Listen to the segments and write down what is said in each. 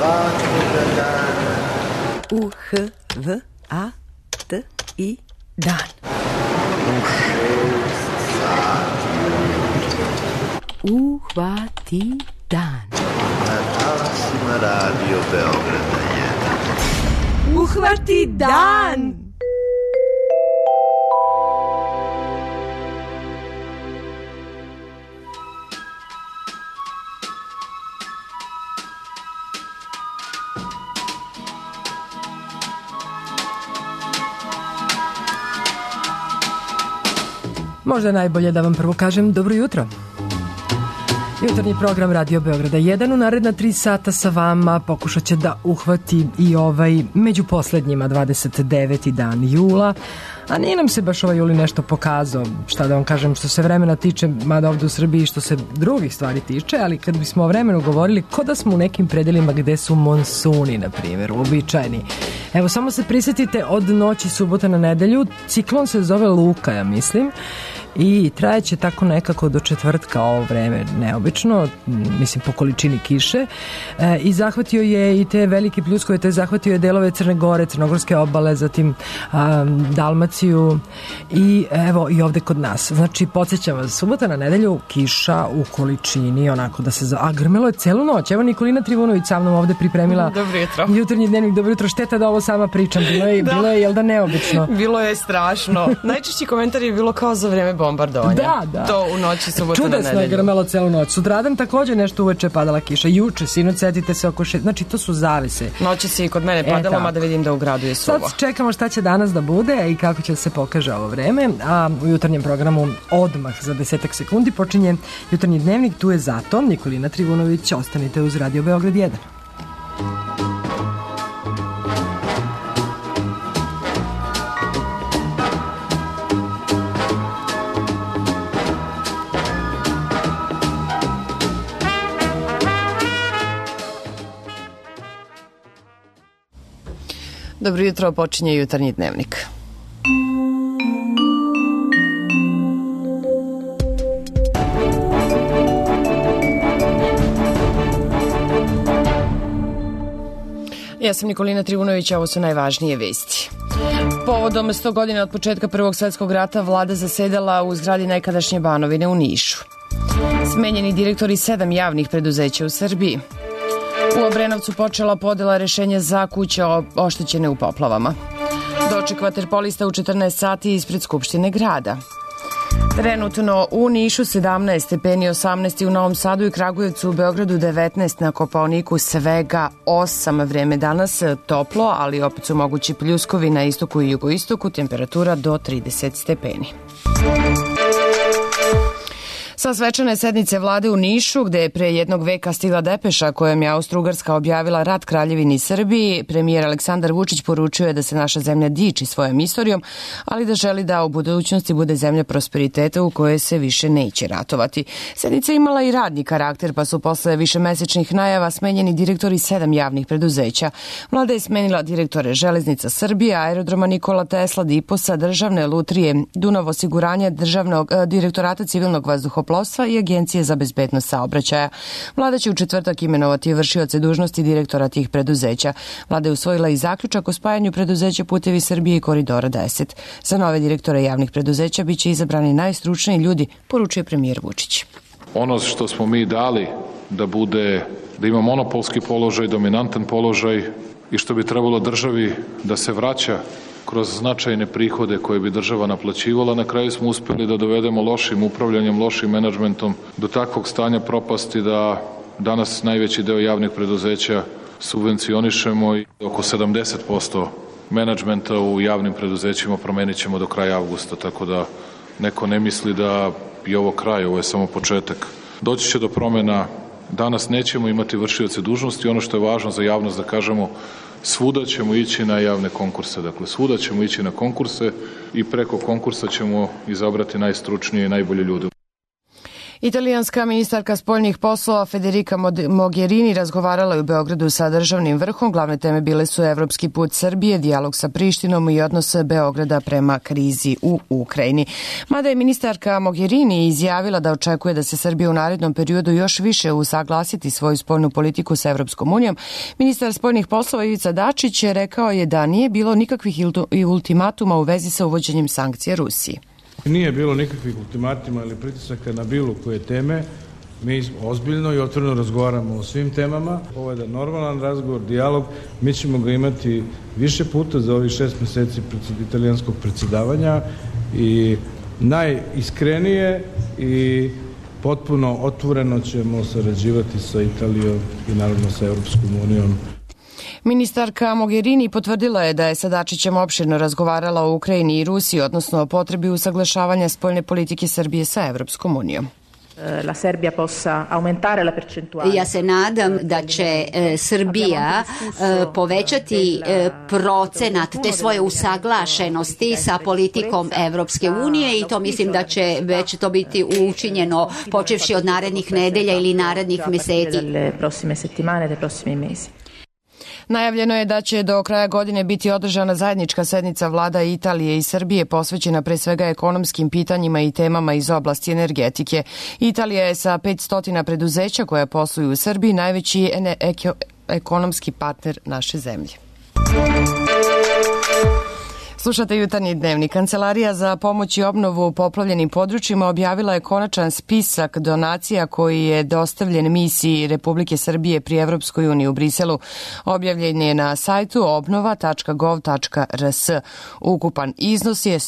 svakoga dana. U-H-V-A-T-I dan. U 6 sati ujutro. Uhvati dan. Na talasima Radio Beograda 1. Uhvati dan! Možda je najbolje da vam prvo kažem dobro jutro. Jutarnji program Radio Beograda 1 u naredna 3 sata sa vama pokušat će da uhvati i ovaj među poslednjima 29. dan jula, a nije nam se baš ovaj juli nešto pokazao, šta da vam kažem, što se vremena tiče, mada ovde u Srbiji što se drugih stvari tiče, ali kad bismo o vremenu govorili, ko da smo u nekim predelima gde su monsuni, na primjer, uobičajeni. Evo, samo se prisjetite od noći subota na nedelju, ciklon se zove Luka, ja mislim, i trajeće tako nekako do četvrtka ovo vreme, neobično, mislim po količini kiše, i zahvatio je i te velike pljuskove, to je zahvatio je delove Crne Gore, Crnogorske obale, zatim Dalmaciju i evo i ovde kod nas. Znači, podsjećam vas, subota na nedelju kiša u količini, onako da se... A grmelo je celu noć. Evo Nikolina Trivunović sa mnom ovde pripremila jutarnji dnevnik. Dobro jutro, šteta da ovo sama pričam. Bilo je, jel da, neobično? Bilo je strašno. Najčešći komentar je bilo kao za vreme bombardovanja. Da. To u noći subota na nedelju. Čudesno je grmelo celu noć. Sutradan takođe nešto uveče padala kiša. Juče, sinoć, setite se oko 6. Znači, to su zavise. Noći se i kod mene padalo, mada vidim da u gradu je suvo. Sad čekamo šta će danas da bude i kako će se pokaže ovo vreme. A u jutarnjem programu odmah za 10 sekundi počinje jutarnji dnevnik. Tu je zato Nikolina Trivunović. Ostanite uz Radio Beograd 1. Dobro jutro, počinje jutarnji dnevnik. Ja sam Nikolina Trivunović, a ovo su najvažnije vesti. Povodom 100 godina od početka Prvog svetskog rata vlada zasedala u zgradi nekadašnje Banovine u Nišu. Smenjeni direktori 7 javnih preduzeća u Srbiji. U Obrenovcu počela podela rešenja za kuće oštećene u poplavama. Doček vaterpolista u 14 sati ispred Skupštine grada. Trenutno u Nišu 17 stepeni, 18 u Novom Sadu i Kragujevcu, u Beogradu 19, na Kopaoniku svega 8. Vreme danas toplo, ali opet su mogući pljuskovi na istoku i jugoistoku, temperatura do 30 stepeni. Sa svečane sednice vlade u Nišu, gde je pre jednog veka stigla depeša kojom je Austro-Ugarska objavila rat Kraljevini Srbiji, premijer Aleksandar Vučić poručio je da se naša zemlja diči svojom istorijom, ali da želi da u budućnosti bude zemlja prosperiteta u kojoj se više neće ratovati. Sednica je imala i radni karakter, pa su posle višemesečnih najava smenjeni direktori 7 javnih preduzeća. Vlada je smenila direktore Železnica Srbije, Aerodroma Nikola Tesla, Diposa, Državne lutrije, Dunav osiguranja, Direktorata civilnog vazduhoplovstva i Agencije za bezbednost saobraćaja. Vlada će u četvrtak imenovati vršioce dužnosti direktora tih preduzeća. Vlada je usvojila i zaključak o spajanju preduzeća Putevi Srbije i Koridora 10. Za nove direktore javnih preduzeća biće izabrani najstručniji ljudi, poručuje premijer Vučić. Ono što smo mi dali da ima monopolski položaj, dominantan položaj i što bi trebalo državi da se vraća kroz značajne prihode koje bi država naplaćivala, na kraju smo uspeli da dovedemo lošim upravljanjem, lošim menadžmentom do takvog stanja propasti da danas najveći deo javnih preduzeća subvencionišemo i oko 70% menadžmenta u javnim preduzećima promenit ćemo do kraja avgusta, tako da neko ne misli da je ovo kraj, ovo je samo početak. Doći će do promena, danas nećemo imati vršioce dužnosti, ono što je važno za javnost da kažemo, svuda ćemo ići na javne konkurse, dakle svuda ćemo ići na konkurse i preko konkursa ćemo izabrati najstručnije i najbolje ljude. Italijanska ministarka spoljnih poslova Federica Mogherini razgovarala je u Beogradu sa državnim vrhom. Glavne teme bile su evropski put Srbije, dijalog sa Prištinom i odnos Beograda prema krizi u Ukrajini. Mada je ministarka Mogherini izjavila da očekuje da se Srbija u narednom periodu još više usaglasiti svoju spoljnu politiku sa Evropskom unijom, ministar spoljnih poslova Ivica Dačić rekao je da nije bilo nikakvih ultimatuma u vezi sa uvođenjem sankcija Rusiji. Nije bilo nikakvih ultimatima ili pritisaka na bilo koje teme. Mi ozbiljno i otvoreno razgovaramo o svim temama. Ovo je normalan razgovor, dijalog. Mi ćemo ga imati više puta za ovih 6 meseci italijanskog predsjedavanja i najiskrenije i potpuno otvoreno ćemo sarađivati sa Italijom i naravno sa Europskom unijom. Ministarka Mogherini potvrdila je da je sa Dačićem opširno razgovarala o Ukrajini i Rusiji, odnosno o potrebi usaglašavanja spoljne politike Srbije sa Evropskom unijom. Ja se nadam da će Srbija povećati procenat te svoje usaglašenosti sa politikom Evropske unije i to mislim da će već to biti učinjeno počevši od narednih nedelja ili narednih meseci. Najavljeno je da će do kraja godine biti održana zajednička sednica vlada Italije i Srbije posvećena pre svega ekonomskim pitanjima i temama iz oblasti energetike. Italija je sa 500 preduzeća koja posluju u Srbiji najveći ekonomski partner naše zemlje. Slušate Jutarnji dnevnik. Kancelarija za pomoć i obnovu u poplavljenim područjima objavila je konačan spisak donacija koji je dostavljen misiji Republike Srbije pri Evropskoj uniji u Briselu. Objavljen je na sajtu obnova.gov.rs. Ukupan iznos je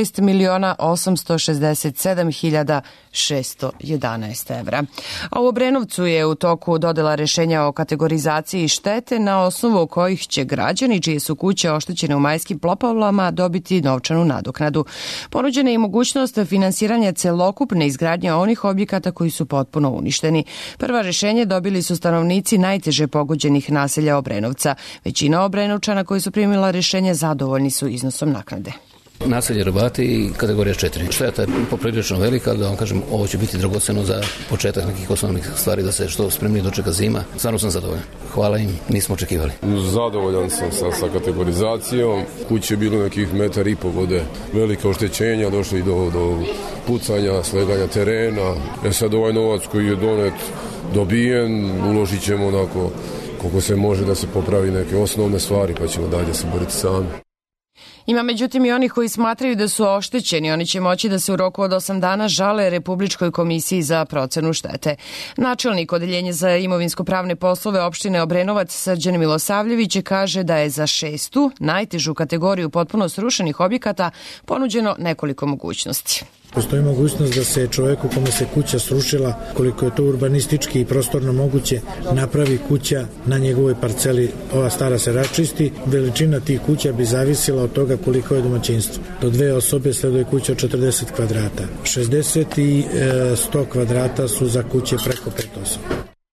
106.867.611 evra. A u Obrenovcu je u toku dodela rešenja o kategorizaciji štete na osnovu kojih će građani čije su kuće oštećene u majskim poplavama dobiti novčanu nadoknadu. Ponuđena je i mogućnost finansiranja celokupne izgradnje onih objekata koji su potpuno uništeni. Prva rešenje dobili su stanovnici najteže pogođenih naselja Obrenovca. Većina Obrenovčana koji su primila rešenje zadovoljni su iznosom naknade. Naselje Hrvati i kategorija 4. Šteta je poprilično velika, da vam kažem, ovo će biti dragoceno za početak nekih osnovnih stvari da se što spremnije dočeka zima. Stvarno sam zadovoljan. Hvala im, nismo očekivali. Zadovoljan sam sa kategorizacijom. Kuće je bilo nekih 1,5 metra vode, velike oštećenja, došlo i do pucanja, sleganja terena. Sad ovaj novac koji je dobijen, uložit ćemo onako koliko se može da se popravi neke osnovne stvari, pa ćemo dalje se boriti sami. Ima međutim i onih koji smatraju da su oštećeni. Oni će moći da se u roku od 8 dana žale Republičkoj komisiji za procenu štete. Načelnik Odeljenja za imovinsko-pravne poslove opštine Obrenovac Srđan Milosavljević kaže da je za 6. najtežu kategoriju potpuno srušenih objekata ponuđeno nekoliko mogućnosti. Postoji mogućnost da se čoveku kome se kuća srušila, koliko je to urbanistički i prostorno moguće, napravi kuća na njegovoj parceli, ova stara se raščisti. Veličina tih kuća bi zavisila od toga koliko je domaćinstvo. Do 2 osobe sleduje kuća od 40 kvadrata. 60 i 100 kvadrata su za kuće preko 5 osoba.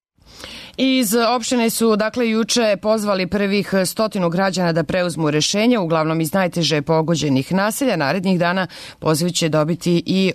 Iz opštine su juče pozvali prvih 100 građana da preuzmu rešenje, uglavnom iz najteže pogođenih naselja. Narednih dana poziv će dobiti i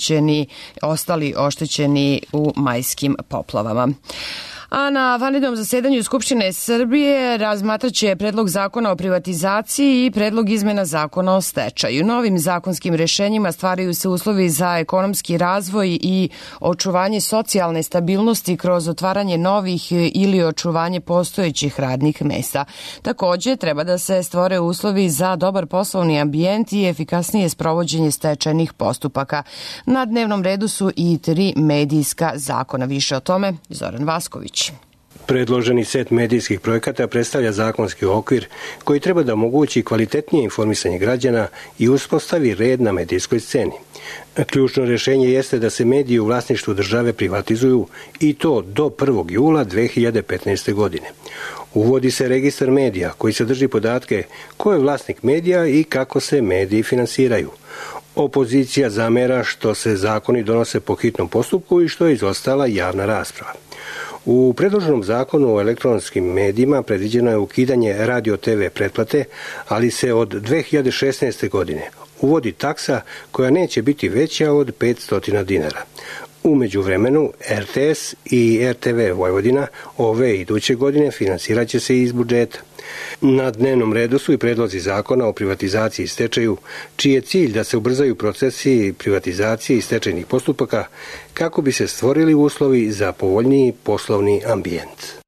ostali oštećeni u majskim poplavama. A na vanrednom zasedanju Skupštine Srbije razmatraće predlog zakona o privatizaciji i predlog izmena zakona o stečaju. Novim zakonskim rešenjima stvaraju se uslovi za ekonomski razvoj i očuvanje socijalne stabilnosti kroz otvaranje novih ili očuvanje postojećih radnih mesta. Takođe, treba da se stvore uslovi za dobar poslovni ambijent i efikasnije sprovođenje stečajnih postupaka. Na dnevnom redu su i 3 medijska zakona. Više o tome Zoran Vasković. Predloženi set medijskih projekata predstavlja zakonski okvir koji treba da omogući kvalitetnije informisanje građana i uspostavi red na medijskoj sceni. Ključno rešenje jeste da se mediji u vlasništvu države privatizuju i to do 1. jula 2015. godine. Uvodi se registar medija koji sadrži podatke ko je vlasnik medija i kako se mediji finansiraju. Opozicija zamera što se zakoni donose po hitnom postupku i što je izostala javna rasprava. U predloženom zakonu o elektronskim medijima predviđeno je ukidanje radio-TV pretplate, ali se od 2016. godine uvodi taksa koja neće biti veća od 500 dinara. U međuvremenu RTS i RTV Vojvodina ove iduće godine finansirat će se iz budžeta. Na dnevnom redu su i predlozi zakona o privatizaciji i stečaju, čiji je cilj da se ubrzaju procesi privatizacije i stečajnih postupaka kako bi se stvorili uslovi za povoljniji poslovni ambijent.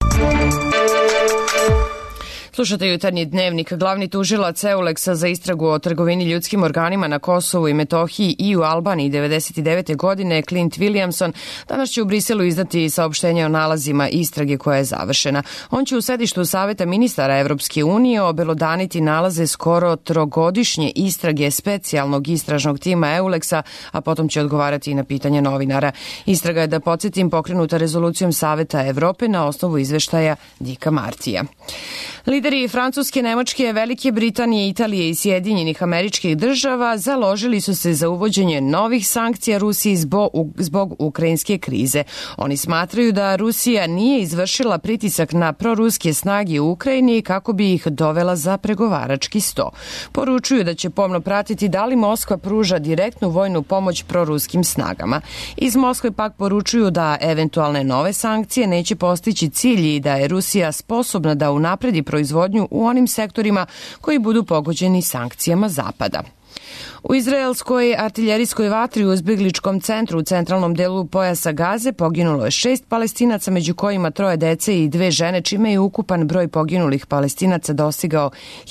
Slušate Jutarnji dnevnik. Glavni tužilac Euleksa za istragu o trgovini ljudskim organima na Kosovu i Metohiji i u Albaniji 1999. godine, Clint Williamson, danas će u Briselu izdati saopštenje o nalazima istrage koja je završena. On će u sedištu Saveta ministara Evropske unije obelodaniti nalaze skoro trogodišnje istrage specijalnog istražnog tima Euleksa, a potom će odgovarati i na pitanja novinara. Istraga je, da podsjetim, pokrenuta rezolucijom Saveta Evrope na osnovu izveštaja Dika Martija. Lideri Francuske, Nemačke, Velike Britanije, Italije i Sjedinjenih Američkih Država založili su se za uvođenje novih sankcija Rusiji zbog ukrajinske krize. Oni smatraju da Rusija nije izvršila pritisak na proruske snage u Ukrajini kako bi ih dovela za pregovarački sto. Poručuju da će pomno pratiti da li Moskva pruža direktnu vojnu pomoć proruskim snagama. Iz Moskve pak poručuju da eventualne nove sankcije neće postići cilj i da je Rusija sposobna da unapredi proizvodnju u onim sektorima koji budu pogođeni sankcijama Zapada. U izraelskoj artiljerijskoj vatri u izbegličkom centru u centralnom delu pojasa Gaze poginulo je 6 Palestinaca, među kojima 3 dece i 2 žene, čime je ukupan broj poginulih Palestinaca dostigao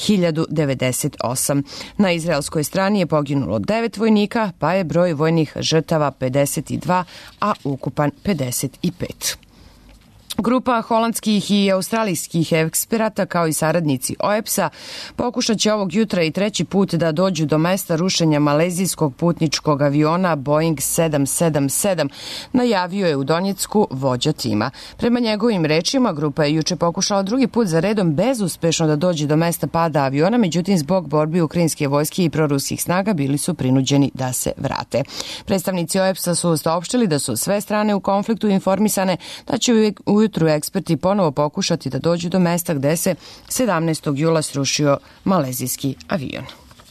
1098. Na izraelskoj strani je poginulo 9 vojnika, pa je broj vojnih žrtava 52, a ukupan 55. Grupa holandskih i australijskih eksperata kao i saradnici OEPS-a pokušat će ovog jutra i treći put da dođu do mesta rušenja malezijskog putničkog aviona Boeing 777, najavio je u Donjecku vođa tima. Prema njegovim rečima, grupa je juče pokušala drugi put za redom bezuspešno da dođe do mesta pada aviona, međutim zbog borbi ukrajinske vojske i proruskih snaga bili su prinuđeni da se vrate. Predstavnici OEPS-a su saopštili da su sve strane u konfliktu informisane da će ujutru eksperti ponovo pokušati da dođu do mesta gde se 17. jula srušio malezijski avion.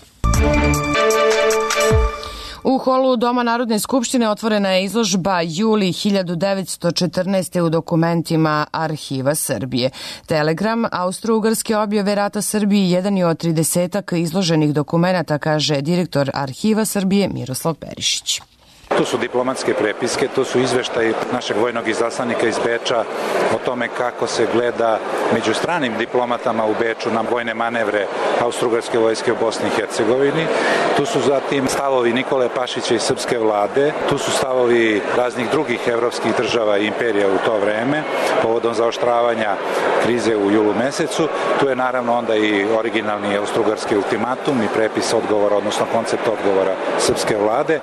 U holu Doma Narodne skupštine otvorena je izložba Juli 1914. u dokumentima Arhiva Srbije. Telegram Austro-Ugarske objave rata Srbiji jedan je od 30 izloženih dokumenata, kaže direktor Arhiva Srbije Miroslav Perišić. To su diplomatske prepiske, to su izveštaji našeg vojnog izaslanika iz Beča o tome kako se gleda među stranim diplomatama u Beču na vojne manevre Austro-Ugarske vojske u Bosni i Hercegovini. Tu su zatim stavovi Nikole Pašića i srpske vlade, tu su stavovi raznih drugih evropskih država i imperija u to vreme, povodom zaoštravanja krize u julu mesecu. Tu je naravno onda i originalni Austro-Ugarski ultimatum i prepis odgovora, odnosno koncept odgovora srpske vlade.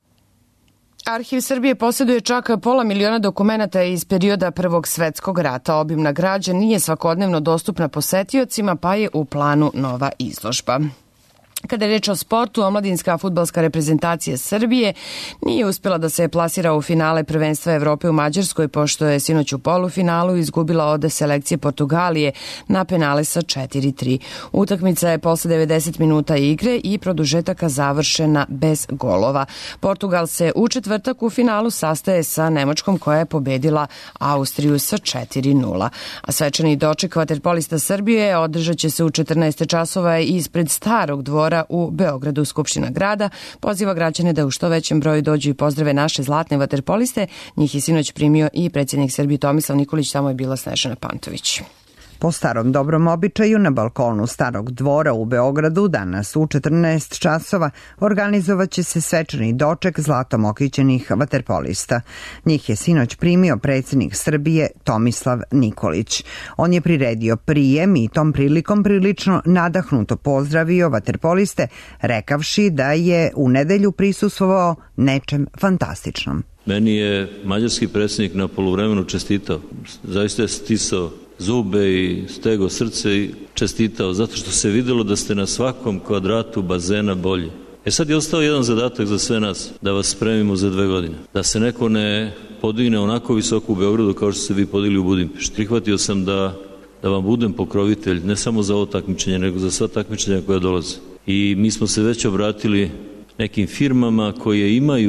Arhiv Srbije posjeduje čak 500.000 dokumenata iz perioda Prvog svetskog rata. Obimna građa nije svakodnevno dostupna posetiocima, pa je u planu nova izložba. Kada je reč o sportu, omladinska fudbalska reprezentacija Srbije nije uspjela da se plasira u finale prvenstva Evrope u Mađarskoj, pošto je sinoć u polufinalu izgubila od selekcije Portugalije na penale sa 4-3. Utakmica je posle 90 minuta igre i produžetaka završena bez golova. Portugal se u četvrtak u finalu sastaje sa Nemačkom, koja je pobedila Austriju sa 4-0. A svečani doček vaterpolista Srbije održat će se u 14 časova ispred Starog dvora u Beogradu. Skupština grada poziva građane da u što većem broju dođu i pozdrave naše zlatne vaterpoliste. Njih je sinoć primio i predsjednik Srbije Tomislav Nikolić, tamo je bila Snežana Pantović. Po starom dobrom običaju na balkonu Starog dvora u Beogradu danas u 14 časova organizovat će se svečani doček zlatom okićenih vaterpolista. Njih je sinoć primio predsjednik Srbije Tomislav Nikolić. On je priredio prijem i tom prilikom prilično nadahnuto pozdravio vaterpoliste, rekavši da je u nedelju prisustvovao nečem fantastičnom. Meni je mađarski predsjednik na poluvremenu čestitao. Zaista je stisao zube i stego srce i čestitao zato što se vidjelo da ste na svakom kvadratu bazena bolji. Sad je ostao jedan zadatak za sve nas, da vas spremimo za 2 godine. Da se neko ne podigne onako visoko u Beogradu kao što ste vi podigli u Budimpešti. Prihvatio sam da vam budem pokrovitelj ne samo za ovo takmičenje, nego za sva takmičenja koja dolaze. I mi smo se već obratili nekim firmama koje imaju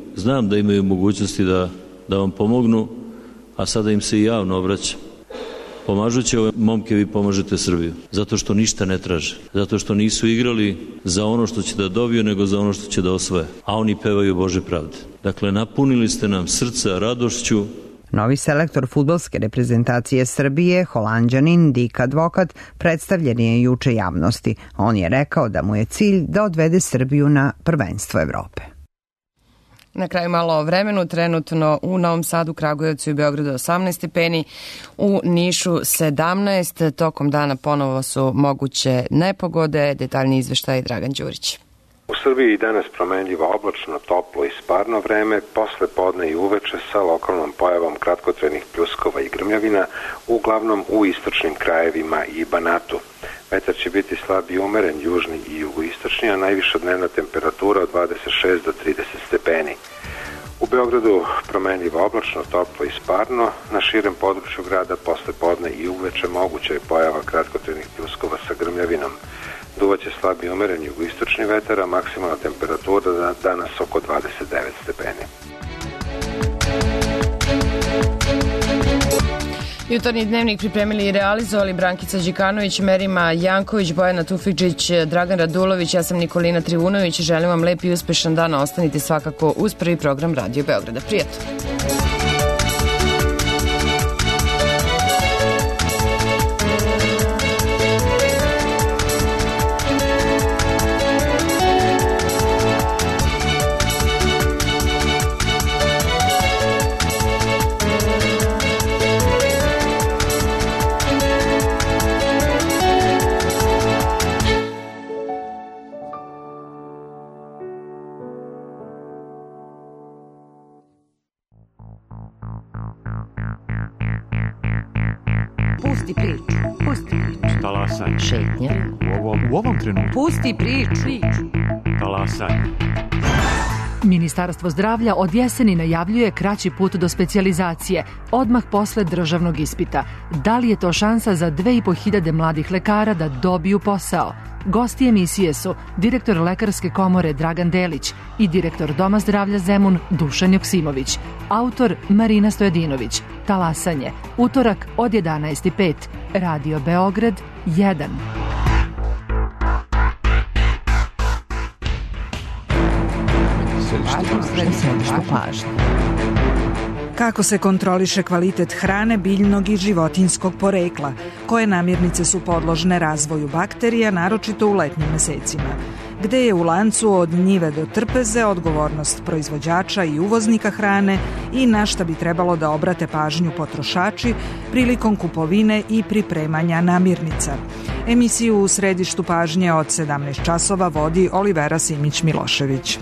znam da imaju mogućnosti da vam pomognu, a sada im se i javno obraćam. Pomažući ove momke vi pomažete Srbiju, zato što ništa ne traže, zato što nisu igrali za ono što će da dobiju, nego za ono što će da osvoje, a oni pevaju Bože pravde. Dakle, napunili ste nam srca radošću. Novi selektor fudbalske reprezentacije Srbije, Holanđanin Dik Advokat, predstavljen je juče javnosti. On je rekao da mu je cilj da odvede Srbiju na prvenstvo Evrope. Na kraju malo o vremenu, trenutno u Novom Sadu, Kragujevcu i Beogradu 18 stepeni, u Nišu 17, tokom dana ponovo su moguće nepogode, detaljni izveštaj Dragan Đurić. U Srbiji danas promenljivo oblačno, toplo i sparno vreme, posle podne i uveče sa lokalnom pojavom kratkotrenih pljuskova i grmljavina, uglavnom u istočnim krajevima i Banatu. Vetar će biti slab i umeren, južni i jugoistočni, a najviša dnevna temperatura od 26 do 30 stepeni. U Beogradu promenljivo oblačno, toplo i sparno, na širem području grada posle podne i uveče moguća je pojava kratkotrenih pljuskova sa grmljavinom. Duvaće slab i umeren jugoistočni vetar, a maksimalna temperatura danas oko 29 stepeni. Jutarnji dnevnik pripremili i realizovali Brankica Đikanović, Merima Janković, Bojana Tufikđić, Dragan Radulović, ja sam Nikolina Trivunović. Želim vam lep i uspešan dan. Ostanite svakako uz prvi program Radio Beograda. Prijatno. Pusti priču. Talasaj. Šetnja. U ovom trenutku. Pusti priču. Talasaj. Ministarstvo zdravlja od jeseni najavljuje kraći put do specijalizacije, odmah posle državnog ispita. Da li je to šansa za 2500 mladih lekara da dobiju posao? Gosti emisije su direktor Lekarske komore Dragan Delić i direktor Doma zdravlja Zemun Dušan Joksimović. Autor Marina Stojadinović. Talasanje. Utorak od 11:05. Radio Beograd 1. Kako se kontroliše kvalitet hrane biljnog i životinjskog porekla? Koje namirnice su podložne razvoju bakterija, naročito u letnjim mesecima? Gde je u lancu od njive do trpeze odgovornost proizvođača i uvoznika hrane i na šta bi trebalo da obrate pažnju potrošači prilikom kupovine i pripremanja namirnica? Emisiju u središtu pažnje od 17 časova vodi Olivera Simić-Milošević.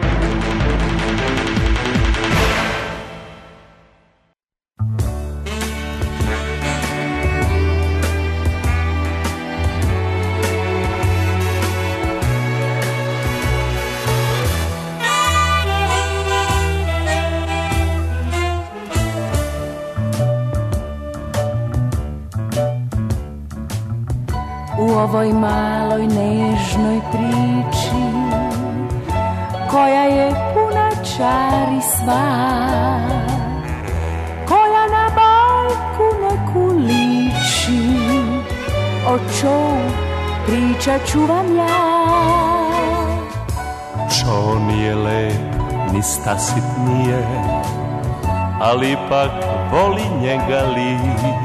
U ovoj maloj nežnoj priči koja je puna čari sva, koja na bajku neku liči, o čou pričat ću vam ja. Čo nije lep, ni stasit nije, ali ipak voli njega li.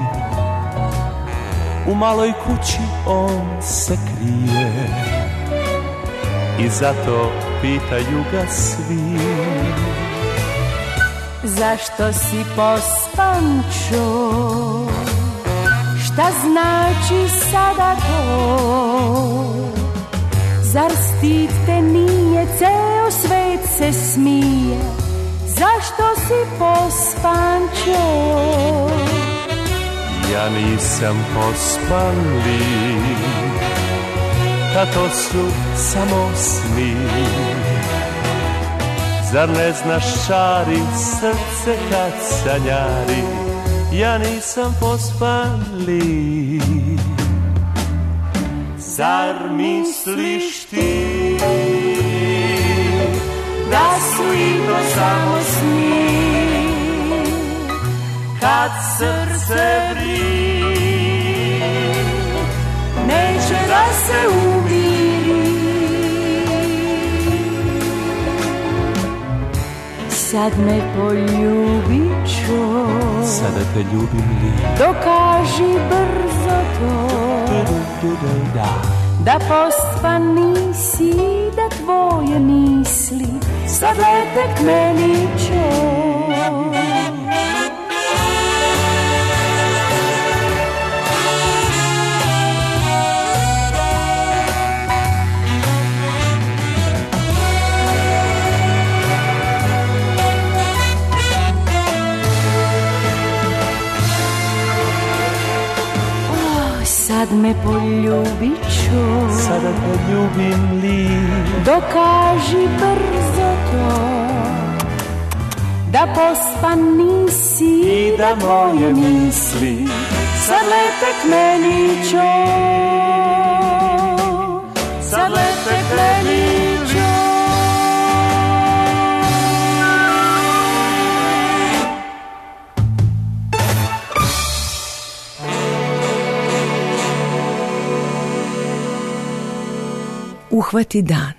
U maloj kući on se krije i zato pitaju ga svi. Zašto si pospan, čo? Šta znači sada to? Zar stid te nije, ceo svet se smije? Zašto si pospan, čo? Ja nisam pospan li, ta to su samo sni. Zar ne znaš čari srce kad sanjari? Ja nisam pospan li. Zar misliš ti da su i to samo sni, kad srce vri, neće da se umiri. Sad me poljubit ću, sada te ljubim li, dokaži brzo to, da pospa nisi, da tvoje misli sad lete k meni će. Sad me poljubit ću, sada te ljubim li, dokaži brzo to, da pospan nisi i da moje misli sad lete k meni će, sad lete k meni će. Uhvati dan.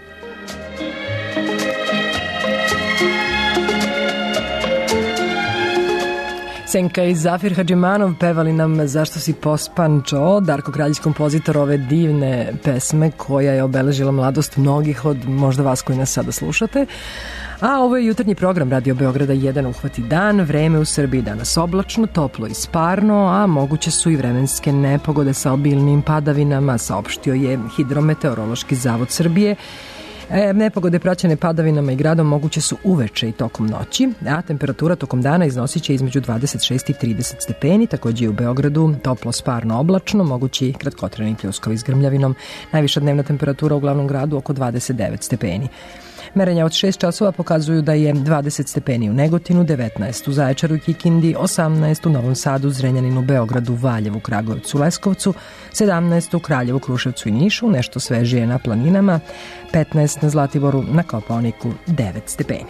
Senka i Zafir Hadžimanov pevali nam Zašto si pospan čo, Darko Kraljić, kompozitor ove divne pesme koja je obeležila mladost mnogih od možda vas koji nas sada slušate. A ovo je jutarnji program Radio Beograda 1 Uhvati dan. Vreme u Srbiji danas oblačno, toplo i sparno, a moguće su i vremenske nepogode sa obilnim padavinama, saopštio je Hidrometeorološki zavod Srbije. Nepogode praćene padavinama i gradom moguće su uveče i tokom noći, a temperatura tokom dana iznosit će između 26 i 30 stepeni, takođe i u Beogradu toplo, sparno, oblačno, mogući kratkotrajni pljuskovi s grmljavinom, najviša dnevna temperatura u glavnom gradu oko 29 stepeni. Merenja od 6 časova pokazuju da je 20 stepeni u Negotinu, 19 u Zaječaru i Kikindi, 18 u Novom Sadu, Zrenjaninu, Beogradu, Valjevu, Kragujevcu, Leskovcu, 17 u Kraljevu, Kruševcu i Nišu, nešto svežije na planinama, 15 na Zlatiboru, na Kopaoniku 9 stepeni.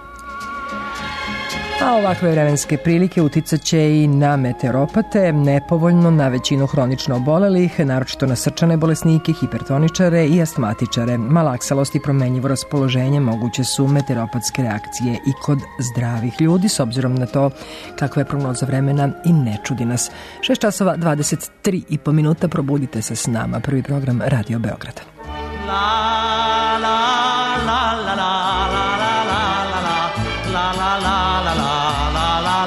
A ovakve vremenske prilike uticat će i na meteoropate, nepovoljno na većinu hronično obolelih, naročito na srčane bolesnike, hipertoničare i astmatičare. Malaksalost i promenjivo raspoloženje moguće su meteoropatske reakcije i kod zdravih ljudi, s obzirom na to kakva je prognoza vremena i ne čudi nas. 6 časova 23,5 minuta, probudite se s nama. Prvi program Radio Beograda. La la la la la la la la la la la.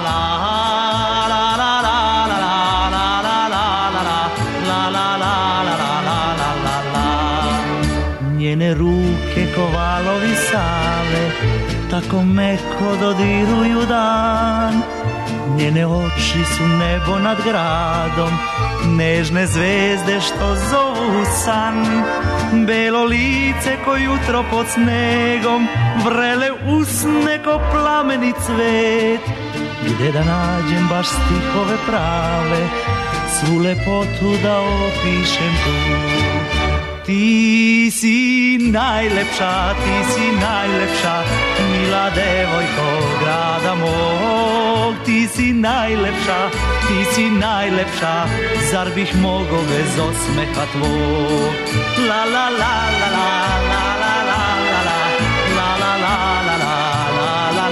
Njene ruke ko valovi Save tako meko dodiruju dan. Njene oči su nebo nad gradom, nežne zvezde što zovu san. Belo lice ko jutro pod snegom, vrele usne ko plameni cvet. Gde da nađem baš stihove prave, svu lepotu da opišem tu. Ti si najlepša, ti si najlepša, mila devojko grada mog. Ti si najlepša, ti si najlepša, zar bih mogo bez osmeha tvog. La la la la la la la la la la la la la la la la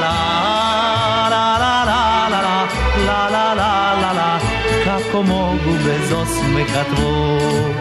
la la. Kako mogu bez osmeha tvog.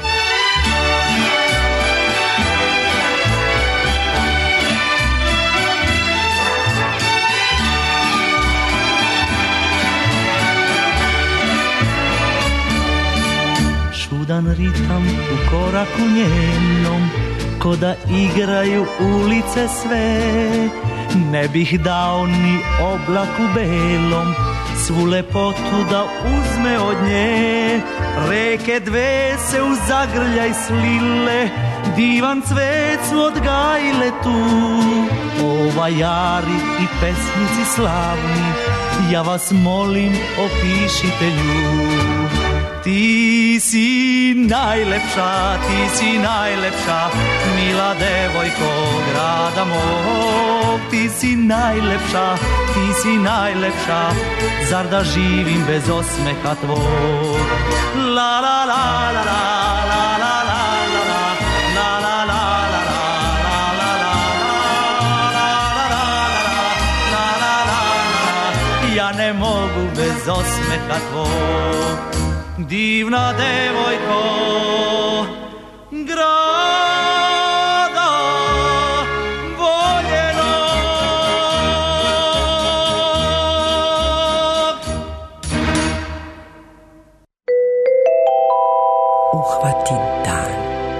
Čudan ritam u koraku njenom, ko da igraju ulice sve. Ne bih dao ni oblaku belom, svu lepotu da uzme od nje. Reke dve se u zagrljaj slile, divan cvet su odgajile tu. O vajari i pesnici slavni, ja vas molim opišite nju. Ti si si najlepša, ti si najlepša, mila devojko grada mog. Ti si najlepša, ti si najlepša, zar da živim bez osmeha tvog. La la la la la la la la la la la la. Ja ne mogu bez osmeha tvog, divna devojko grada voljenog. Uhvati dan.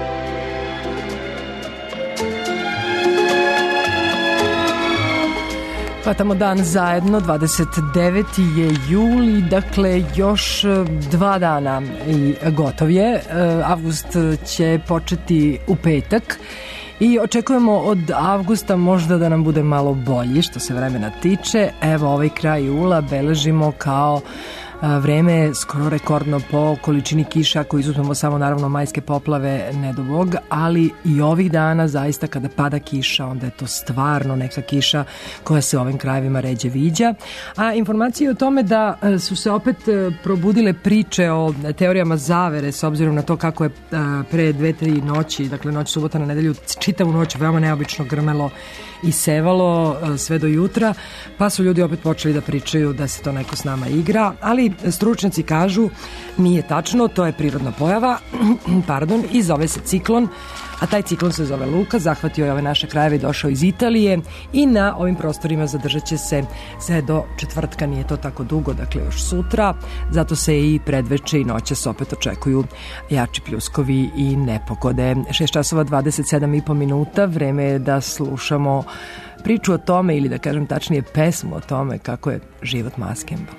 Hvatamo dan zajedno, 29. je jul i dakle još 2 dana i gotov je. Avgust će početi u petak i očekujemo od avgusta možda da nam bude malo bolji što se vremena tiče. Evo ovaj kraj jula beležimo kao vreme je skoro rekordno po količini kiša, ako izuzmemo samo naravno majske poplave, ne do Bog, ali i ovih dana zaista kada pada kiša, onda je to stvarno neka kiša koja se u ovim krajevima ređe viđa. A informacije o tome da su se opet probudile priče o teorijama zavere s obzirom na to kako je pre 2-3 noći, dakle noć subota na nedelju, čitavu noć veoma neobično grmelo i sevalo sve do jutra, pa su ljudi opet počeli da pričaju da se to neko s nama igra, ali stručnjaci kažu nije tačno, to je prirodna pojava i zove se ciklon, a taj ciklon se zove Luka, zahvatio je ove naše krajeve i došao iz Italije i na ovim prostorima zadržat će se sve do četvrtka, nije to tako dugo, dakle još sutra, zato se i predveče i noćas opet očekuju jači pljuskovi i nepogode. 6 časova 27,5 minuta, vreme je da slušamo priču o tome, ili da kažem tačnije pesmu o tome kako je život maskembal.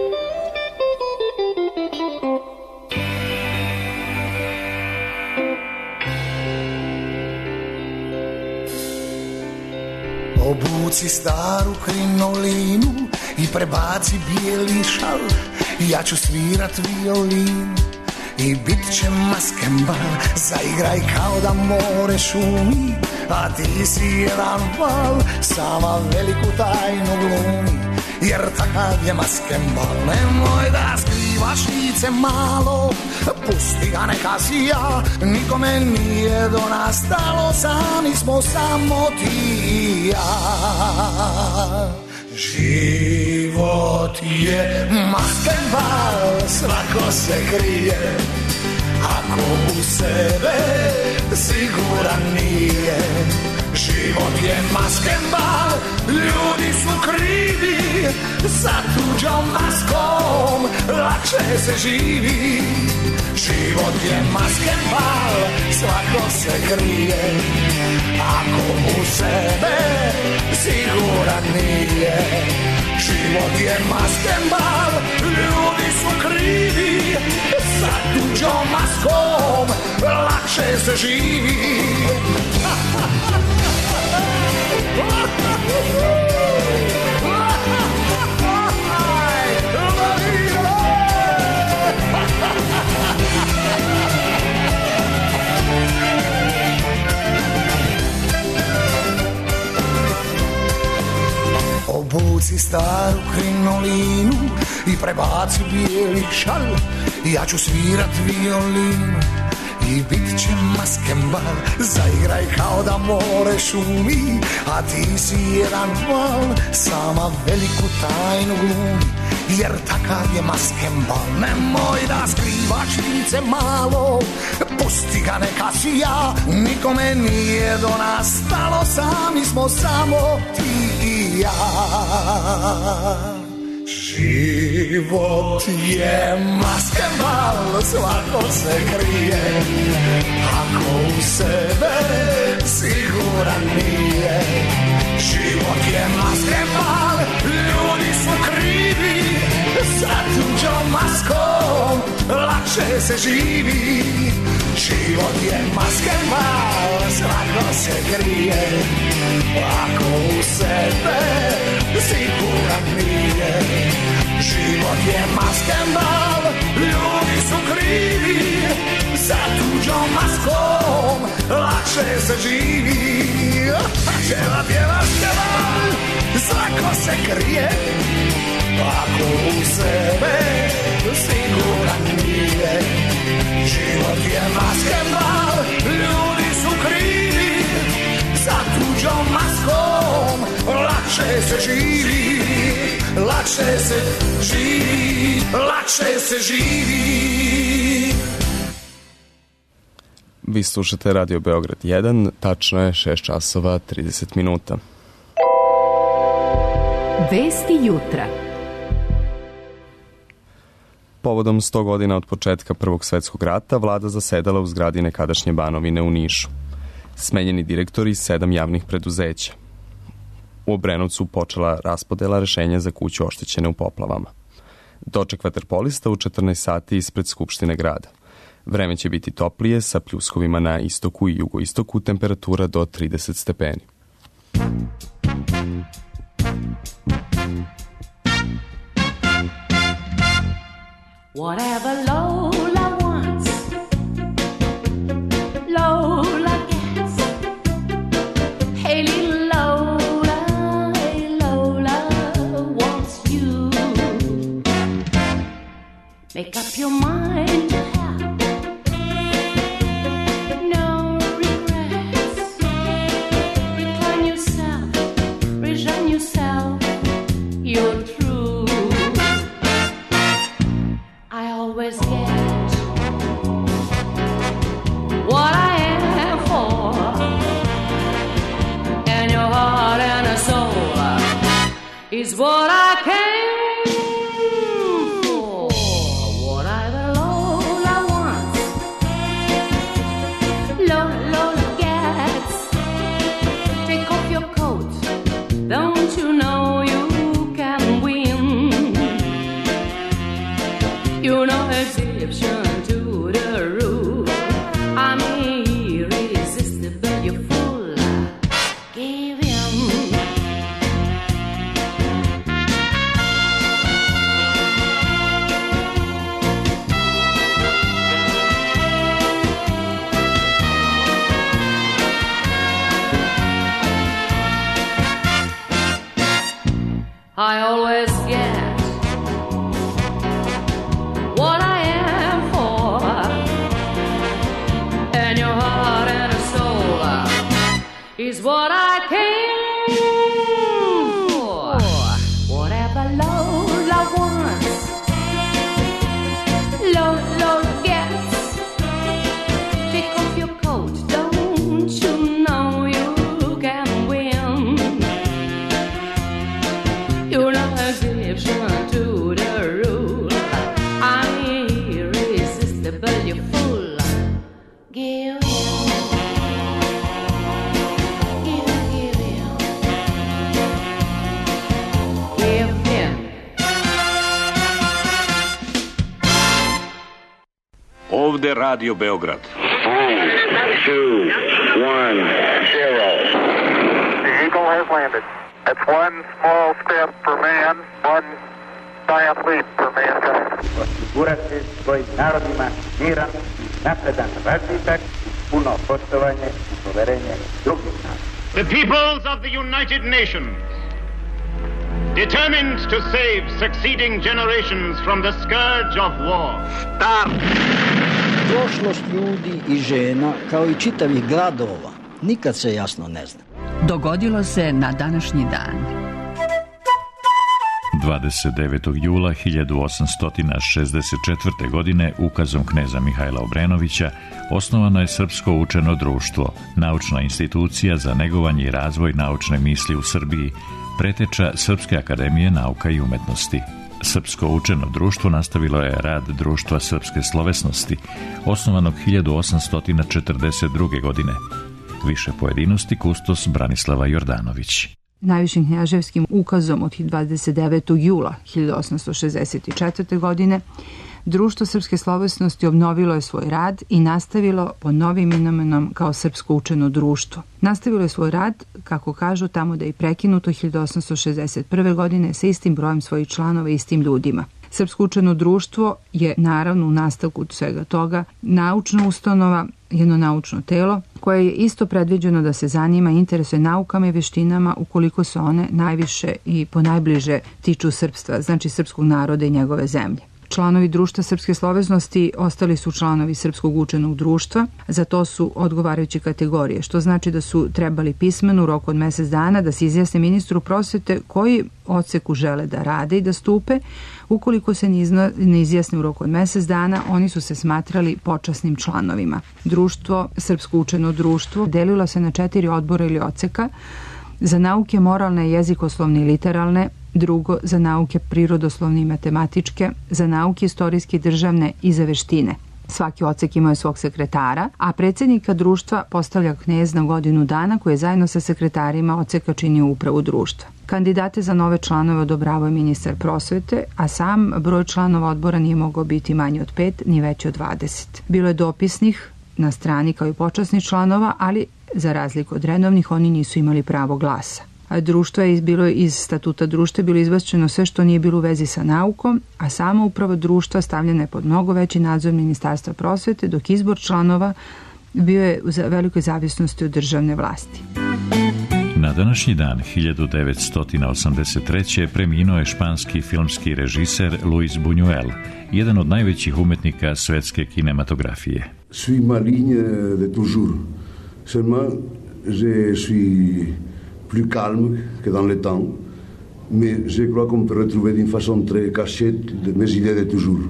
Obuci staru krinolinu i prebaci bijeli šal, ja ću svirat violin i bit će maskembal. Zaigraj kao da more šumi, a ti si jedan val, sama veliku tajnu glumi, jer takav je maskembal. Nemoj da skrivaš lice malo, pusti ga neka sija, nikome nije do nas stalo, sami smo samo ti i ja. Život je maskembal, svako se krije, ako u sebe siguran nije. Život je maskembal, ljudi su krivi, sa tuđom maskom lakše se živi. Život je maskembal, svako se krije, ako u sebe siguran nije. Život je maskembal, ljudi su krivi, sa tuđom maskom lakše se živi. Obuci staru krinolinu i prebaci bijeli šal, ja ću svirat violin i bit će maskembal. Zaigraj kao da more šumi, a ti si jedan val, sama veliku tajnu glumi, jer takav je maskembal. Nemoj da skrivaš lice malo, pusti ga neka sija, nikome nije do nas stalo, sami smo samo ti i ja. Život je maskembal, svako se krije, ako u sebe siguran nije. Život je maskembal, ljudi su krivi, sa tuđom maskom lakše se živi. Život je maskembal, svako se krije, ako u sebe siguran nije. Život je maskembal, ljudi su krivi, se živi. Pjeva, pjeva, pjeva, svako se krije, ako u sebe siguran nije. Život je maskenbal, ljudi su krivi, za tuđom maskom lakše se živi, lakše se živi, lakše se živi. Vi slušate Radio Beograd 1, tačno je 6 časova 30 minuta. Vesti jutra. Povodom 100 godina od početka Prvog svetskog rata, vlada zasedala u zgradi nekadašnje Banovine u Nišu. Smenjeni direktori 7 javnih preduzeća. U Obrenovcu počela raspodela rešenja za kuće oštećene u poplavama. Doček vaterpolista u 14 sati ispred Skupštine grada. Vreme će biti toplije sa pljuskovima na istoku i jugoistoku, temperatura do 30 stepeni. Whatever Lola wants, Lola gets. Hey little Lola, hey Lola wants you. Make up your mind to have no regrets. Recline yourself, resign yourself, you're true. I always get what I am for, and your heart and a soul is what I came for. Whatever Lola wants, Lola gets. Take off your coat, don't you know you can win? You're no exception to the rule. I'm irresistible, you're full. Give in. I always get what I am for, and your heart and a soul is what I came for. Whatever Lola wants, Lola gets. Take off your coat, don't you know you can win? You're no exception to the rule. I'm irresistible, you're full. Give in. Give in. Give in. Ovde Radio Beograd. 3, 2, 1, 0. The Eagle has landed. That's one small step for man, one giant leap for mankind. Osigurati svojim narodima miran, napredan razvitak, puno poštovanje i poverenje drugih naroda. The peoples of the United Nations, determined to save succeeding generations from the scourge of war. Start! Prošlost ljudi i žena, kao i čitavih gradova, nikad se jasno ne zna. Dogodilo se na današnji dan. 29. jula 1864. godine ukazom kneza Mihajla Obrenovića osnovano je Srpsko učeno društvo, naučna institucija za negovanje i razvoj naučne misli u Srbiji, preteča Srpske akademije nauka i umetnosti. Srpsko učeno društvo nastavilo je rad Društva srpske slovesnosti, osnovanog 1842. godine. Više pojedinosti kustos Branislava Jordanović. Najvišim knjaževskim ukazom od 29. jula 1864. godine Društvo srpske slovesnosti obnovilo je svoj rad i nastavilo pod novim imenom kao Srpsko učeno društvo. Nastavilo je svoj rad, kako kažu, tamo da je prekinuto 1861. godine sa istim brojem svojih članova i istim ljudima. Srpsko učeno društvo je naravno u nastavku svega toga naučna ustanova, jedno naučno telo koje je isto predviđeno da se zanima i interesuje naukama i veštinama ukoliko se one najviše i ponajbliže tiču srpstva, znači srpskog naroda i njegove zemlje. Članovi društva srpske slovesnosti ostali su članovi Srpskog učenog društva, za to su odgovarajuće kategorije, što znači da su trebali pismeno u roku od mesec dana da se izjasne ministru prosvete koji odseku žele da rade i da stupe. Ukoliko se ne izjasne u roku od mesec dana, oni su se smatrali počasnim članovima. Društvo, Srpsko učeno društvo, delilo se na 4 odbora ili odseka, za nauke moralne, jezikoslovne i literalne, drugo za nauke prirodoslovne i matematičke, za nauke istorijske i državne i za veštine. Svaki odsek imao je svog sekretara, a predsjednika društva postavlja knez na godinu dana koji je zajedno sa sekretarima odseka činio upravu društva. Kandidate za nove članove odobravao je ministar prosvete, a sam broj članova odbora nije mogao biti manji od 5 ni veći od 20. Bilo je dopisnih na strani kao i počasnih članova, ali za razliku od redovnih oni nisu imali pravo glasa. Društvo je bilo iz statuta društva bilo izbačeno sve što nije bilo u vezi sa naukom, a samo uprava društva stavljena je pod mnogo veći nadzor Ministarstva prosvete, dok izbor članova bio je u velikoj zavisnosti od državne vlasti. Na današnji dan 1983. preminuo je španski filmski režiser Luis Buñuel, jedan od najvećih umetnika svetske kinematografije. Suis ma ligne de toujours. Seulement, je suis plus calme que dans le temps, mais je crois qu'on peut retrouver d'une façon très cachée de mes idées de toujours.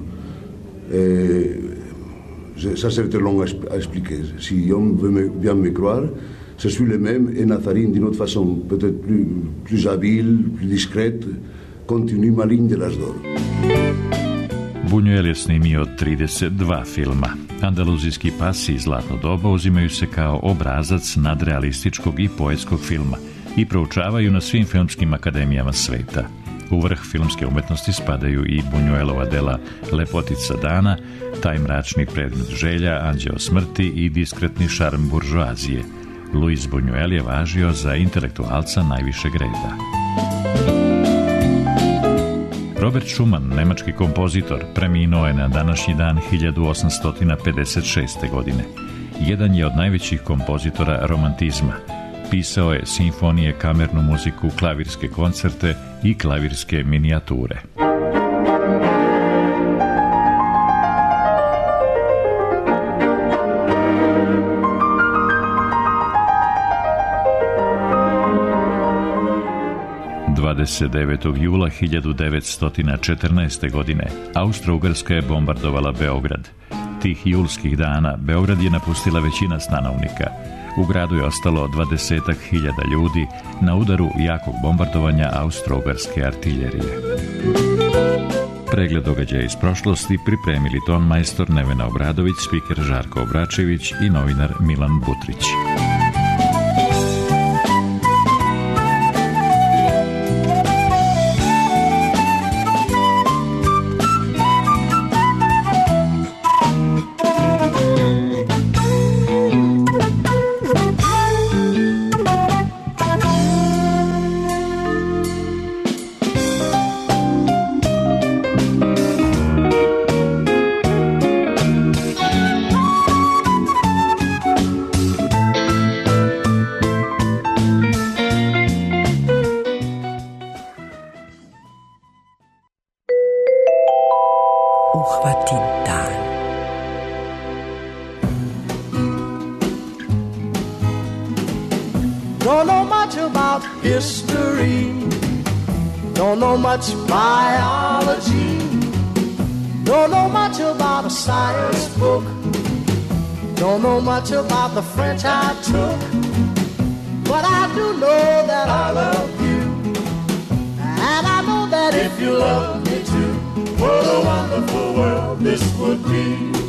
Ça serait très long à expliquer. Si on veut bien me croire, je suis le même et Natharine d'une autre façon, peut-être plus habile, plus discrète, continue ma ligne de l'âge d'or. Buñuel je snimio 32 filma. Andaluzijski pasi i Zlatno doba uzimaju se kao obrazac nadrealističkog i poetskog filma i proučavaju na svim filmskim akademijama sveta. U vrh filmske umetnosti spadaju i Buñuelova dela Lepotica dana, Taj mračni predmet želja, Anđeo smrti i Diskretni šarm buržoazije. Luis Buñuel je važio za intelektualca najvišeg reda. Robert Schumann, nemački kompozitor, preminuo je na današnji dan 1856. godine. Jedan je od najvećih kompozitora romantizma. Pisao je simfonije, kamernu muziku, klavirske koncerte i klavirske minijature. Jula 1914. godine Austro-Ugarska je bombardovala Beograd. Tih julskih dana Beograd je napustila većina stanovnika. U gradu je ostalo 20.000 ljudi na udaru jakog bombardovanja austro-ugarske artiljerije. Pregled događaja iz prošlosti pripremili tonmajstor Nevena Obradović, spiker Žarko Obračević i novinar Milan Butrić. Don't know much about history, don't know much biology, don't know much about a science book, don't know much about the French I took, but I do know that I love you, and I know that if you love me too, what a wonderful world this would be.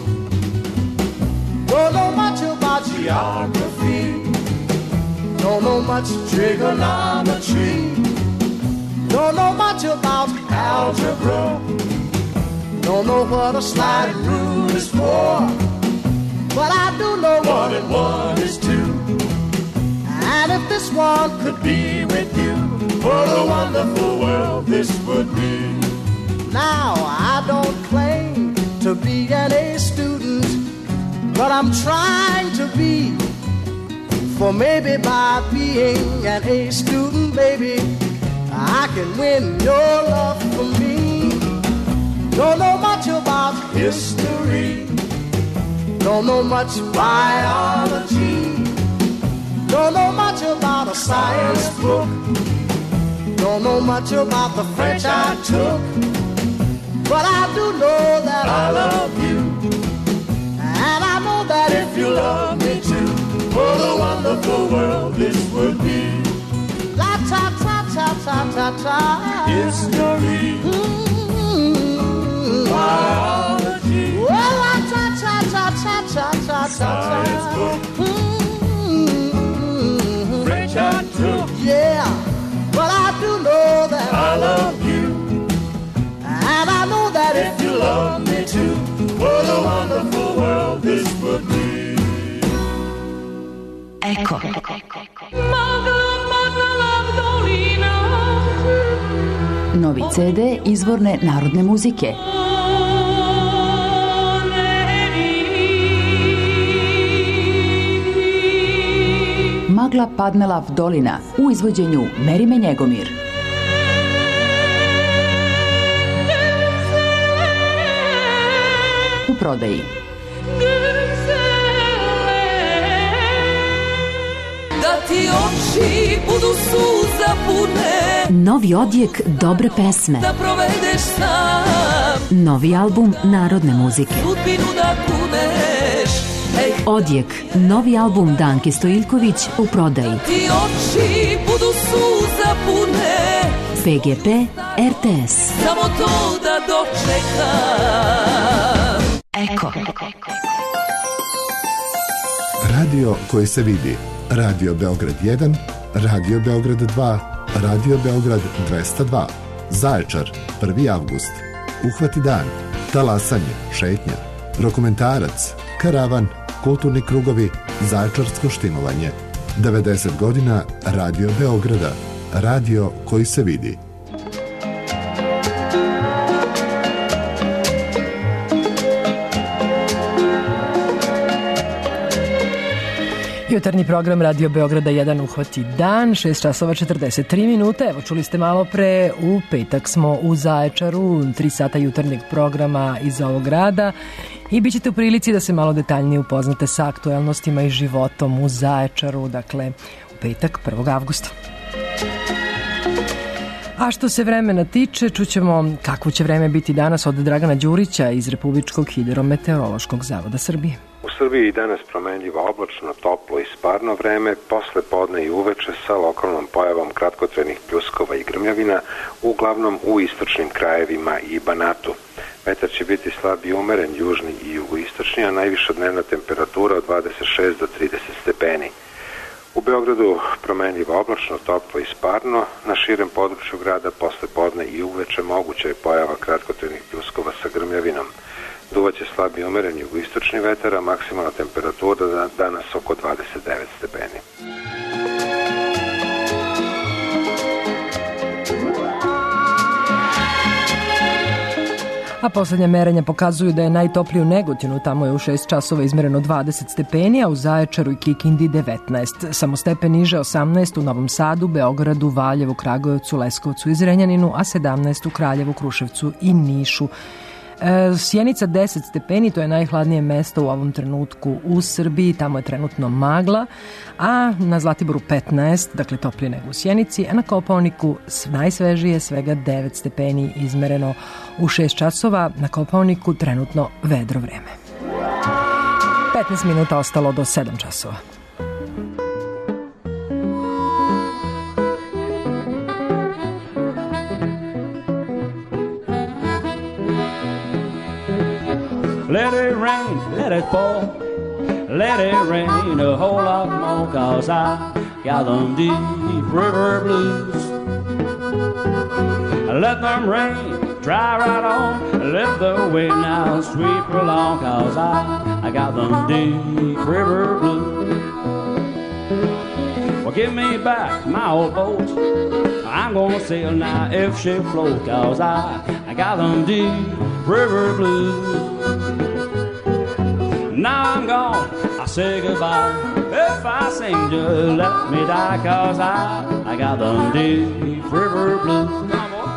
Don't know much about geography, don't know much trigonometry, don't know much about algebra, don't know what a sliding rule is for, but I do know 1 and 1 is 2. And if this one could be with you, what a wonderful world this would be. Now, I don't claim to be an A student, but I'm trying to be. For maybe by being an A student, baby, I can win your love for me. Don't know much about history, don't know much biology, don't know much about a science book, don't know much about the French I took, but I do know that I love you, and I know that if you love me too, what a wonderful world this would be. La ta ta ta ta ta ta. History. Biology. Well, la ta ta ta ta ta ta ta. Science book. French I took. Yeah, but I do know that I love you, and I know that if you love me too, what a wonderful world this would be. Eko. Novi CD izvorne narodne muzike. Magla padnela v dolina u izvođenju Merime Njegomir. U prodaji. Ti oči budu suza pune, novi odjek dobre pesme, da provedeš sam, novi album narodne muzike, sudbinu da kuneš. Odjek, novi album Danke Stojiljković u prodaji. Ti oči budu suza pune, PGP RTS. Samo to da dočekam. Eko. Radio koji se vidi. Radio Beograd 1, Radio Beograd 2, Radio Beograd 202, Zaječar, 1. avgust, Uhvati dan, Talasanje, šetnja, Rokomentarac, Karavan, Kulturni krugovi, Zaječarsko štimovanje. 90 godina Radio Beograda, radio koji se vidi. Jutarnji program Radio Beograda 1 Uhvati dan, 6 časova 43 minuta. Evo, čuli ste malo pre, u petak smo u Zaječaru, 3 sata jutarnjeg programa iz ovog grada i bit ćete u prilici da se malo detaljnije upoznate sa aktuelnostima i životom u Zaječaru, dakle u petak 1. avgusta. A što se vremena tiče, čućemo kakvo će vreme biti danas od Dragana Đurića iz Republičkog hidrometeorološkog zavoda Srbije. U Srbiji i danas promenljivo oblačno, toplo i sparno vreme, posle podne i uveče sa lokalnom pojavom kratkotrenih pljuskova i grmljavina, uglavnom u istočnim krajevima i Banatu. Vetar će biti slab i umeren, južni i jugoistočni, a najviša dnevna temperatura od 26 do 30 stepeni. U Beogradu promenljivo oblačno, toplo i sparno, na širem području grada posle podne i uveče moguća je pojava kratkotrenih pljuskova sa grmljavinom. Duvaće slab i umeren jugoistočni vetar, a maksimalna temperatura danas oko 29 stepeni. A poslednja merenja pokazuju da je najtoplije u Negotinu, tamo je u 6 časova izmereno 20 stepeni, a u Zaječaru i Kikindi 19. Samo stepen niže 18 u Novom Sadu, Beogradu, Valjevu, Kragujevcu, Leskovcu i Zrenjaninu, a 17 u Kraljevu, Kruševcu i Nišu. Sjenica 10 stepeni, to je najhladnije mesto u ovom trenutku u Srbiji, tamo je trenutno magla, a na Zlatiboru 15, dakle toplije nego u Sjenici, a na Kopaoniku najsvežije svega 9 stepeni izmereno u 6 časova, na Kopaoniku trenutno vedro vreme. 15 minuta ostalo do 7 časova. Let it rain, let it pour, let it rain a whole lot more, 'cause I got them deep river blues. Let them rain, dry right on, let the wind now sweep along, 'cause I got them deep river blues. Well, give me back my old boat, I'm gonna sail now if she float, 'cause I I got them deep river blues. Now I'm gone, I say goodbye. If I sing, just let me die, 'cause I got them deep river blues. Come on, boy.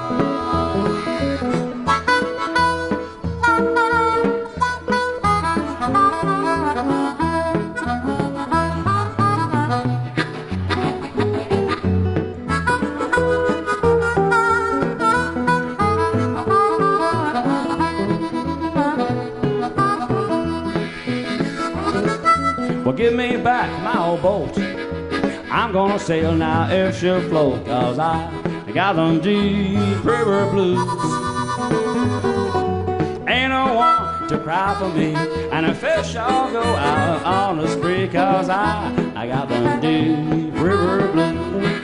Well, give me back my old boat. I'm gonna sail now if she'll float, 'cause I got them deep river blues. Ain't no one to cry for me, and the fish all go out on the spree, 'cause I got them deep river blues.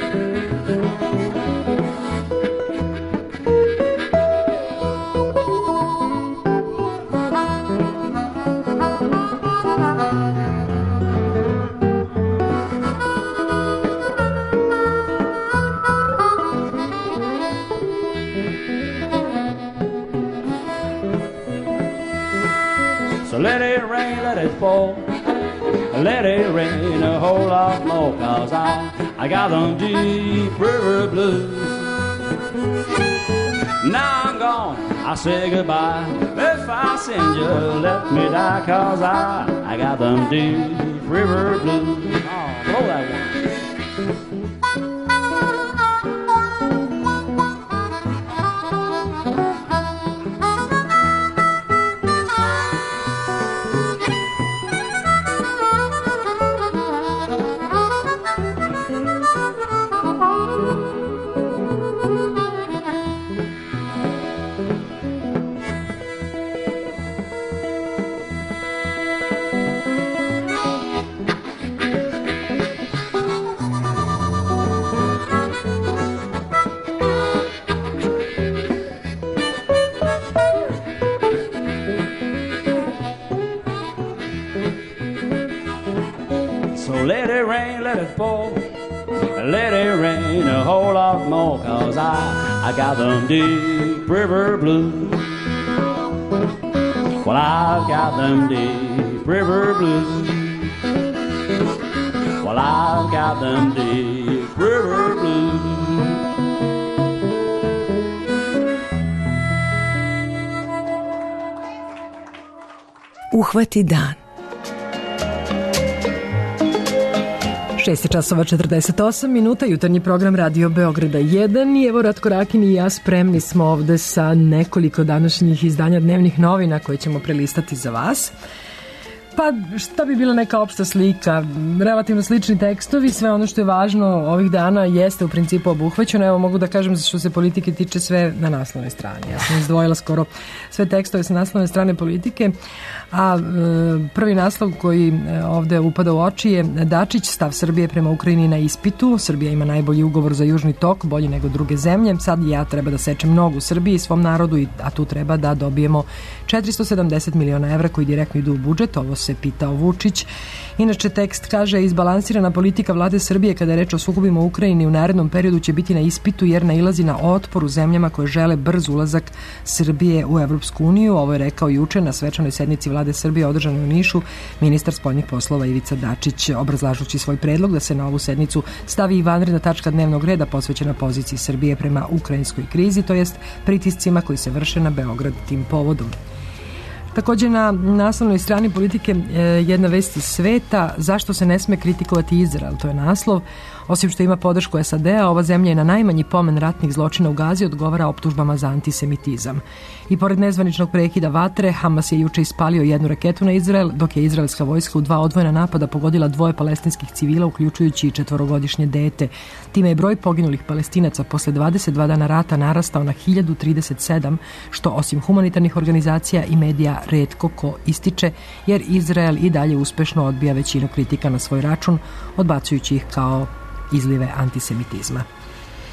Let it rain, let it fall. Let it rain a whole lot more, 'cause I got them deep river blues. Now I'm gone, I say goodbye. If I send you, let me die, 'cause I got them deep river blues. Oh, blow that one. Let it rain, let it fall. Let it rain a whole lot more, 'cause I got them deep river blues. Well, I've got them deep river blues. Well, I've got them deep river blues. Uhvati dan. 6 časova 48 minuta, jutarnji program Radio Beograda 1 i evo Ratko Rakin i ja spremni smo ovde sa nekoliko današnjih izdanja dnevnih novina koje ćemo prelistati za vas. Pa šta bi bila neka opšta slika, relativno slični tekstovi, sve ono što je važno ovih dana jeste u principu obuhvaćeno. Evo mogu da kažem što se politike tiče sve na naslovnoj strani. Ja sam izdvojila skoro sve tekstove sa naslovne strane Politike, a prvi naslov koji ovde upada u oči je Dačić, stav Srbije prema Ukrajini na ispitu. Srbija ima najbolji ugovor za Južni tok, bolji nego druge zemlje. Sad ja treba da sečem nogu u Srbiji i svom narodu, a tu treba da dobijemo 470 miliona evra koji direktno idu u budžet. Ovo se pitao Vučić. Inače, tekst kaže: izbalansirana politika vlade Srbije kada je reč o sukobima u Ukrajini u narednom periodu će biti na ispitu jer nailazi na otpor u zemljama koje žele brz ulazak Srbije u Evropsku uniju. Ovo je rekao juče na svečanoj sednici vlade Srbije održanoj u Nišu ministar spoljnih poslova Ivica Dačić, obrazlažući svoj predlog da se na ovu sednicu stavi i vanredna tačka dnevnog reda posvećena poziciji Srbije prema ukrajinskoj krizi, to jest pritiscima koji se vrše na Beograd tim povodom. Također na naslovnoj strani Politike jedna vest iz sveta: zašto se ne sme kritikovati Izrael, to je naslov. Osim što ima podršku SAD-a, ova zemlja je na najmanji pomen ratnih zločina u Gazi odgovara optužbama za antisemitizam. I pored nezvaničnog prekida vatre, Hamas je juče ispalio jednu raketu na Izrael, dok je izraelska vojska u 2 odvojena napada pogodila 2 palestinskih civila, uključujući i 4-godišnje dete. Time je broj poginulih Palestinaca posle 22 dana rata narastao na 1037, što osim humanitarnih organizacija i medija retko ko ističe, jer Izrael i dalje uspešno odbija većinu kritika na svoj račun, odbacujući ih kao izlive antisemitizma.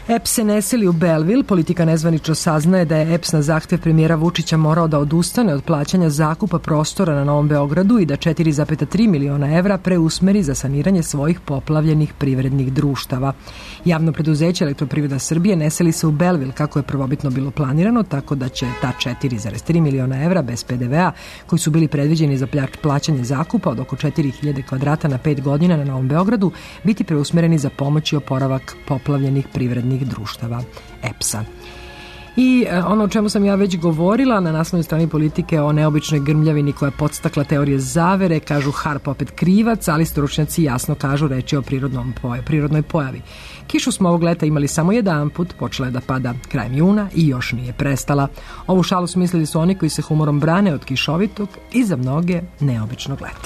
EPS se ne seli u Belleville. Politika nezvanično saznaje da je EPS na zahtev premijera Vučića morao da odustane od plaćanja zakupa prostora na Novom Beogradu i da 4,3 miliona evra preusmeri za saniranje svojih poplavljenih privrednih društava. Javno preduzeće Elektroprivreda Srbije ne seli se u Belleville kako je prvobitno bilo planirano, tako da će ta 4,3 miliona evra bez PDV-a koji su bili predviđeni za plaćanje zakupa od oko 4000 kvadrata na 5 godina na Novom Beogradu biti preusmereni za pomoć i oporavak poplavljenih privrednih društava EPS-a. I ono o čemu sam ja već govorila na naslovnoj strani Politike o neobičnoj grmljavini koja je podstakla teorije zavere, kažu Harp opet krivac, ali stručnjaci jasno kažu reč je o prirodnoj pojavi. Kišu smo ovog leta imali samo jedan put, počela je da pada krajem juna i još nije prestala. Ovu šalu smislili su oni koji se humorom brane od kišovitog i za mnoge neobičnog leta.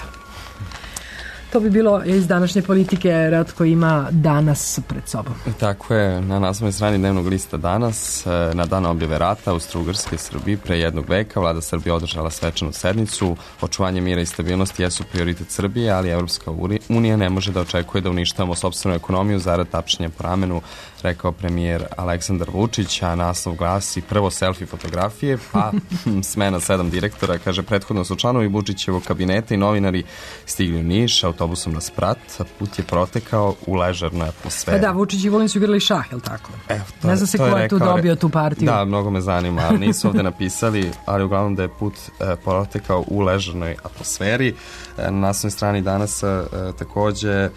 To bi bilo iz današnje Politike, Ratko ima Danas pred sobom. Tako je, na naslovnoj strani dnevnog lista Danas, na dan objave rata Austro-Ugarske Srbiji pre jednog veka, vlada Srbije održala svečanu sednicu. Očuvanje mira i stabilnosti jesu prioritet Srbije, ali Evropska unija ne može da očekuje da uništavamo sopstvenu ekonomiju zarad tapšenja po ramenu, rekao premijer Aleksandar Vučić, a naslov glasi prvo selfie fotografije, pa smena 7 direktora, kaže prethodno su članovi Vučićevog kabineta i novinari stigli u Niš autobusom na sprat, a put je protekao u ležernoj atmosferi. Da, Vučić i Vulin su igrali šah, je li tako? Ne znam se ko je tu dobio tu partiju. Da, mnogo me zanima, ali nisu ovde napisali, ali uglavnom da je put protekao u ležernoj atmosferi. Na naslovnoj strani Danas takođe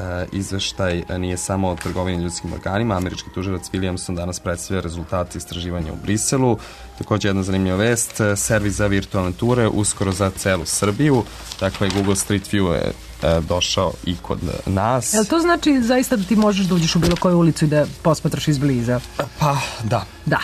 izveštaj nije samo o trgovini ljudskim organima. Američki tužilac Williamson danas predstavlja rezultate istraživanja u Briselu. Takođe jedna zanimljiva vest, servis za virtualne ture uskoro za celu Srbiju. Dakle, Google Street View je došao i kod nas. Jel to znači zaista da ti možeš da uđeš u bilo koju ulicu i da posmatraš izbliza? Pa, da.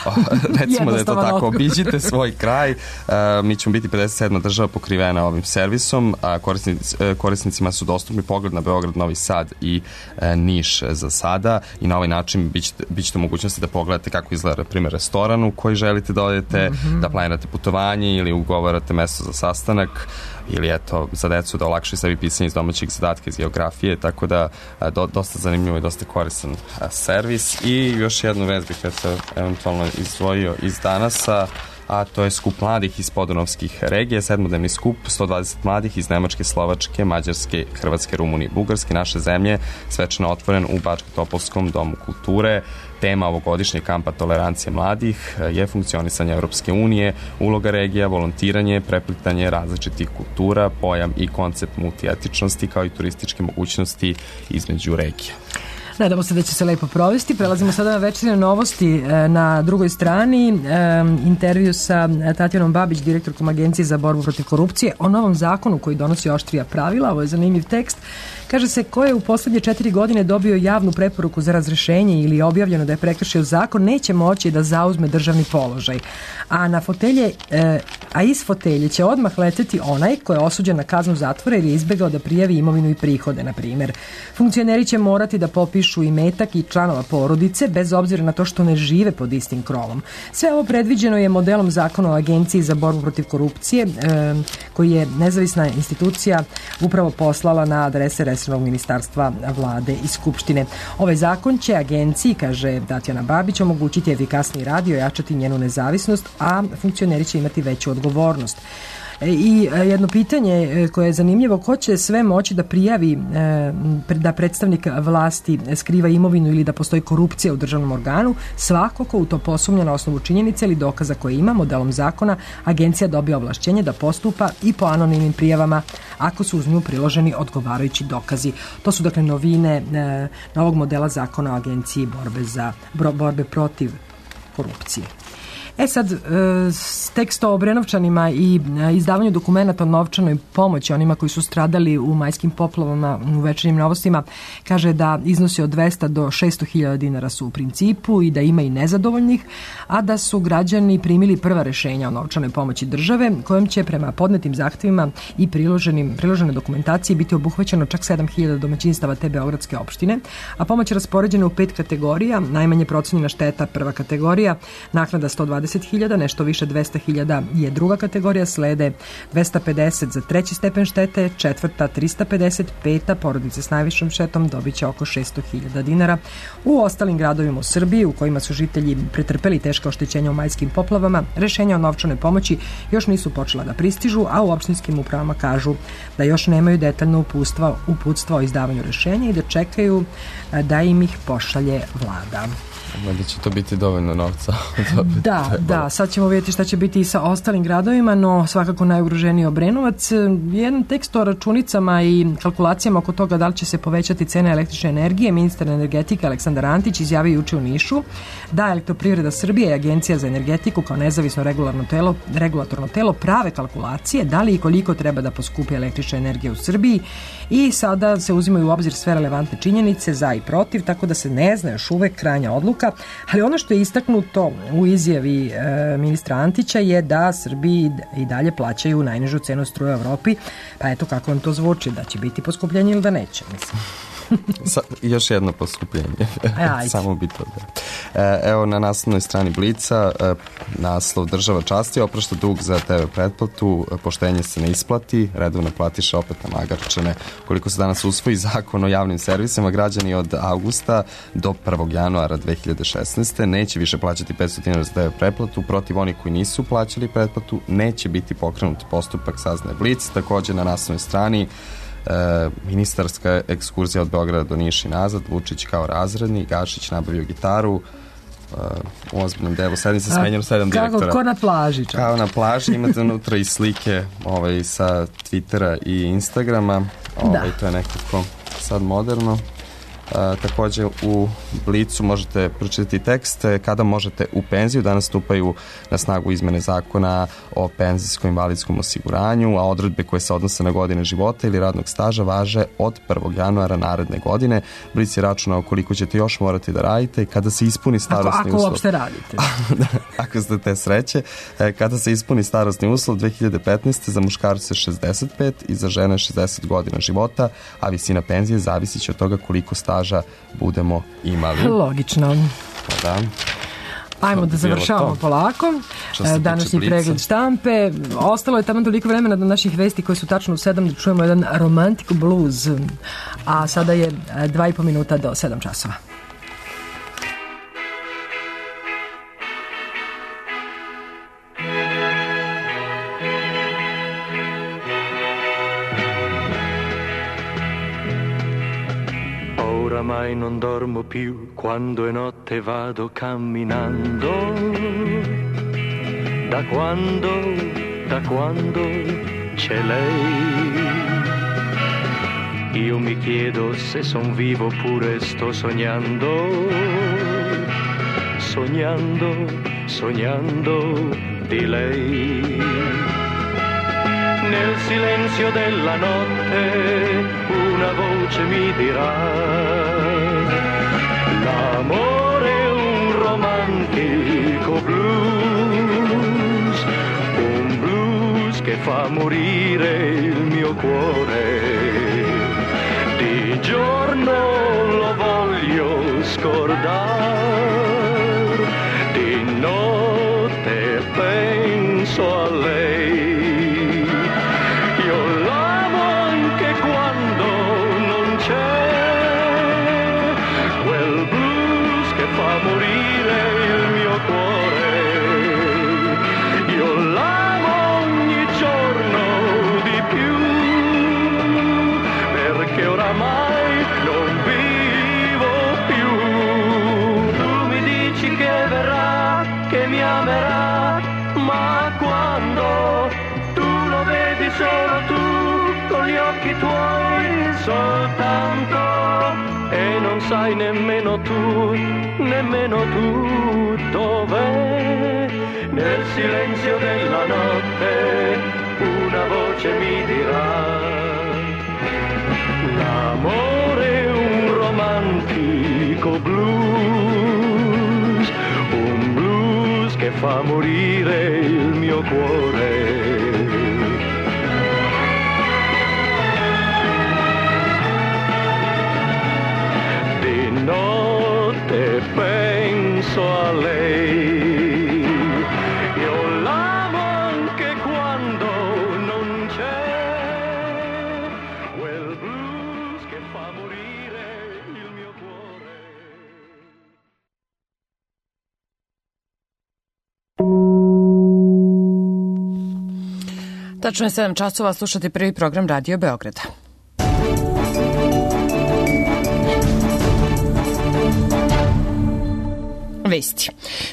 Recimo da je to tako. Obiđite svoj kraj. Mi ćemo biti 57. država pokrivena ovim servisom. Korisnicima su dostupni pogled na Beograd, Novi Sad i Niš za sada i na ovaj način bit ćete mogućnosti da pogledate kako izgleda primjer restoran u koji želite da odete, da planirate putovanje ili ugovarate mesto za sastanak ili eto za decu da olakšaju sebi pisanje iz domaćeg zadatka iz geografije, tako da dosta zanimljivo i dosta koristan servis. I još jednu vest bih eventualno izdvojio iz Danasa, a to je skup mladih iz podunavskih regija, 7-dnevni skup, 120 mladih iz Nemačke, Slovačke, Mađarske, Hrvatske, Rumunije i Bugarske, naše zemlje, svečano otvoren u Bačko-Topolskom domu kulture. Tema ovogodišnjeg kampa Tolerancije mladih je funkcionisanje Evropske unije, uloga regija, volontiranje, preplitanje različitih kultura, pojam i koncept multietičnosti kao i turističke mogućnosti između regija. Nadamo se da će se lepo provesti. Prelazimo sada na večernje novosti. Na drugoj strani intervju sa Tatjanom Babić, direktorkom Agencije za borbu protiv korupcije, o novom zakonu koji donosi oštrija pravila. Ovo je zanimljiv tekst. Kaže se ko je u poslednje 4 godine dobio javnu preporuku za razrešenje ili je objavljeno da je prekršio zakon, neće moći da zauzme državni položaj. A iz fotelje će odmah leteti onaj ko je osuđen na kaznu zatvora ili je izbegao da prijavi imovinu i prihode, na primjer. Funkcioneri će morati da popišu imetak i članova porodice bez obzira na to što ne žive pod istim krovom. Sve ovo predviđeno je modelom zakona o Agenciji za borbu protiv korupcije koji je nezavisna institucija upravo poslala na adrese resornog ministarstva, vlade i skupštine. Ovaj zakon će agenciji, kaže Tatjana Babić, omogućiti efikasniji rad i ojačati njenu nezavisnost, a funkcioneri će imati veću odgovornost. I jedno pitanje koje je zanimljivo, ko će sve moći da prijavi da predstavnik vlasti skriva imovinu ili da postoji korupcija u državnom organu? Svako ko u to posumnja na osnovu činjenice ili dokaza koje ima, modelom zakona agencija dobija ovlašćenje da postupa i po anonimnim prijavama ako su uz nju priloženi odgovarajući dokazi. To su dakle novine novog modela zakona o Agenciji borbe protiv korupcije. Sad, tekst o Obrenovčanima i izdavanju dokumenta o novčanoj pomoći onima koji su stradali u majskim poplavama u večernjim novostima kaže da iznosi od 200 do 600.000 dinara su u principu i da ima i nezadovoljnih, a da su građani primili prva rešenja o novčanoj pomoći države kojom će prema podnetim zahtevima i priložene dokumentacije biti obuhvaćeno čak 7.000 domaćinstava te beogradske opštine, a pomoć je raspoređena u 5 kategorija. Najmanje procenjena šteta prva kategorija, naknada 120 120.000, nešto više 200.000 je druga kategorija, slede 250 za treći stepen štete, četvrta 350, peta porodice s najvišom štetom dobit će oko 600.000 dinara. U ostalim gradovima u Srbiji u kojima su žitelji pretrpeli teška oštećenja u majskim poplavama, rešenja o novčanoj pomoći još nisu počela da pristižu, a u opštinskim upravama kažu da još nemaju detaljno uputstva o izdavanju rešenja i da čekaju da im ih pošalje vlada. Da će to biti dovoljno novca. Da, sad ćemo vidjeti šta će biti i sa ostalim gradovima, no svakako najugroženiji Obrenovac. Jedan tekst o računicama i kalkulacijama oko toga da li će se povećati cena električne energije. Ministar energetike Aleksandar Antić izjavio juče u Nišu da Elektroprivreda Srbije i Agencija za energetiku kao nezavisno regulatorno telo prave kalkulacije da li i koliko treba da poskupi električna energija u Srbiji i sada se uzimaju u obzir sve relevantne činjenice za i protiv, tako da se ne zna još uvek krajnja odluka. Ali ono što je istaknuto u izjavi ministra Antića je da Srbiji i dalje plaćaju najnižu cenu struje u Evropi, pa eto kako vam to zvuči, da će biti poskupljenje ili da neće, mislim. Još jedno poskupljenje. Samo bi to da. Evo na naslovnoj strani Blica naslov država časti oprašta dug za TV pretplatu, poštenje se ne isplati, redovno platiše opet na Magarčane. Koliko se danas usvoji zakon o javnim servisima, građani od avgusta do 1. januara 2016. neće više plaćati 500 dinara za TV pretplatu, protiv onih koji nisu plaćali pretplatu neće biti pokrenut postupak, saznaje Blic. Također na naslovnoj strani ministarska ekskurzija od Beograda do Niša i nazad, Vučić kao razredni, Gašić nabavio gitaru, u ozbiljnom delu sednice smenjeno 7 direktora. Kao na plaži. Kao na plaži, imate unutra i slike sa Twittera i Instagrama, to je nekako sad moderno. Također u Blicu možete pročitati tekst kada možete u penziju. Danas stupaju na snagu izmene zakona o penzijsko-invalidskom osiguranju, a odredbe koje se odnose na godine života ili radnog staža važe od 1. januara naredne godine. Blic je računao koliko ćete još morati da radite i kada se ispuni starosni uslov. Ako uopšte radite. Ako ste te sreće. Kada se ispuni starosni uslov 2015. za muškarce 65 i za žene 60 godina života, a visina penzije zavisit će od toga koliko staža budemo imali. Logično. Da. Ajmo da završavamo polako. Današnji pregled štampe. Ostalo je tamo toliko vremena do naših vesti koje su tačno u 7 da čujemo jedan romantic blues. A sada je 2,5 minuta do 7 časova. Oramai non dormo più, quando è notte vado camminando. Da quando c'è lei. Io mi chiedo se son vivo oppure sto sognando. Sognando di lei. Nel silenzio della notte una voce mi dirà: l'amore è un romantico blues, un blues che fa morire il mio cuore. Di giorno lo voglio scordare, di notte penso a lei. Solo tu, con gli occhi tuoi, soltanto, e non sai nemmeno tu dov'è. Nel silenzio della notte una voce mi dirà: l'amore è un romantico blues, un blues che fa morire il mio cuore. Notte penso a lei, Tačno je 7 časova, slušate prvi program Radio Beograda. Vesti.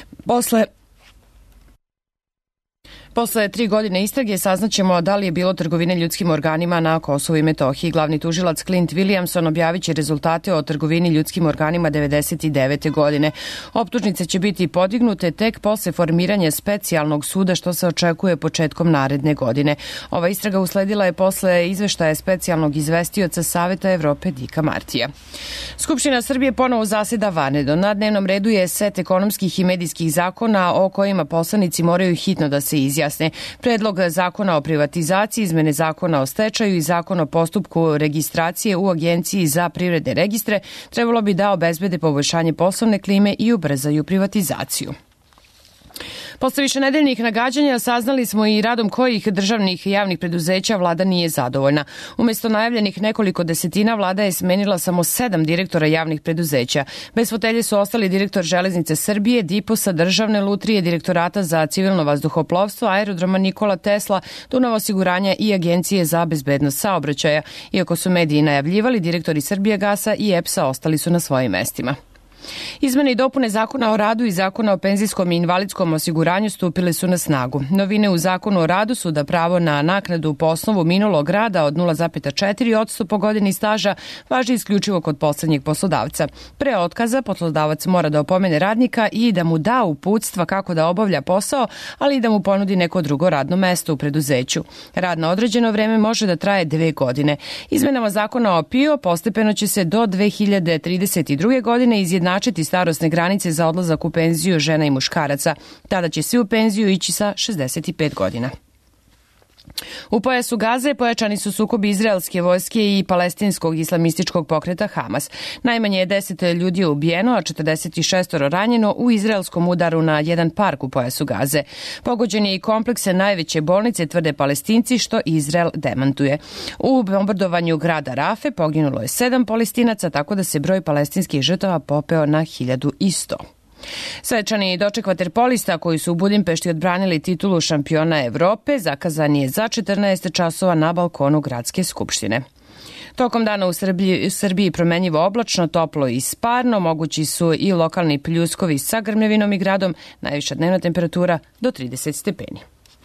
Posle 3 godine istrage saznaćemo da li je bilo trgovine ljudskim organima na Kosovu i Metohiji. Glavni tužilac Clint Williamson objavit će rezultate o trgovini ljudskim organima 1999. godine. Optužnice će biti podignute tek posle formiranja specijalnog suda, što se očekuje početkom naredne godine. Ova istraga usledila je posle izveštaja specijalnog izvestioca Saveta Evrope Dika Martija. Skupština Srbije ponovo zaseda vanredno. Na dnevnom redu je set ekonomskih i medijskih zakona o kojima poslanici moraju hitno da se izjasne. Predlog zakona o privatizaciji, izmene zakona o stečaju i zakon o postupku registracije u Agenciji za privredne registre trebalo bi da obezbede poboljšanje poslovne klime i ubrzaju privatizaciju. Posle višenedeljnih nagađanja saznali smo i radom kojih državnih i javnih preduzeća vlada nije zadovoljna. Umesto najavljenih nekoliko desetina, vlada je smenila samo 7 direktora javnih preduzeća. Bez fotelje su ostali direktor Železnice Srbije, Diposa, Državne lutrije, Direktorata za civilno vazduhoplovstvo, Aerodroma Nikola Tesla, Dunav osiguranja i Agencije za bezbednost saobraćaja. Iako su mediji najavljivali, direktori Srbijagasa i EPS-a ostali su na svojim mestima. Izmene i dopune Zakona o radu i Zakona o penzijskom i invalidskom osiguranju stupile su na snagu. Novine u Zakonu o radu su da pravo na naknadu po osnovu minulog rada od 0,4% po godini staža važi isključivo kod poslednjeg poslodavca. Pre otkaza poslodavac mora da opomene radnika i da mu da uputstva kako da obavlja posao, ali i da mu ponudi neko drugo radno mesto u preduzeću. Rad na određeno vreme može da traje 2 godine. Izmenama Zakona o PIO postepeno će se do 2032. godine izjednačiti starosne granice za odlazak u penziju žena i muškaraca. Tada će svi u penziju ići sa 65 godina. U pojasu Gaze pojačani su sukobi izraelske vojske i palestinskog islamističkog pokreta Hamas. Najmanje je 10 ljudi ubijeno, a 46 ranjeno u izraelskom udaru na jedan park u pojasu Gaze. Pogođen je i komplekse najveće bolnice, tvrde Palestinci, što Izrael demantuje. U bombardovanju grada Rafe poginulo je 7 Palestinaca, tako da se broj palestinskih žrtava popeo na 1100. Svečani doček vaterpolista koji su u Budimpešti odbranili titulu šampiona Evrope zakazan je za 14 časova na balkonu Gradske skupštine. Tokom dana u Srbiji promenjivo oblačno, toplo i sparno, mogući su i lokalni pljuskovi sa grmljavinom i gradom, najviša dnevna temperatura do 30 stepeni.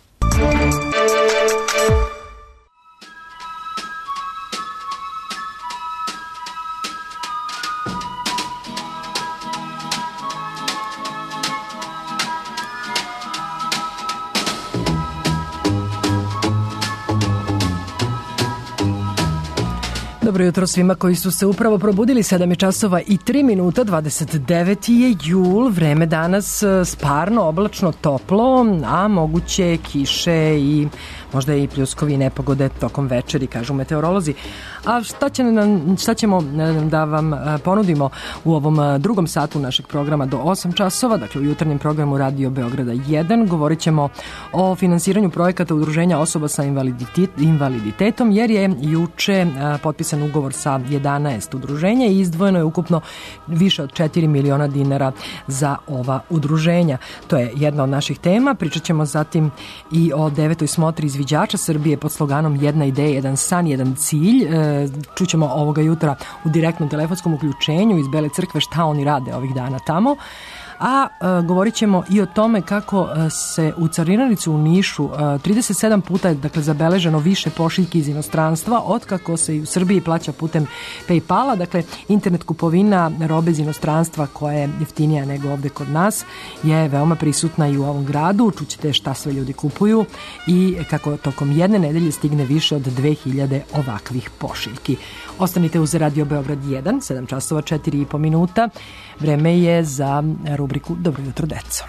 Dobro jutro svima koji su se upravo probudili. 7 časova i 3 minuta, 29. je jul, vreme danas sparno, oblačno, toplo, a moguće kiše i možda i pljuskovi i nepogode tokom večeri, kažu meteorolozi. A šta ćemo da vam ponudimo u ovom drugom satu našeg programa do 8 časova, dakle u jutarnjem programu Radio Beograda 1, govorit ćemo o finansiranju projekata udruženja osoba sa invaliditetom, jer je juče potpisan ugovor sa 11 udruženja i izdvojeno je ukupno više od 4 miliona dinara za ova udruženja. To je jedna od naših tema. Pričat ćemo zatim i o 9. smotri izviđača Srbije pod sloganom Jedna ideja, jedan san, jedan cilj. Čućemo ovoga jutra u direktnom telefonskom uključenju iz Bele crkve šta oni rade ovih dana tamo. A govorit ćemo i o tome kako se u carinarnicu u Nišu 37 puta je zabeleženo više pošiljki iz inostranstva otkako se i u Srbiji plaća putem PayPala, dakle internet kupovina robe iz inostranstva koja je jeftinija nego ovde kod nas je veoma prisutna i u ovom gradu. Čućete šta sve ljudi kupuju i kako tokom jedne nedelje stigne više od 2000 ovakvih pošiljki. Ostanite uz Radio Beograd 1, 7 časova 4,5 minuta. Vreme je za rubriku Dobro jutro, deco.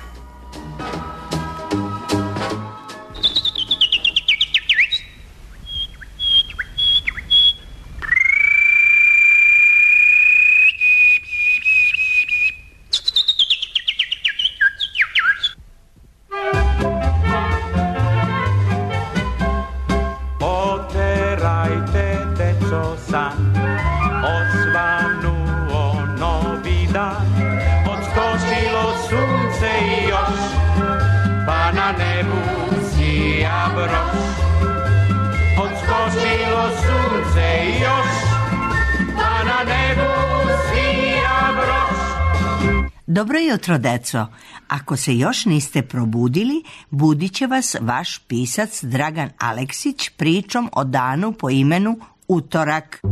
još, pa na nebu svira broš. Dobro jutro, deco. Ako se još niste probudili, budit će vas vaš pisac Dragan Aleksić pričom o danu po imenu utorak.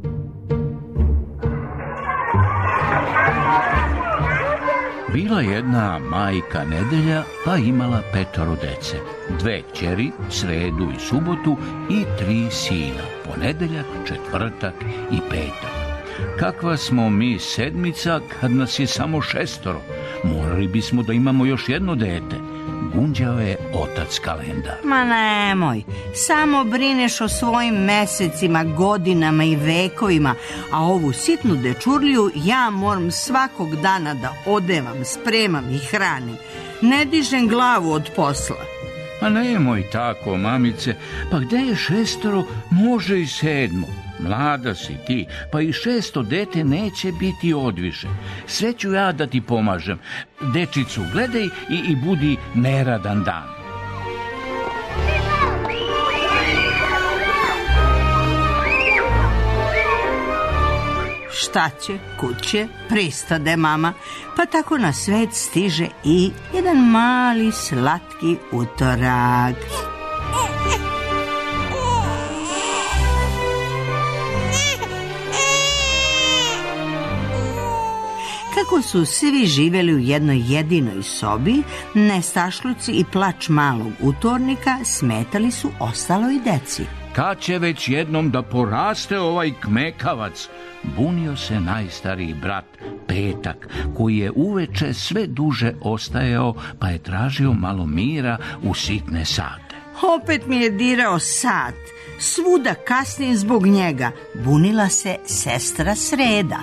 Bila jedna majka Nedelja, pa imala 5 dece. 2 kćeri, sredu i subotu i 3 sina, ponedeljak, četvrtak i petak. Kakva smo mi sedmica kad nas je samo 6? Morali bismo da imamo još jedno dete. Gunđao je otac Kalendar. Ma nemoj, samo brineš o svojim mesecima, godinama i vekovima, a ovu sitnu dečurliju ja moram svakog dana da odevam, spremam i hranim. Ne dižem glavu od posla. Ma nemoj tako, mamice, pa gde je 6, može i 7. Mlada si ti, pa i 6. dete neće biti odviše. Sve ću ja da ti pomažem. Dečicu, gledaj i budi neradan dan. Šta će, kuće, pristade mama, pa tako na svet stiže i jedan mali slatki utorak. Kako su svi živjeli u jednoj jedinoj sobi, nestašluci i plač malog utornika smetali su ostaloj deci. Kad će već jednom da poraste ovaj kmekavac? Bunio se najstariji brat Petak, koji je uveče sve duže ostajao, pa je tražio malo mira u sitne sate. Opet mi je dirao sat. Svuda kasnim zbog njega. Bunila se sestra Sreda.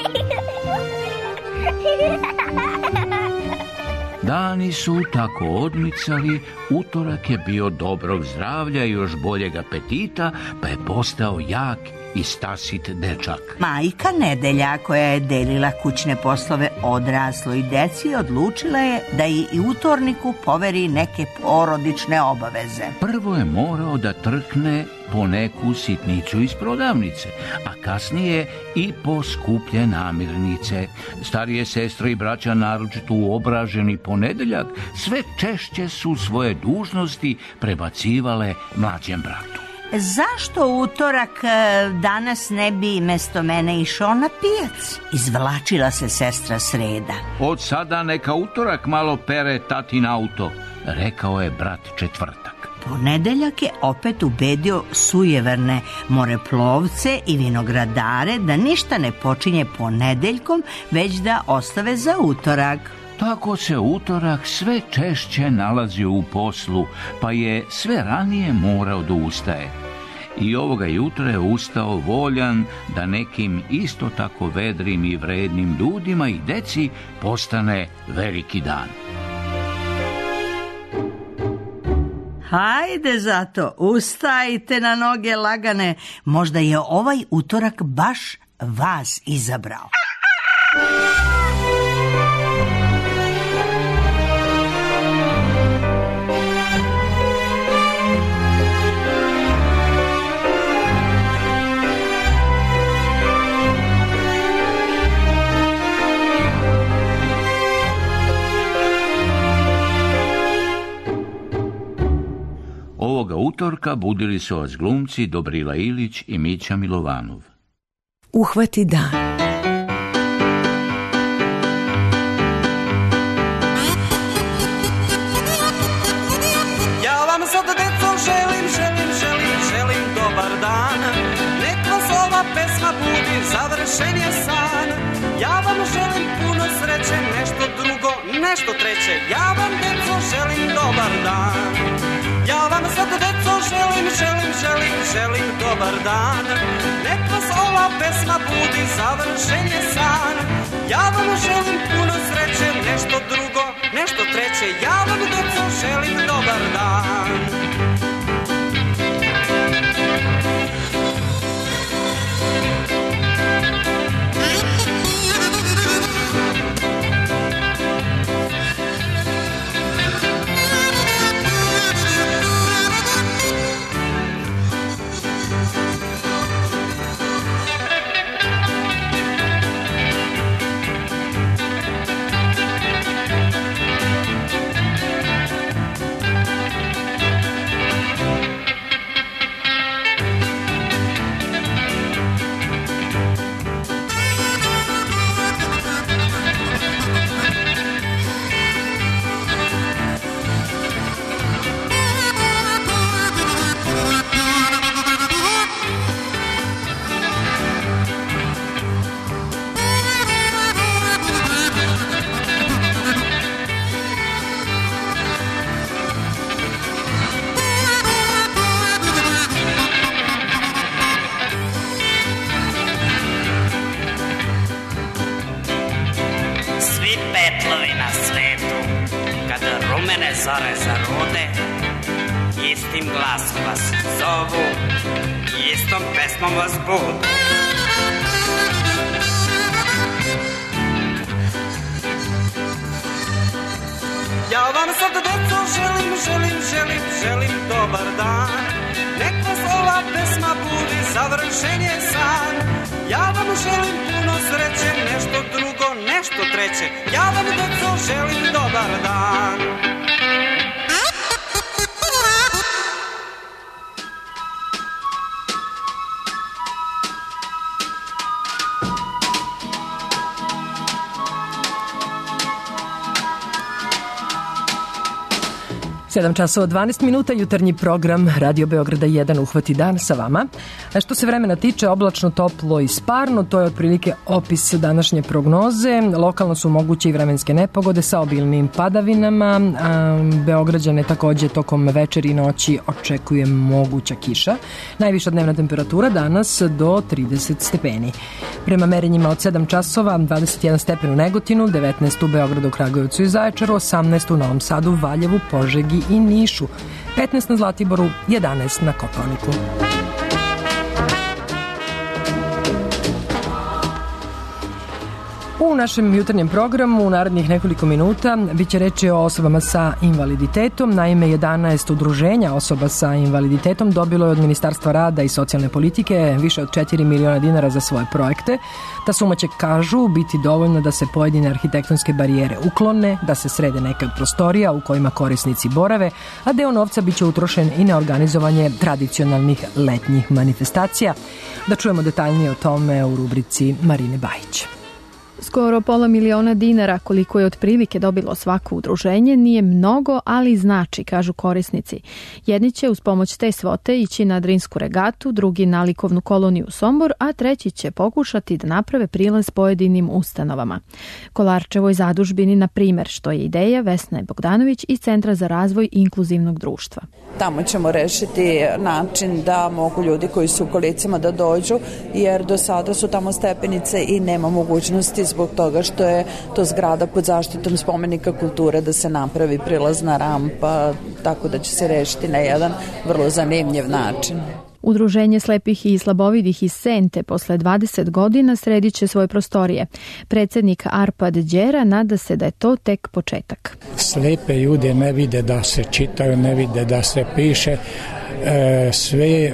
Dani su tako odmicali, utorak je bio dobrog zdravlja i još boljeg apetita, pa je postao jak i stasit dečak. Majka Nedelja, koja je delila kućne poslove odrasloj deci, odlučila je da i utorniku poveri neke porodične obaveze. Prvo je morao da trkne po neku sitnicu iz prodavnice, a kasnije i po skuplje namirnice. Starije sestre i braća, naročito uobraženi ponedeljak, sve češće su svoje dužnosti prebacivale mlađem bratu. Zašto utorak danas ne bi mesto mene išao na pijac? Izvlačila se sestra Sreda. Od sada neka utorak malo pere tatin auto, rekao je brat Četvrtak. Ponedeljak je opet ubedio sujeverne moreplovce i vinogradare da ništa ne počinje ponedeljkom, već da ostave za utorak. Tako se utorak sve češće nalazio u poslu, pa je sve ranije morao da ustaje. I ovoga jutra je ustao voljan da nekim isto tako vedrim i vrednim ljudima i deci postane veliki dan. Hajde zato, ustajte na noge lagane, možda je ovaj utorak baš vas izabrao. Ovoga utorka budili su vas glumci Dobrila Ilić i Mića Milovanov. Uhvati dan. Ja vam sad, deco, želim dobar dan. Nek vas ova pesma budi, završen je san. Ja vam želim puno sreće, nešto drugo, nešto treće. Ja vam, deco, želim dobar dan. Ja vam sad, deco, želim dobar dan. Nek vas ova pesma budi, završen je san. Ja vam želim puno sreće, nešto drugo, nešto treće. Ja vam, deco, želim dobar dan. zore zarude, istim glasom vas zovu, istom pesmom vas budu. Ja vam sad, deco, želim dobar dan. Nek vas ova pesma budi, završen je san. Ja vam želim puno sreće, nešto drugo, nešto treće. Ja vam, deco, želim dobar dan. 7 časova 12 minuta, jutarnji program Radio Beograda 1 uhvati dan sa vama. Što se vremena tiče, oblačno, toplo i sparno, to je otprilike opis današnje prognoze. Lokalno su moguće i vremenske nepogode sa obilnim padavinama. Beograđane takođe tokom večeri i noći očekuje moguća kiša. Najviša dnevna temperatura danas do 30 stepeni. Prema merenjima od 7 časova, 21 stepen u Negotinu, 19 u Beogradu, Kragujevcu i Zaječaru, 18 u Novom Sadu, Valjevu, Požegi i Nišu, 15 na Zlatiboru, 11 na Kopaoniku. U našem jutarnjem programu u narednih nekoliko minuta biće reči o osobama sa invaliditetom. Naime, 11 udruženja osoba sa invaliditetom dobilo je od Ministarstva rada i socijalne politike više od 4 miliona dinara za svoje projekte. Ta suma će, kažu, biti dovoljna da se pojedine arhitektonske barijere uklone, da se srede neke od prostorija u kojima korisnici borave, a deo novca biće utrošen i na organizovanje tradicionalnih letnjih manifestacija. Da čujemo detaljnije o tome u rubrici Marine Bajić. Skoro pola miliona dinara, koliko je otprilike dobilo svako udruženje, nije mnogo, ali znači, kažu korisnici. Jedni će uz pomoć te svote ići na Drinsku regatu, drugi na likovnu koloniju Sombor, a treći će pokušati da naprave prilaz pojedinim ustanovama. Kolarčevoj zadužbini, na primer, što je ideja Vesne Bogdanović iz Centra za razvoj inkluzivnog društva. Tamo ćemo rešiti način da mogu ljudi koji su u kolicima da dođu, jer do sada su tamo stepenice i nema mogućnosti zbog toga što je to zgrada pod zaštitom spomenika kulture da se napravi prilazna rampa, tako da će se rešiti na jedan vrlo zanimljiv način. Udruženje slepih i slabovidih iz Sente posle 20 godina sredit će svoje prostorije. Predsednik Arpad Đera nada se da je to tek početak. Slepe ljude ne vide da se čitaju, ne vide da se piše. Sve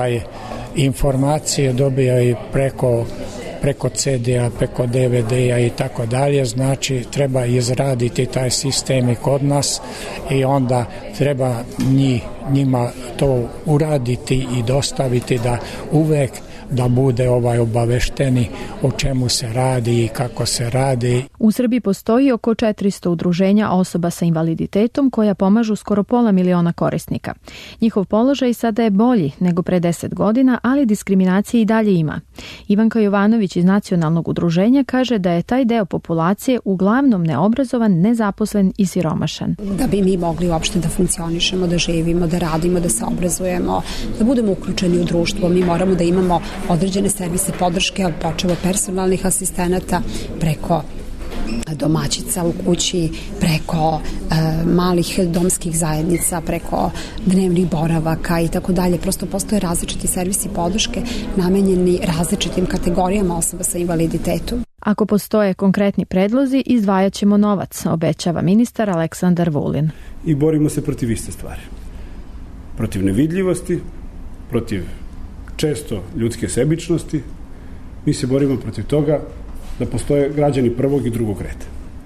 informacije dobijaju preko CD-a, preko DVD-a i tako dalje, znači treba izraditi taj sistem i kod nas i onda treba njima to uraditi i dostaviti da uvek da bude obavešteni o čemu se radi i kako se radi. U Srbiji postoji oko 400 udruženja osoba sa invaliditetom koja pomažu skoro pola miliona korisnika. Njihov položaj sada je bolji nego pre 10 godina, ali diskriminacije i dalje ima. Ivanka Jovanović iz Nacionalnog udruženja kaže da je taj deo populacije uglavnom neobrazovan, nezaposlen i siromašan. Da bi mi mogli uopšte da funkcionišemo, da živimo, da radimo, da se obrazujemo, da budemo uključeni u društvo, mi moramo da imamo određene servise podrške, od počeva personalnih asistenata, preko domaćica u kući, preko malih domskih zajednica, preko dnevnih boravaka i tako dalje. Prosto postoje različiti servisi podrške namenjeni različitim kategorijama osoba sa invaliditetom. Ako postoje konkretni predlozi, izdvajat ćemo novac, obećava ministar Aleksandar Vulin. I borimo se protiv iste stvari. Protiv nevidljivosti, protiv često ljudske sebičnosti. Mi se borimo protiv toga da postoje građani prvog i drugog reda.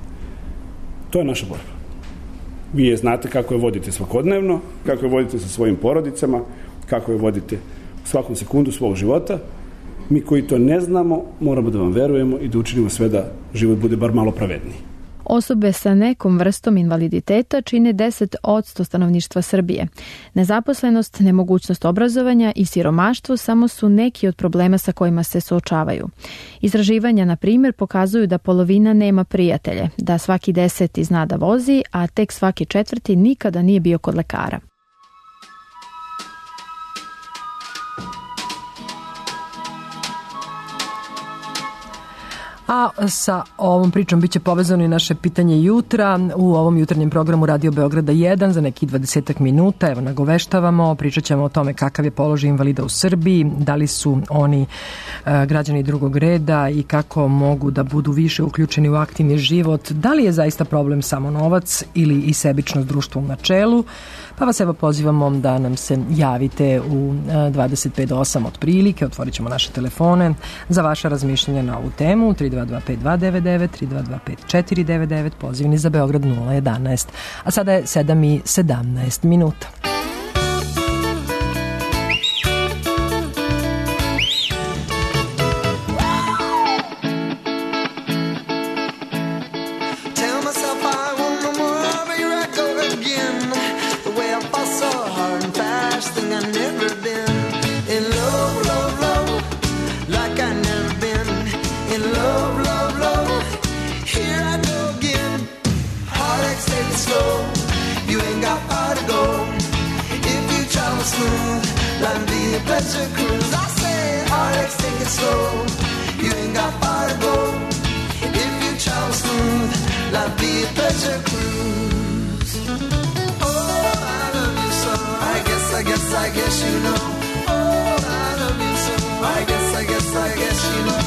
To je naša borba. Vi je znate kako je vodite svakodnevno, kako je vodite sa svojim porodicama, kako je vodite u svakom sekundu svog života. Mi koji to ne znamo, moramo da vam verujemo i da učinimo sve da život bude bar malo pravedniji. Osobe sa nekom vrstom invaliditeta čine 10% stanovništva Srbije. Nezaposlenost, nemogućnost obrazovanja i siromaštvo samo su neki od problema sa kojima se suočavaju. Istraživanja, na primjer, pokazuju da polovina nema prijatelje, da svaki 10 zna da vozi, a tek svaki 4 nikada nije bio kod lekara. A sa ovom pričom biće povezano i naše pitanje jutra u ovom jutarnjem programu Radio Beograda 1 za nekih 20 minuta. Evo, nagoveštavamo, pričat ćemo o tome kakav je položaj invalida u Srbiji, da li su oni građani drugog reda i kako mogu da budu više uključeni u aktivni život, da li je zaista problem samo novac ili i sebičnost društva u načelu. Pa vas evo pozivamo da nam se javite u 25:08 otprilike, otvorit ćemo naše telefone za vaša razmišljanja na ovu temu 3225-299, 3225-499, pozivni za Beograd 011. A sada je 7:17 minuta. Pleasure cruise, I say, RX, take it slow. You ain't got far to go. If you travel smooth, life be a pleasure cruise. Oh, I love you so. I guess you know. Oh, I love you so. I guess you know.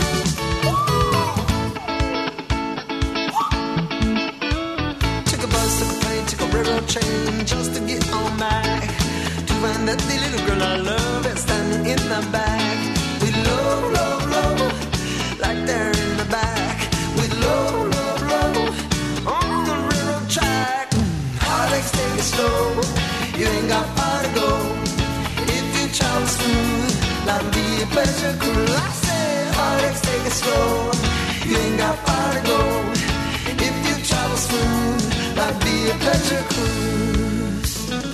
Took a bus, took a plane, took a railroad train just to get on back. Find that the little girl I love is standing in the back. We love, love, love, like they're in the back. We love, love, love, on the railroad track. Heartaches, take it slow, you ain't got far to go. If you travel smooth, life be a pleasure cruise. I say, heartaches, take it slow, you ain't got far to go. If you travel smooth, life be a pleasure cruise.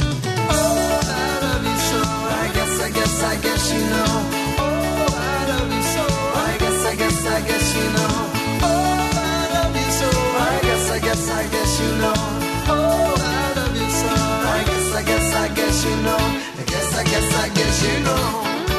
I guess you know. Oh, I love you so. I guess you know. Oh, I love you so. I guess you know. Oh, I love you so. I guess you know. I guess you know.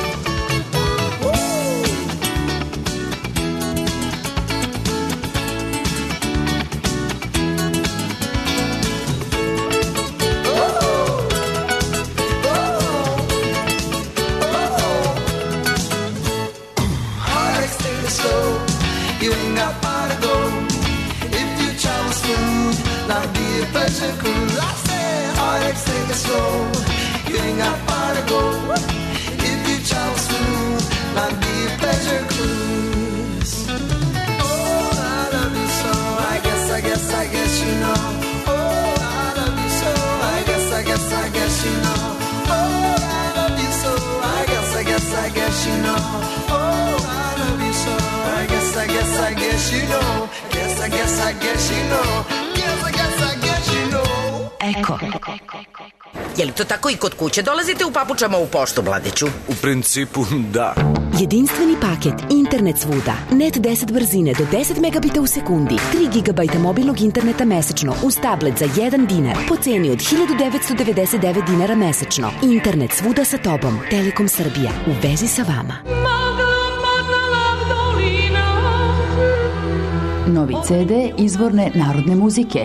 Pleasure cruise, I say, RX, take it slow. You ain't got far to go. If you travel smooth, might be a pleasure cruise. Oh, I love you so. I guess you know. Oh, I love you so. I guess you know. Oh, I love you so. I guess you know. Oh, I love you so. I guess you know. I guess you know. Eko. Je li to tako i kod kuće? Dolazite u papučama u poštu, Vladiću? U principu, da. Jedinstveni paket, internet svuda, net 10 brzine do 10 megabita u sekundi, 3 GB mobilnog interneta mesečno uz tablet za 1 dinar po ceni od 1999 dinara mesečno. Internet svuda sa tobom. Telekom Srbija. U vezi sa vama. Novi CD izvorne narodne muzike.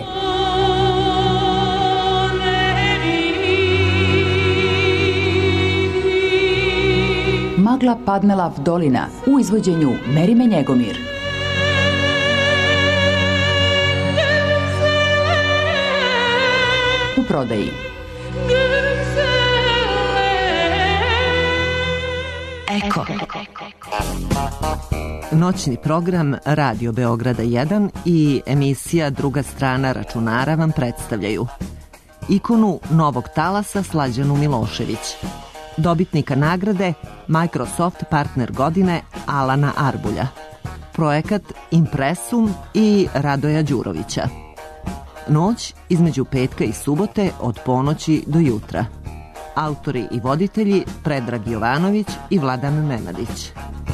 Magla padnela v dolina u izvođenju Merime Njegomir. U prodaji. Eko. Noćni program Radio Beograda 1 i emisija Druga strana računara vam predstavljaju ikonu novog talasa Slađanu Milošević, dobitnika nagrade Microsoft partner godine Alana Arbulja, projekat Impresum i Radoja Đurovića. Noć između petka i subote od ponoći do jutra. Autori i voditelji Predrag Jovanović i Vladan Nenadić.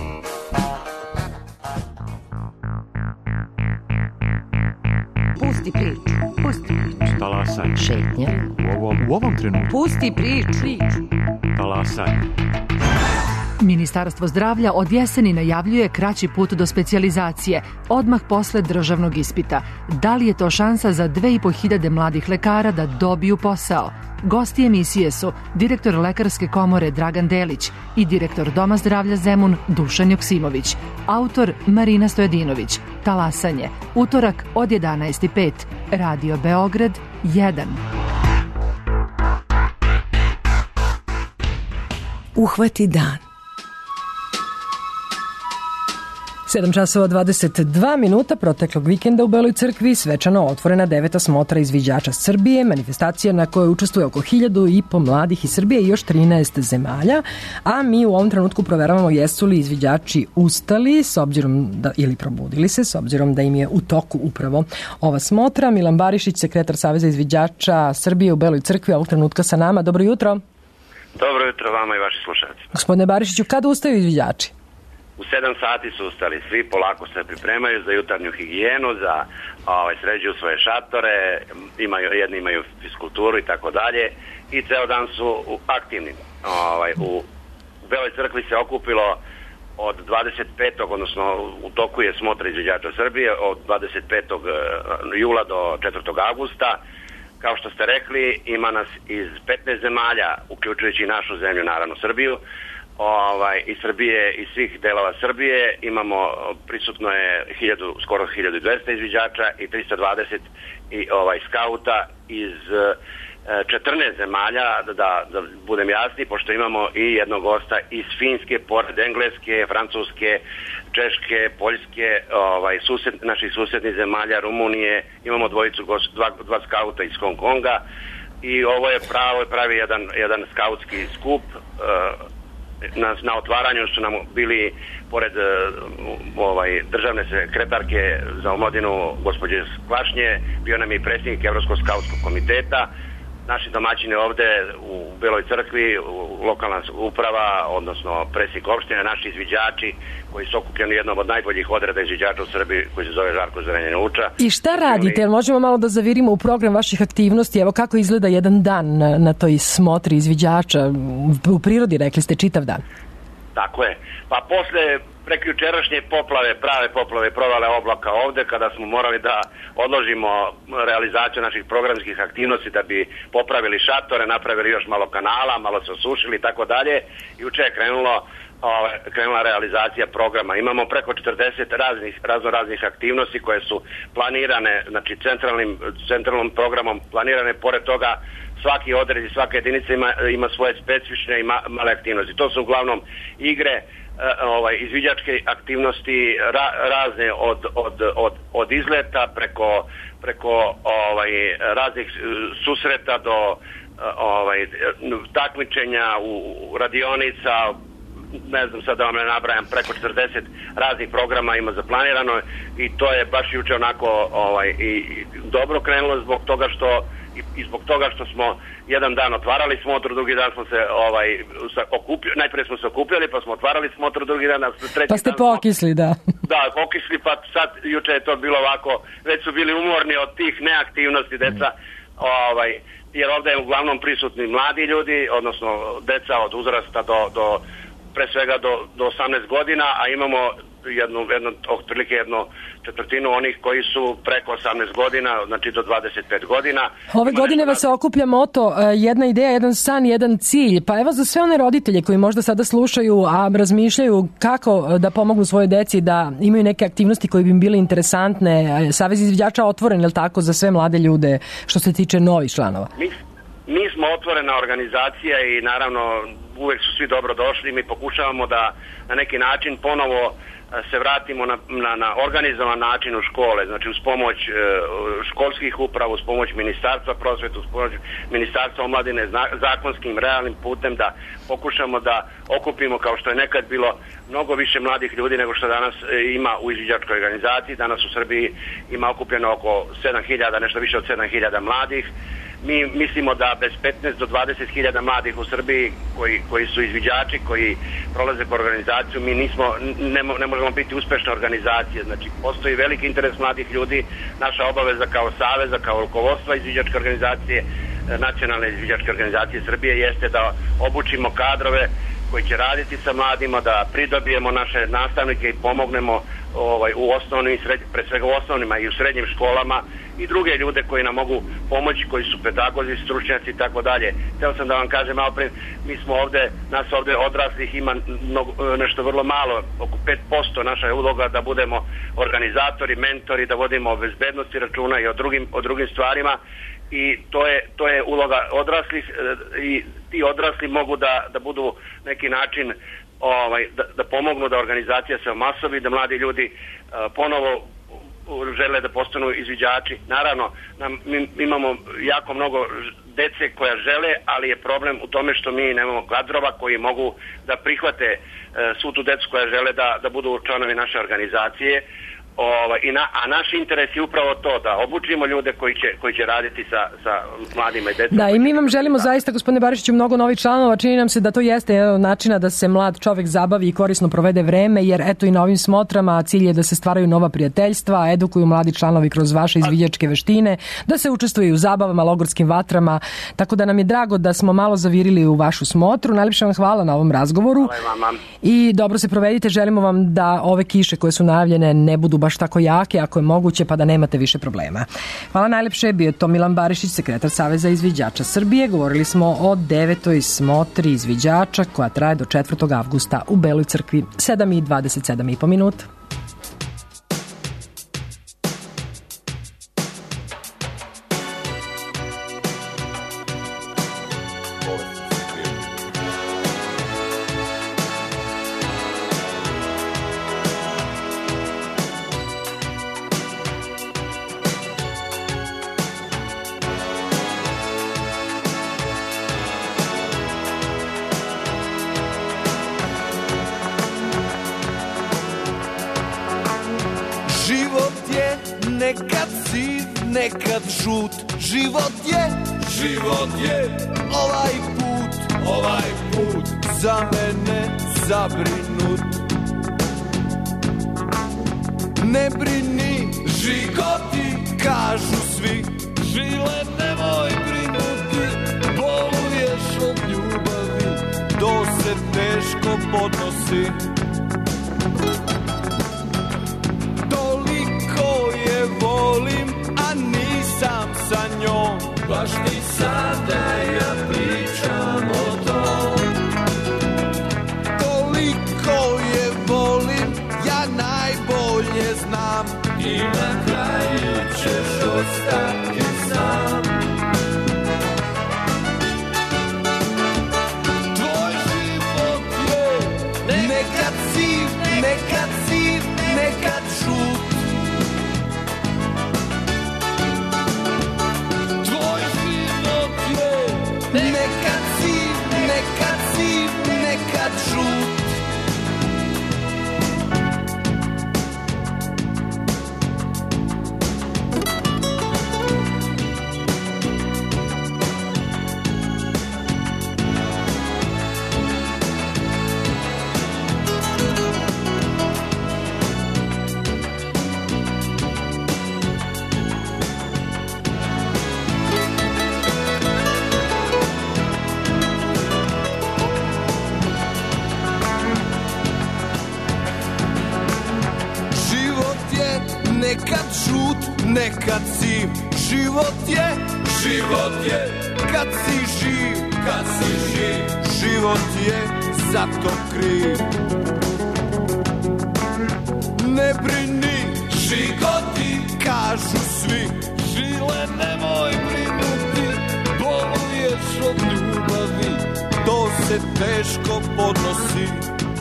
Pusti priču. Talasaj. Šetnja. U ovom trenutku. Pusti priču. Talasaj. Ministarstvo zdravlja od jeseni najavljuje kraći put do specijalizacije, odmah posle državnog ispita. Da li je to šansa za 2500 mladih lekara da dobiju posao? Gosti emisije su direktor Lekarske komore Dragan Delić i direktor Doma zdravlja Zemun Dušan Joksimović. Autor Marina Stojadinović. Talasanje. Utorak od 11:05. Radio Beograd 1. Uhvati dan. 7 časova 22 minuta proteklog vikenda u Beloj crkvi svečano otvorena 9. smotra izviđača Srbije, manifestacija na kojoj učestvuje oko 1500 mladih iz Srbije i još 13 zemalja, a mi u ovom trenutku proveravamo jesu li izviđači ustali s obzirom da, ili probudili se, s obzirom da im je u toku upravo ova smotra. Milan Barišić, sekretar Saveza izviđača Srbije u Beloj crkvi, ovog trenutka sa nama. Dobro jutro. Dobro jutro vama i vaši slušalci. Gospodine Barišiću, kada ustaju izviđači? U 7 sati su ustali, svi polako se pripremaju za jutarnju higijenu, za sređuju svoje šatore, jedni imaju fiskulturu i tako dalje i ceo dan su aktivni. U Beloj crkvi se okupilo od 25. odnosno u toku je smotra izviđača Srbije od 25. jula do 4. avgusta. Kao što ste rekli, ima nas iz 15 zemalja, uključujući i našu zemlju, naravno Srbiju, iz Srbije i svih delova Srbije. Imamo, prisutno je skoro 1200 izviđača i 320 skauta iz 14 zemalja, da budem jasni, pošto imamo i jednog gosta iz Finske, pored Engleske, Francuske, Češke, Poljske, naših susednih zemalja, Rumunije, imamo dva skauta iz Hong Konga i ovo je pravi jedan skautski skup. Na otvaranju su nam bili, pored državne sekretarke za omladinu gospođe Kvašnje, bio nam je i predsjednik Evropskog skautskog komiteta. Naši domaćini ovde u Beloj crkvi, lokalna uprava, odnosno predsjednik opštine, naši izviđači koji su okupljeni jednom od najboljih odreda izviđača u Srbiji koji se zove Žarko Zrenjanin-Uča. I šta radite? Možemo malo da zavirimo u program vaših aktivnosti? Evo kako izgleda jedan dan na toj smotri izviđača u prirodi, rekli ste, čitav dan. Tako je. Pa posle prekjučerašnje prave poplave provale oblaka ovde, kada smo morali da odložimo realizaciju naših programskih aktivnosti da bi popravili šatore, napravili još malo kanala, malo se osušili i tako dalje. Juče je krenula realizacija programa. Imamo preko 40 raznoraznih aktivnosti koje su planirane, znači centralnom programom planirane. Pored toga svaki odred i svaka jedinica ima svoje specifične i male aktivnosti. To su uglavnom igre, izviđačke aktivnosti razne od izleta preko raznih susreta do takmičenja u radionica, ne znam sad da vam ne nabrajam, preko 40 raznih programa ima zaplanirano i to je baš juče onako i dobro krenulo zbog toga što smo jedan dan otvarali smotru, drugi dan smo se najprije smo se okupljali, pa smo otvarali smotru, drugi dan, treći pa ste pokisli, da. Da, pokisli, pa sad juče je to bilo ovako, već su bili umorni od tih neaktivnosti deca, jer ovde je uglavnom prisutni mladi ljudi, odnosno deca od uzrasta do pre svega do 18 godina, a imamo otprilike jednu četvrtinu onih koji su preko 18 godina, znači do 25 godina. Ove godine vas se okuplja moto jedna ideja, jedan san, jedan cilj. Pa evo za sve one roditelje koji možda sada slušaju, a razmišljaju kako da pomognu svoje deci da imaju neke aktivnosti koje bi im bile interesantne. Savez izviđača otvoren, je li tako, za sve mlade ljude što se tiče novih članova? Mi smo otvorena organizacija i naravno uvek su svi dobro došli. Mi pokušavamo da na neki način ponovo se vratimo na organizovan način u škole, znači uz pomoć školskih uprava, uz pomoć Ministarstva prosvete, uz pomoć Ministarstva omladine, zakonskim, realnim putem da pokušamo da okupimo, kao što je nekad bilo, mnogo više mladih ljudi nego što danas ima u izviđačkoj organizaciji. Danas u Srbiji ima okupljeno oko 7.000, nešto više od 7.000 mladih. Mi mislimo da bez 15 do 20.000 mladih u Srbiji koji su izviđači, koji prolaze po organizaciju, mi ne možemo biti uspešna organizacija. Znači, postoji veliki interes mladih ljudi. Naša obaveza kao saveza, kao rukovodstva izviđačke organizacije, nacionalne izviđačke organizacije Srbije, jeste da obučimo kadrove koji će raditi sa mladima, da pridobijemo naše nastavnike i pomognemo u osnovnim, pre svega u osnovnima i u srednjim školama i druge ljude koji nam mogu pomoći, koji su pedagozi, stručnjaci i tako dalje. Hteo sam da vam kažem malo pre, mi smo ovde, nas ovde odraslih ima nešto vrlo malo, oko 5% naša je uloga da budemo organizatori, mentori, da vodimo o bezbednosti računa i o drugim stvarima i to je uloga odraslih i ti odrasli mogu da budu neki način da pomognu da organizacija se omasovi, da mladi ljudi ponovo žele da postanu izviđači. Naravno, mi imamo jako mnogo dece koja žele, ali je problem u tome što mi nemamo kadrova koji mogu da prihvate svu tu decu koja žele da budu članovi naše organizacije. A naš interes je upravo to, da obučimo ljude koji će raditi sa mladima i decom. Da, i mi vam želimo zaista, gospodine Barišiću, mnogo novih članova. Čini nam se da to jeste jedan od načina da se mlad čovek zabavi i korisno provede vreme, jer eto i na ovim smotrama cilj je da se stvaraju nova prijateljstva, edukuju mladi članovi kroz vaše izviđačke veštine, da se učestvuju u zabavama, logorskim vatrama, tako da nam je drago da smo malo zavirili u vašu smotru. Najlepše vam hvala na ovom razgovoru. Hvala vam. I dobro se provedite, želimo vam da ove kiše koje su najavljene ne budu baš tako jake, ako je moguće, pa da nemate više problema. Hvala najlepše, bio je to Milan Barišić, sekretar Saveza izviđača Srbije. Govorili smo o 9. smotri izviđača koja traje do 4. avgusta u Beloj crkvi, 7:27,5 minuta. Nekad žut, život je ovaj put za mene zabrinut. Ne brini, žigoti, kažu svi, žile nemoj brinuti, boluješ od ljubavi, to se teško podnosi. Toliko je volim, a nisam sa njom, baš ti sada ja pričam o tom. Toliko je volim, ja najbolje znam, i na kraju ćeš ostati sam. Tvoj život je nekad siv, nekad siv, nekad žut. Nekad siv, nekad žut. Nekad žut, nekad siv, život je, kad si živ, život je zato kriv. Ne brini, žigoti, kažu svi, žile nemoj brinuti, boluješ od ljubavi, to se teško podnosi.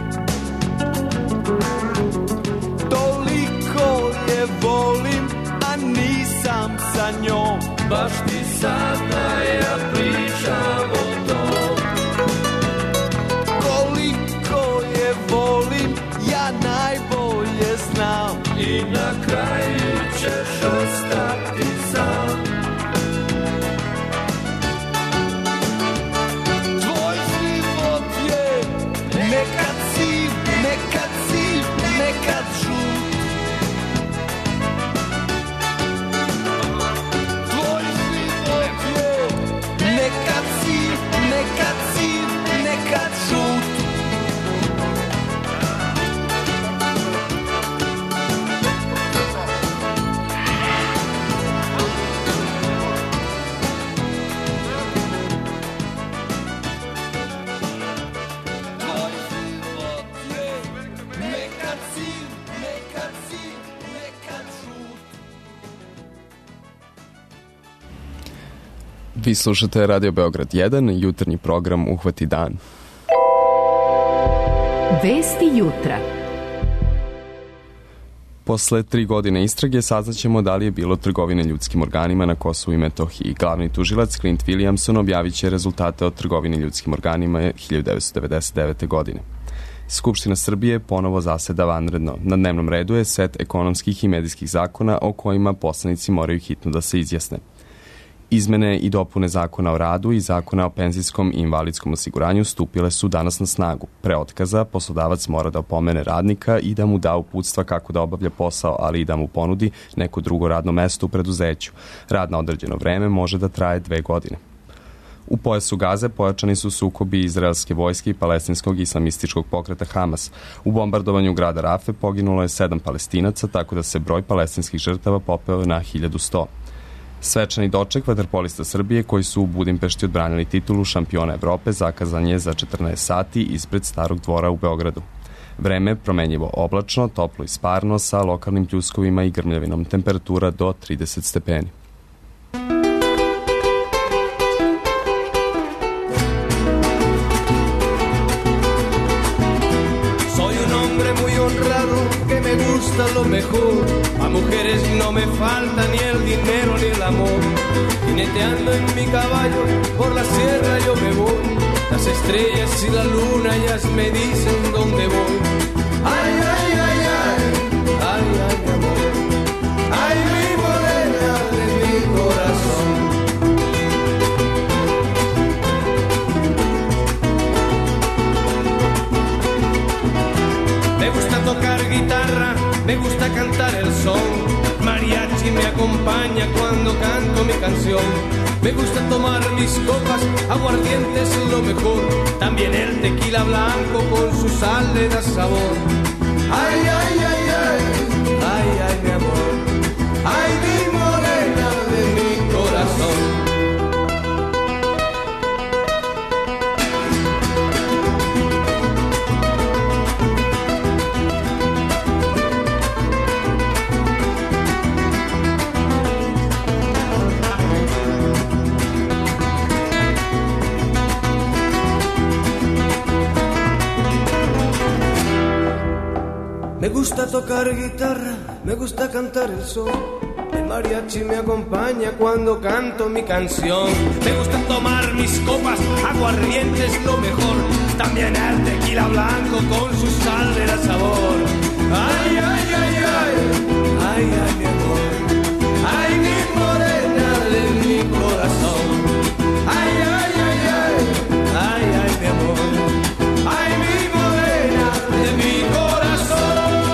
Toliko je volim, a nisam sa njom, baš ti sada ja pričam o tom. Koliko je volim, ja najbolje znam, i na kraju ćeš ostati sam. Tvoj život je nekad siv, nekad siv, nekad žut. Tvoj život je nekad siv, nekad siv, nekad žut. Vi slušate Radio Beograd 1, jutarnji program Uhvati dan. Vesti jutra. Posle 3 godine istrage saznaćemo da li je bilo trgovine ljudskim organima na Kosovu i Metohiji. Glavni tužilac Clint Williamson objavit će rezultate o trgovini ljudskim organima 1999. godine. Skupština Srbije ponovo zaseda vanredno. Na dnevnom redu je set ekonomskih i medijskih zakona o kojima poslanici moraju hitno da se izjasne. Izmene i dopune zakona o radu i zakona o penzijskom i invalidskom osiguranju stupile su danas na snagu. Pre otkaza poslodavac mora da opomene radnika i da mu da uputstva kako da obavlja posao, ali i da mu ponudi neko drugo radno mesto u preduzeću. Rad na određeno vreme može da traje 2 godine. U pojasu Gaze pojačani su sukobi izraelske vojske i palestinskog islamističkog pokreta Hamas. U bombardovanju grada Rafe poginulo je 7 Palestinaca, tako da se broj palestinskih žrtava popeo na 1100. Svečani doček vaterpolista Srbije koji su u Budimpešti odbranili titulu šampiona Evrope zakazan je za 14 sati ispred Starog dvora u Beogradu. Vreme promenjivo oblačno, toplo i sparno sa lokalnim pljuskovima i grmljavinom, temperatura do 30 stepeni. Lo mejor, a mujeres no me falta ni el dinero ni el amor. Jineteando en mi caballo, por la sierra yo me voy. Las estrellas y la luna ellas me dicen dónde voy. Ay, ay, ay, ay, ay, ay, mi amor. Ay, mi morena de mi corazón. Me gusta tocar guitarra, me gusta cantar el son, mariachi me acompaña cuando canto mi canción. Me gusta tomar mis copas, aguardiente es lo mejor, también el tequila blanco con su sal le da sabor. Ay, ay, ay, ay, ay, ay, mi amor, ay, mi morena de mi corazón. Me gusta tocar guitarra, me gusta cantar el sol. El mariachi me acompaña cuando canto mi canción. Me gusta tomar mis copas, aguardiente es lo mejor. También el tequila blanco con su sal le da sabor. Ay, ay, ay, ay, ay, ay, mi amor. Ay, mi morena de mi corazón. Ay, ay, ay, ay, ay, ay, mi amor. Ay, mi morena de mi corazón.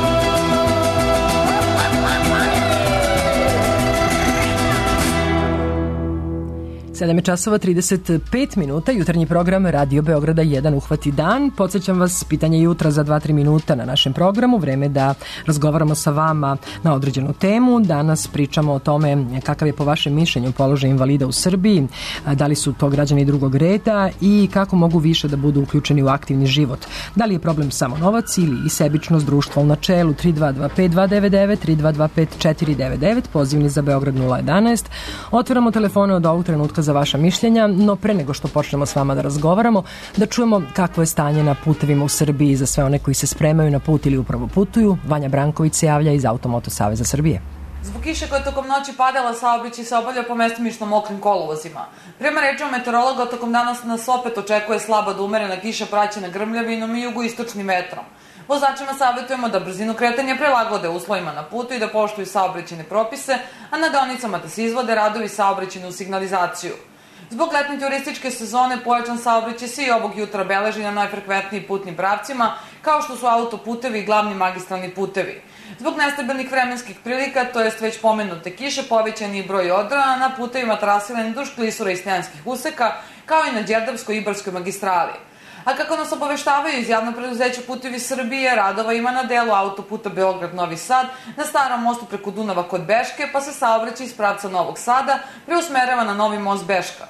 7 časova 35 minuta, jutarnji program Radio Beograda 1 Uhvati dan. Podsećam vas, pitanje jutra za 2-3 minuta na našem programu, vreme da razgovaramo sa vama na određenu temu. Danas pričamo o tome kakav je po vašem mišljenju položaj invalida u Srbiji, da li su to građani drugog reda i kako mogu više da budu uključeni u aktivni život. Da li je problem samo novac ili i sebičnost društva u načelu. 3225-299, 3225-499, pozivni za Beograd 011. Otvaramo telefone od ovog trenutka za vaša mišljenja, no pre nego što počnemo s vama da razgovaramo, da čujemo kakvo je stanje na putevima u Srbiji za sve one koji se spremaju na put ili upravo putuju. Vanja Branković se javlja iz Automoto Saveza Srbije. Zbog kiše koja je tokom noći padala, saobraćaj se obavlja po mestimično mokrim kolovozima. Prema rečima meteorologa, tokom danas nas opet očekuje slaba do umerena kiša praćena grmljavinom i jugoistočnim vetrom. Vozačima savjetujemo da brzinu kretanja prilagode uslovima na putu i da poštuju saobraćajne propise, a na deonicama da se izvode radovi saobraćajnu signalizaciju. Zbog letnje turističke sezone pojačan saobraćaj se i ovog jutra beleži na najfrekventnijim putnim pravcima, kao što su autoputevi i glavni magistralni putevi. Zbog nestabilnih vremenskih prilika, to jest već pomenute kiše, povećan je broj odra na putevima trasirani duž klisura i Stojanskih useka, kao i na Đerdapskoj i Ibarskoj magistrali. A kako nas obaveštavaju iz javnog preduzeća Putevi Srbije, radova ima na delu autoputa Beograd-Novi Sad, na starom mostu preko Dunava kod Beške, pa se saobraćaj iz pravca Novog Sada preusmerava na novi most Beška.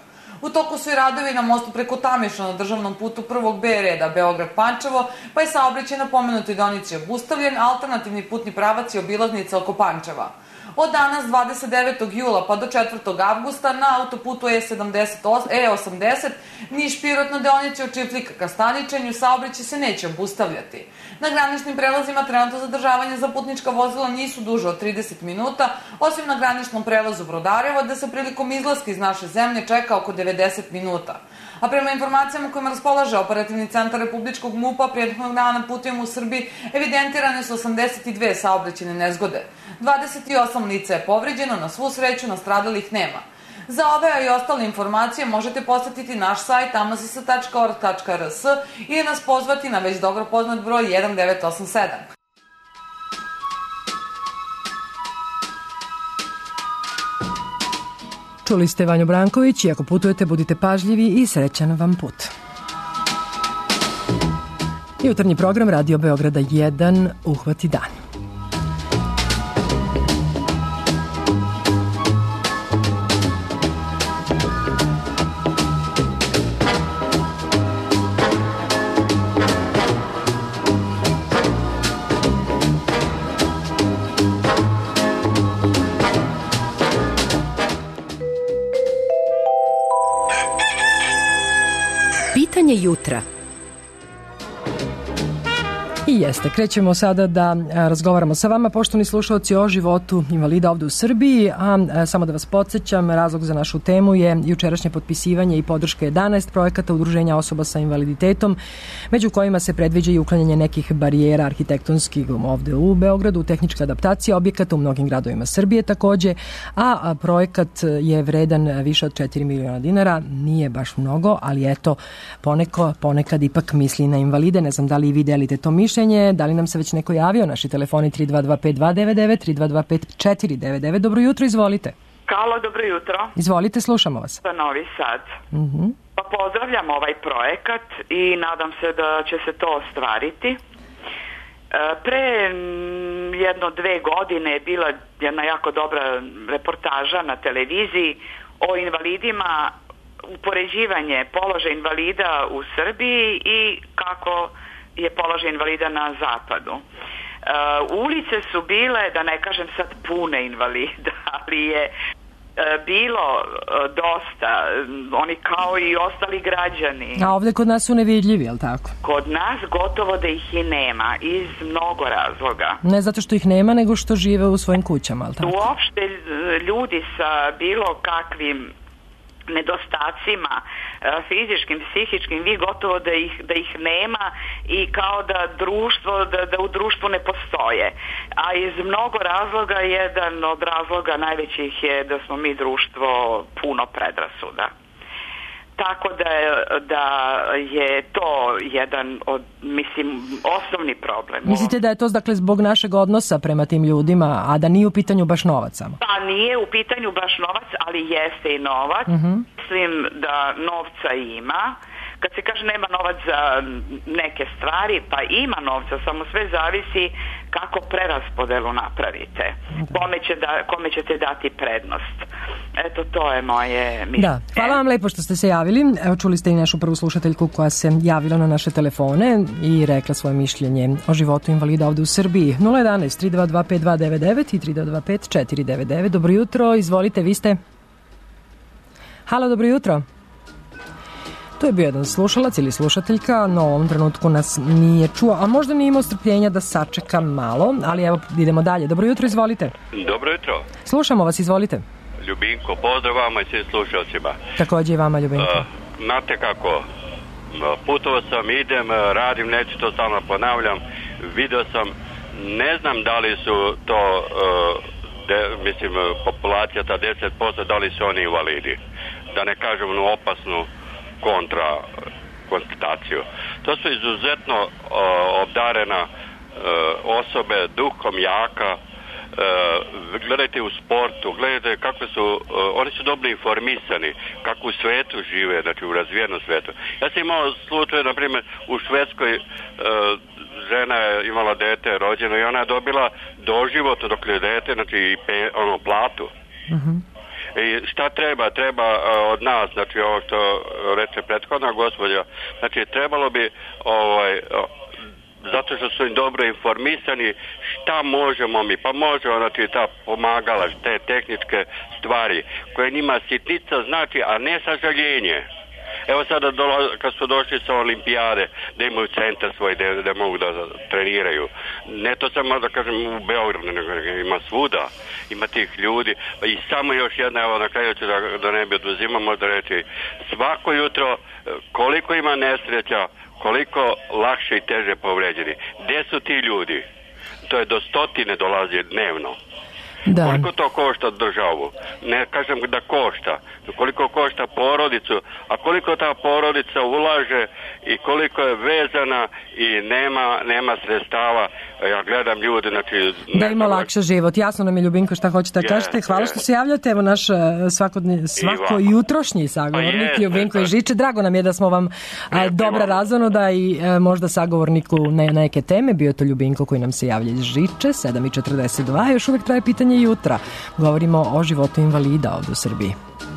U toku su i radovi na mostu preko Tamiša na državnom putu prvog B reda Beograd-Pančevo, pa je saobraćaj na pomenutoj deonici obustavljen, alternativni putni pravac i obilaznica oko Pančeva. Od danas 29. jula pa do 4. avgusta na autoputu E80 Niš-Pirot na deonici od Čiflika ka Staničenju saobraćaj se neće obustavljati. Na graničnim prelazima trenutno zadržavanje za putnička vozila nisu duže od 30 minuta, osim na graničnom prelazu Brodarevo, da se prilikom izlaska iz naše zemlje čeka oko 90 minuta. A prema informacijama kojima raspolaže operativni centar Republičkog MUP-a, prethodnog dana na putevima u Srbiji evidentirane su 82 saobraćajne nezgode. 28 lica je povređeno, na svu sreću nastradalih nema. Za ove i ostale informacije možete posetiti naš sajt amazisa.org.rs ili nas pozvati na već dobro poznat broj 1987. Čuli ste Vanju Branković i ako putujete budite pažljivi i srećan vam put. Jutarnji program Radio Beograda 1 Uhvati dan. Pitanje jutra. I jeste, krećemo sada da razgovaramo sa vama, poštovani slušalci, o životu invalida ovde u Srbiji, a samo da vas podsjećam, razlog za našu temu je jučerašnje potpisivanje i podrška 11 projekata udruženja osoba sa invaliditetom, među kojima se predviđa i uklanjanje nekih barijera arhitektonskih ovde u Beogradu, tehnička adaptacija objekata u mnogim gradovima Srbije takođe, a projekat je vredan više od 4 miliona dinara, nije baš mnogo, ali eto, ponekad ipak misli na invalide, ne znam da li i vi delite to mišljenje. Da li nam se već neko javio? Naši telefoni 3225-299, 3225-499. Dobro jutro, izvolite. Halo, dobro jutro. Izvolite, slušamo vas. Za Novi Sad. Pa pozdravljam ovaj projekat i nadam se da će se to ostvariti. Pre 1-2 godine je bila jedna jako dobra reportaža na televiziji o invalidima, upoređivanje položaja invalida u Srbiji i kako je položaj invalida na zapadu. Ulice su bile, da ne kažem sad pune invalida, ali je bilo dosta, oni kao i ostali građani. A ovde kod nas su nevidljivi, je li tako? Kod nas gotovo da ih i nema, iz mnogo razloga. Ne zato što ih nema, nego što žive u svojim kućama, je li tako? Uopšte ljudi sa bilo kakvim nedostacima fizičkim, psihičkim, vi gotovo da ih nema i kao da da u društvu ne postoje. A iz mnogo razloga, jedan od razloga najvećih je da smo mi društvo puno predrasuda. Tako da je to jedan od, osnovni problem. Mislite da je to dakle zbog našeg odnosa prema tim ljudima, a da nije u pitanju baš novac samo? Pa nije u pitanju baš novac, ali jeste i novac. Mislim da novca ima. Kad se kaže nema novac za neke stvari, pa ima novca, samo sve zavisi kako preraspodelu napravite. Kome ćete dati prednost. Eto, to je moje mišljenje. Da, hvala vam lepo što ste se javili. Evo, čuli ste i našu prvu slušateljku koja se javila na naše telefone i rekla svoje mišljenje o životu invalida ovde u Srbiji. 011 322 5299 i 322 5499. Dobro jutro, izvolite, vi ste... Halo, dobro jutro. To je bio jedan slušalac ili slušateljka, no u ovom trenutku nas nije čuo, a možda nije imao strpljenja da sačeka malo, ali evo idemo dalje. Dobro jutro, izvolite. Dobro jutro. Slušamo vas, izvolite. Ljubinko, pozdrav vama i svim slušalcima. Takođe i vama, Ljubinko. Znate kako, putovao sam, idem, radim, neću to stalno ponavljam, video sam, ne znam da li su to, populacija ta 10%, da li su oni invalidi. Da ne kažem onu opasnu konstataciju. To su izuzetno obdarena osobe, duhom jaka. Gledajte u sportu, gledajte kako su, oni su dobro informisani, kako u svetu žive, znači u razvijenom svetu. Ja sam imao slučaj, na primjer, u Švedskoj žena je imala dete rođeno i ona je dobila doživotno dok je dete, znači platu. I šta treba? Treba od nas, znači ovo što reče prethodna gospođa, znači trebalo bi zato što su im dobro informisani šta možemo mi, pa možemo, znači ta pomagala, te tehničke stvari koje njima sitnica znači, a ne sažaljenje. Evo sada kad su došli sa olimpijade, da imaju centar svoj, da mogu da treniraju. Ne to samo da kažem u Beogradu, nego ima svuda, ima tih ljudi. I samo još jedna, evo na kraju ću da ne bi oduzimao, možda reći, svako jutro koliko ima nesreća, koliko lakše i teže povređeni. Gde su ti ljudi? To je do 100 dolazi dnevno. Da. Koliko to košta državu? Ne kažem da košta. Koliko košta porodicu, a koliko ta porodica ulaže i koliko je vezana i nema sredstava. Ja gledam ljude, znači... Da ima lakše život. Jasno nam je, Ljubinko, šta hoćete da kažete. Hvala što se javljate. Evo naš svako jutrošnji sagovornik, Ljubinko iz Žiče. Drago nam je da smo vam dobra razonoda i možda sagovorniku na neke teme. Bio je to Ljubinko koji nam se javlja iz Žiče, 7:42. Još uvek traje pitanje jutra. Govorimo o životu invalida ovdje u Srbiji.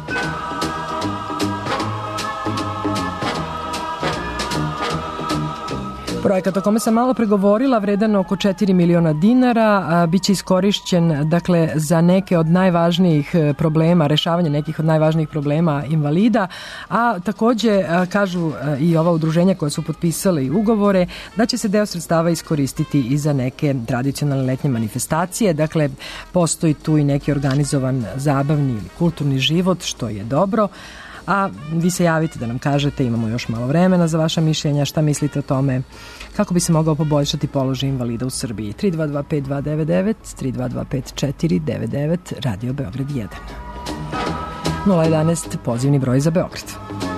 Projekat o kome sam malo pregovorila, vredan oko 4 miliona dinara, biće iskorišćen dakle za neke od najvažnijih problema, rešavanje nekih od najvažnijih problema invalida, a takođe kažu i ova udruženja koja su potpisale ugovore da će se deo sredstava iskoristiti i za neke tradicionalne letnje manifestacije, dakle postoji tu i neki organizovan zabavni ili kulturni život, što je dobro. A vi se javite da nam kažete, imamo još malo vremena za vaša mišljenja, šta mislite o tome, kako bi se mogao poboljšati položaj invalida u Srbiji. 3225-299, 3225-499, Radio Beograd 1. 011, pozivni broj za Beograd.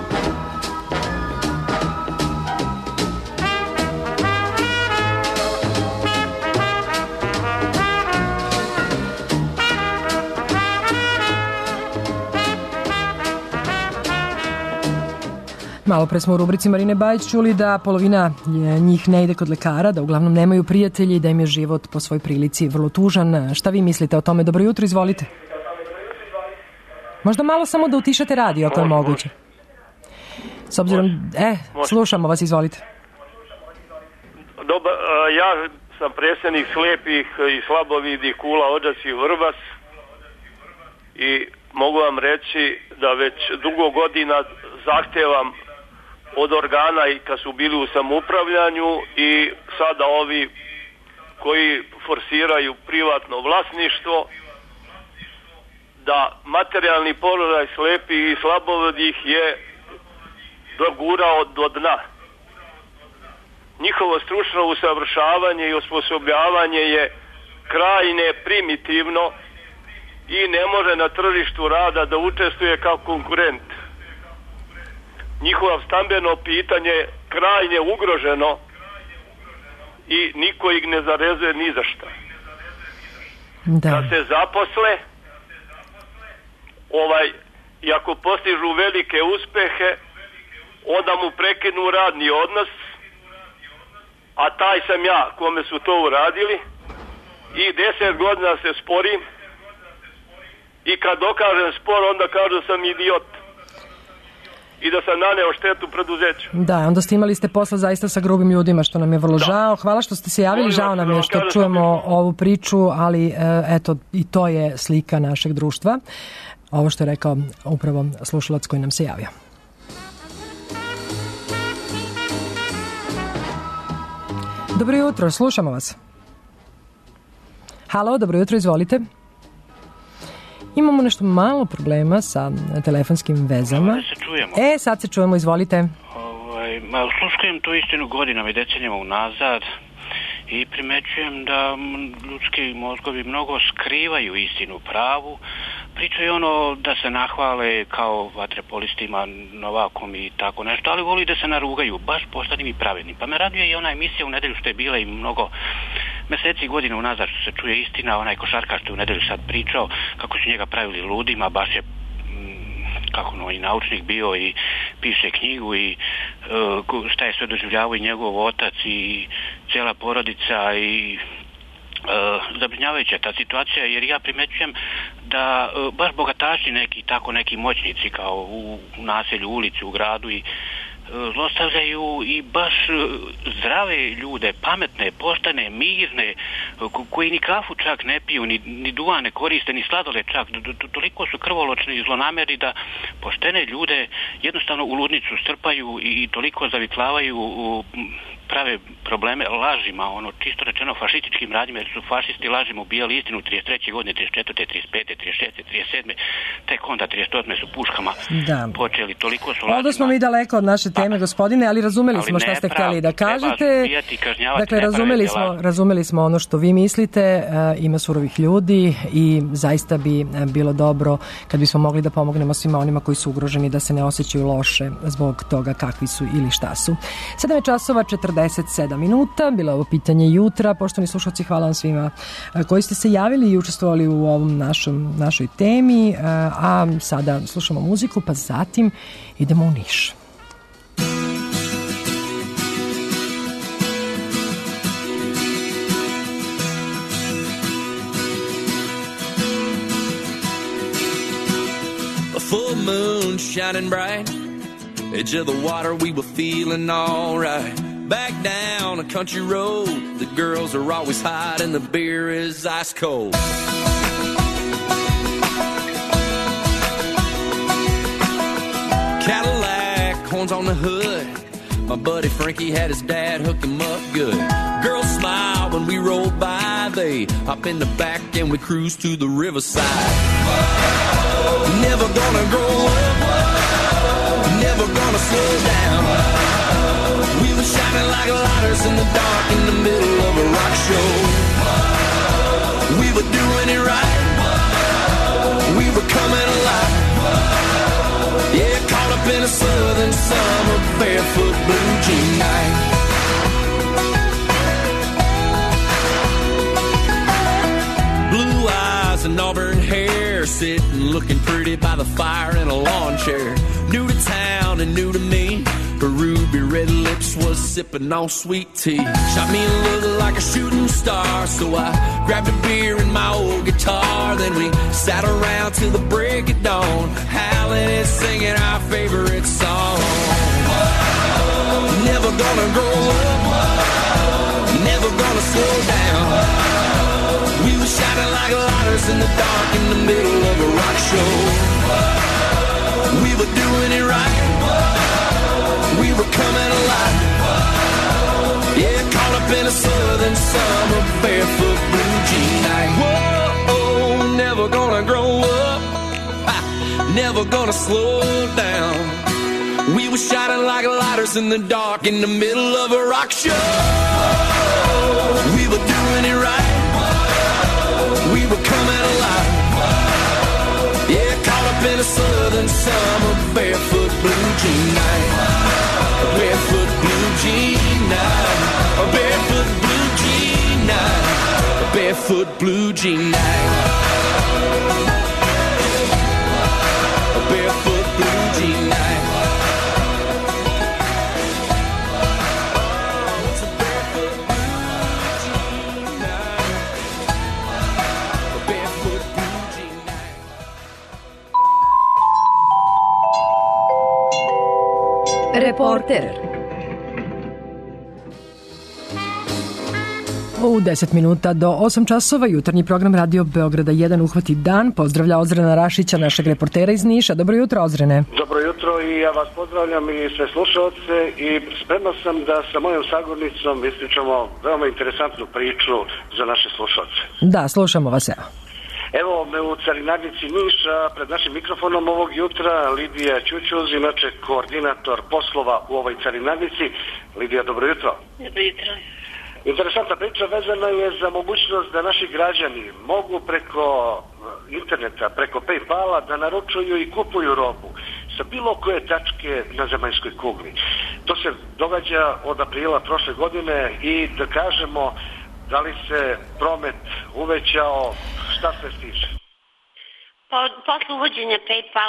Malo pre smo u rubrici Marine Bajić čuli da polovina njih ne ide kod lekara, da uglavnom nemaju prijatelji i da im je život po svoj prilici vrlo tužan. Šta vi mislite o tome? Dobro jutro, izvolite. Možda malo samo da utišate radio ako je moguće. S obzirom... slušamo vas, izvolite. Dobar, ja sam predsjednik slijepih i slabovidih Kula, Odžaci i Vrbas i mogu vam reći da već dugo godina zahtevam od organa i kad su bili u samoupravljanju i sada ovi koji forsiraju privatno vlasništvo, da materijalni položaj slepih i slabovidih je dogurao do dna. Njihovo stručno usavršavanje i osposobljavanje je krajne primitivno i ne može na tržištu rada da učestvuje kao konkurent. Njihovo stambeno pitanje je krajnje ugroženo i niko ih ne zarezuje ni za šta. Da se zaposle, i ako postižu velike uspehe, onda mu prekinu radni odnos, a taj sam ja kome su to uradili, i 10 godina se sporim i kad dokažem spor onda kažu sam idiot i da sam naneo štetu preduzeću. Da, onda imali ste posla zaista sa grubim ljudima, što nam je vrlo žao. Hvala što ste se javili, žao nam je što čujemo ovu priču, ali eto, i to je slika našeg društva. Ovo što je rekao upravo slušalac koji nam se javio. Dobro jutro, slušamo vas. Halo, dobro jutro, izvolite. Imamo nešto malo problema sa telefonskim vezama. Da se čujemo. Sad se čujemo, izvolite. Sluškujem tu istinu godinama i decenijama unazad i primećujem da ljudski mozgovi mnogo skrivaju istinu pravu. Pričaju da se nahvale kao vaterpolistima, Novakom i tako nešto, ali voli da se narugaju, baš poštenim i pravednim. Pa me raduje i ona emisija u nedelju što je bila i mnogo meseci i godina unazad što se čuje istina, onaj košarkaš što je u nedelju sad pričao, kako su njega pravili ludima, baš je kako i naučnik bio i piše knjigu i šta je sve doživljavao i njegov otac i cijela porodica i zabrinjavajuća ta situacija, jer ja primećujem da baš bogataši neki, tako neki moćnici kao u naselju, ulici, u gradu i zlostavljaju i baš zdrave ljude, pametne, poštene, mirne, koji ni kafu čak ne piju, ni duvan ne koriste, ni sladole čak. Toliko su krvoločni i zlonameri da poštene ljude jednostavno u ludnicu strpaju i toliko zavitlavaju, prave probleme lažima, čisto rečeno fašističkim radnjima, jer su fašisti lažima ubijali istinu 33. godine, 34. 35. 36. 37. tek onda 38. su puškama počeli. Toliko su lažima. Ovdje smo mi daleko od naše teme, gospodine, ali razumeli smo šta ste htjeli da kažete. Dakle, razumeli smo ono što vi mislite, ima surovih ljudi i zaista bi bilo dobro kad bismo mogli da pomognemo svima onima koji su ugroženi da se ne osjećaju loše zbog toga kakvi su ili šta su. 7 časova 47 minuta, bilo ovo pitanje jutra. Poštovani slušalci, hvala vam svima koji ste se javili i učestvovali u ovom našoj temi, a sada slušamo muziku, pa zatim idemo u Niš. A full moon shining bright, edge of the water, we were feeling all right. Back down a country road, the girls are always hot and the beer is ice cold. Cadillac, horns on the hood, my buddy Frankie had his dad hook him up good. Girls smile when we roll by, they hop in the back and we cruise to the riverside. Never gonna grow up, never gonna slow down. We were shining like lighters in the dark in the middle of a rock show. We were doing it right, we were coming alive. Yeah, caught up in a southern summer barefoot blue jean night. Blue eyes and auburn hair, sitting looking pretty by the fire in a lawn chair. New to town and new to me, her ruby red lips was sipping on sweet tea. Shot me a look like a shooting star, so I grabbed a beer and my old guitar. Then we sat around till the break of dawn, howling and singing our favorite song. Never gonna grow up, never gonna slow down. We were shining like lighters in the dark in the middle of a rock show. We were doing it right, we were coming alive. Yeah, caught up in a southern summer barefoot blue jean night. Whoa, never gonna grow up, never gonna slow down. We were shining like lighters in the dark in the middle of a rock show. We were doing it right, we were coming alive. Yeah, caught up in a southern summer barefoot blue jean night. A barefoot blue jean night. A barefoot blue jean night. A barefoot blue jean night. A barefoot blue jean night. Reporter. U 10 minuta do 8 časova jutarnji program Radio Beograda 1 uhvati dan. Pozdravlja Ozrena Rašića, našeg reportera iz Niša. Dobro jutro, Ozrene. Dobro jutro i ja vas pozdravljam i sve slušalce i spreman sam da sa mojom sagornicom ispričamo veoma interesantnu priču za naše slušalce. Da, slušamo vas, evo. Evo me u carinarnici Niša, pred našim mikrofonom ovog jutra Lidija Ćućuz, inače koordinator poslova u ovoj carinarnici. Lidija, dobro jutro. Dobro jutro. Interesantna priča vezana je za mogućnost da naši građani mogu preko interneta, preko PayPala da naručuju i kupuju robu sa bilo koje tačke na zemaljskoj kugli. To se događa od aprila prošle godine i da kažemo da li se promet uvećao, šta se stiže? Posle uvođenja PayPala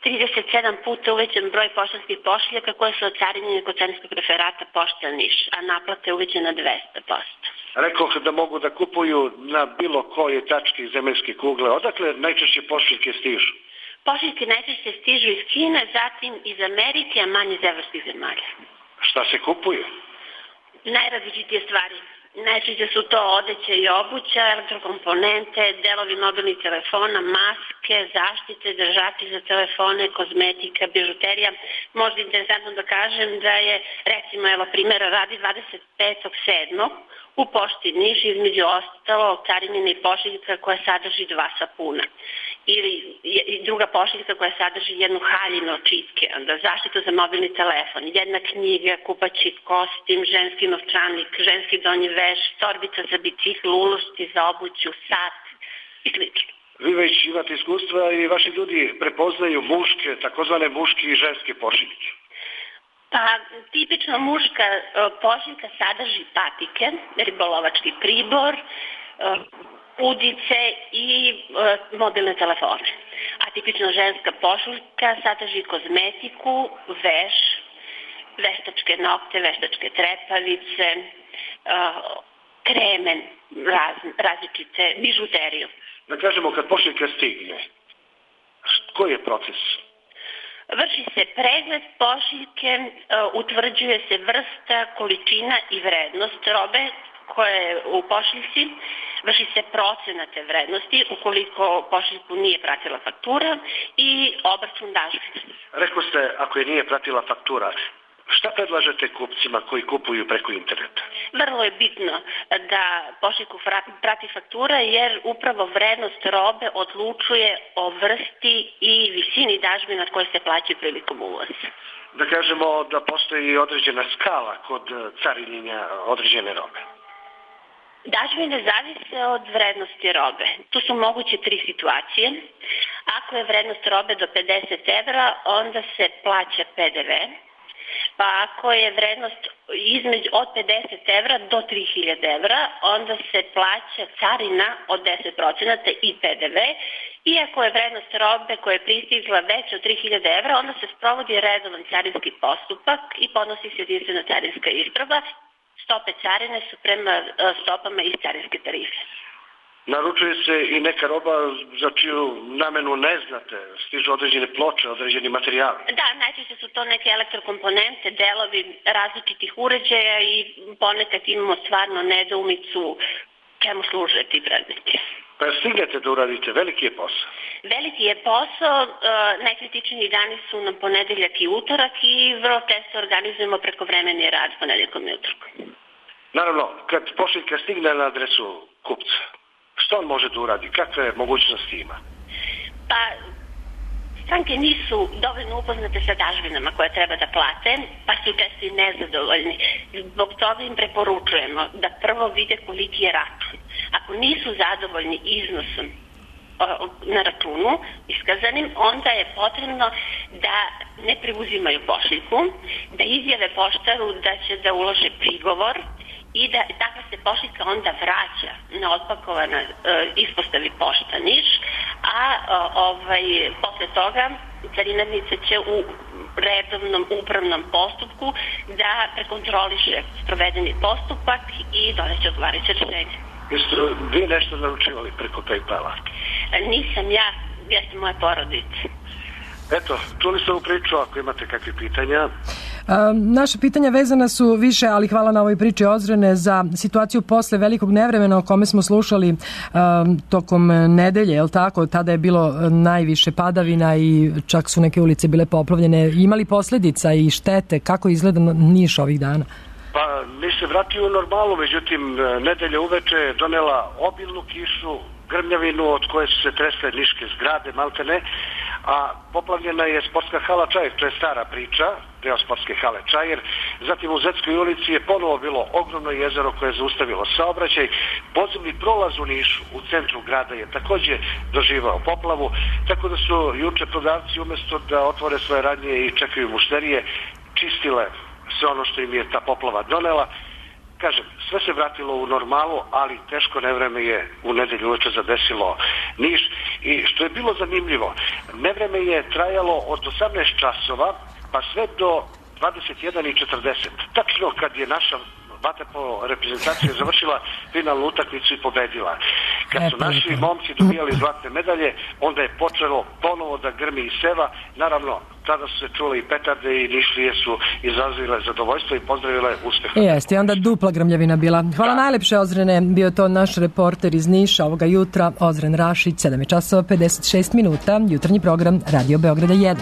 37 puta uvećan broj poštanskih pošiljaka koje su ocarinjene kod carinskog referata Pošta Niš, a naplata je uvećana 200%. Rekoh da mogu da kupuju na bilo kojoj tački zemaljske kugle. Odakle najčešće pošiljke stižu? Pošiljke najčešće stižu iz Kine, zatim iz Amerike, a manje iz evropskih zemalja. Šta se kupuje? Najrazličitije stvari. Najčešće su to odeća i obuća, elektrokomponente, delovi mobilnih telefona, maske, zaštite, držači za telefone, kozmetika, bižuterija. Možda interesantno da kažem da je, recimo, evo primjera radi 25.7. u Pošti Niš između ostalo carinjena i pošiljka koja sadrži 2 sapuna. Ili druga pošiljka koja sadrži jednu haljinu od čitke, onda zaštitu za mobilni telefon, jedna knjiga, kupaći kostim, ženski novčanik, ženski donji veš, torbica za bicikl, ulošci za obuću, sat i sl. Vi već imate iskustva i vaši ljudi prepoznaju muške, takozvane muške i ženske pošiljke. Pa, tipično muška pošiljka sadrži patike, ribolovački pribor, udice i mobilne telefone. A tipično ženska pošiljka sadrži kozmetiku, veš, veštačke nokte, veštačke trepavice, kreme, različite, bižuteriju. Da kažemo, kad pošiljka stigne, koji je proces? Vrši se pregled pošiljke, utvrđuje se vrsta, količina i vrednost robe koje je u pošiljci, vrši se procena te vrednosti ukoliko pošiljku nije pratila faktura i obračun dažbine. Rekao ste, ako je nije pratila faktura, šta predlažete kupcima koji kupuju preko interneta? Vrlo je bitno da pošiljku prati faktura jer upravo vrednost robe odlučuje o vrsti i visini dažbina koje se plaćaju prilikom uvoza. Da kažemo da postoji određena skala kod carinjenja određene robe. Dažbine zavise od vrednosti robe. Tu su moguće 3 situacije. Ako je vrednost robe do 50 evra, onda se plaća PDV. Pa ako je vrednost od 50 evra do 3000 evra, onda se plaća carina od 10% i PDV. I ako je vrednost robe koja je pristigla veća od 3000 evra, onda se sprovodi redovan carinski postupak i podnosi se jedinstvena carinska isprava. Stope carine su prema stopama iz carinske tarife. Naručuje se i neka roba za čiju namenu ne znate, stižu određene ploče, određeni materijali. Da, najčešće su to neke elektrokomponente, delovi različitih uređaja i ponekad imamo stvarno nedoumicu čemu služe ti predmeti. Pa stignete da uradite, veliki je posao. Veliki je posao, najkritičniji dani su nam ponedeljak i utorak i vrlo često organizujemo prekovremeni rad ponedeljkom i utorkom. Naravno, kad pošiljka stigne na adresu kupca, što on može da uradi? Kakve mogućnosti ima? Pa, stranke nisu dovoljno upoznate sa dažbinama koje treba da plate, pa su često i nezadovoljni. Zbog toga im preporučujemo da prvo vide koliki je račun. Ako nisu zadovoljni iznosom na računu iskazanim, onda je potrebno da ne preuzimaju pošiljku, da izjave poštaru da će da ulože prigovor i da takva se pošiljka onda vraća na otpakovana ispostavi Pošta Niš, a posle toga carinarnica će u redovnom upravnom postupku da prekontroliše sprovedeni postupak i doneće odgovarajuće rešenje. Jeste vi nešto naručivali preko PayPala? Nisam ja, jeste moja porodica. Eto, čuli ste ovu priču, ako imate kakve pitanja. Naše pitanja vezana su više, ali hvala na ovoj priči Ozrene, za situaciju posle velikog nevremena o kome smo slušali tokom nedelje, je li tako? Tada je bilo najviše padavina i čak su neke ulice bile poplavljene. Imali posledica i štete? Kako izgleda Niš ovih dana? Pa, Niš se vratio u normalu, međutim, nedelja uveče je donela obilnu kišu, grmljavinu od koje su se tresle niške zgrade, maltene, a poplavljena je sportska hala Čajer, to je stara priča, deo sportske hale Čajer. Zatim u Zetskoj ulici je ponovo bilo ogromno jezero koje je zaustavilo saobraćaj. Podzemni prolaz u Nišu, u centru grada, je takođe doživao poplavu, tako da su juče prodavci umesto da otvore svoje radnje i čekaju mušterije, čistile sve ono što im je ta poplava donela. kažem, sve se vratilo u normalu, ali teško nevreme je u nedelju uveče zadesilo Niš i što je bilo zanimljivo, nevreme je trajalo od 18 časova pa sve do 21:40. Tačno kad je naša vaterpolo reprezentacija završila finalnu utakmicu i pobedila. Kad su naši momci dobijali zlatne medalje, onda je počelo ponovo da grmi i seva. Naravno, tada su se čule i petarde i Nišlije su izrazile zadovoljstvo i pozdravile uspeh. Jeste, i onda dupla grmljavina bila. Hvala najlepše, Ozrene. Bio to naš reporter iz Niša ovoga jutra, Ozren Rašić, 7:56, jutarnji program Radio Beograda 1.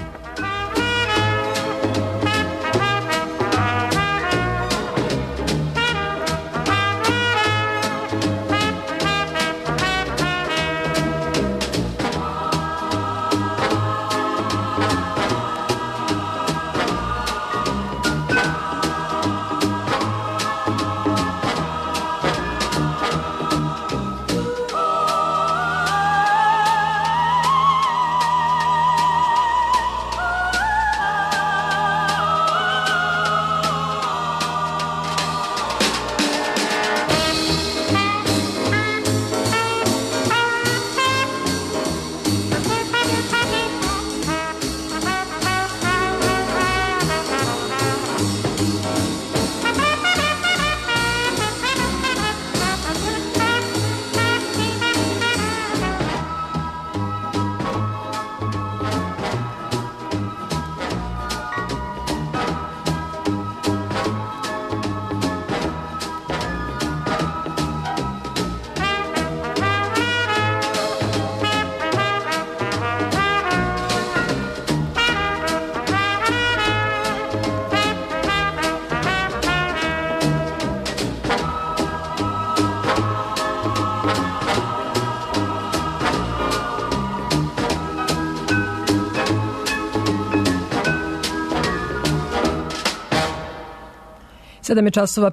Sedam je časova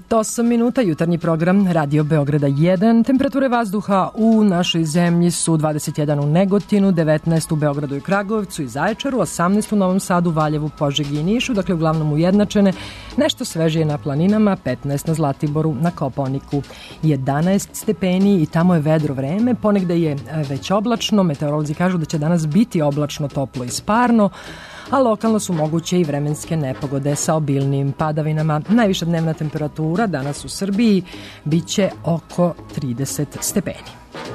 58 jutarnji program Radio Beograda 1. Temperature vazduha u našoj zemlji su 21 u Negotinu, 19 u Beogradu i Kragujevcu i Zaječaru, 18 u Novom Sadu, Valjevu, Požegi i Nišu, dakle uglavnom ujednačene, nešto svežije na planinama, 15 na Zlatiboru, na Kopaoniku 11 stepeni i tamo je vedro vreme, ponegde je već oblačno, meteorolozi kažu da će danas biti oblačno, toplo i sparno, a lokalno su moguće i vremenske nepogode sa obilnim padavinama. Najviša dnevna temperatura danas u Srbiji biće oko 30 stepeni.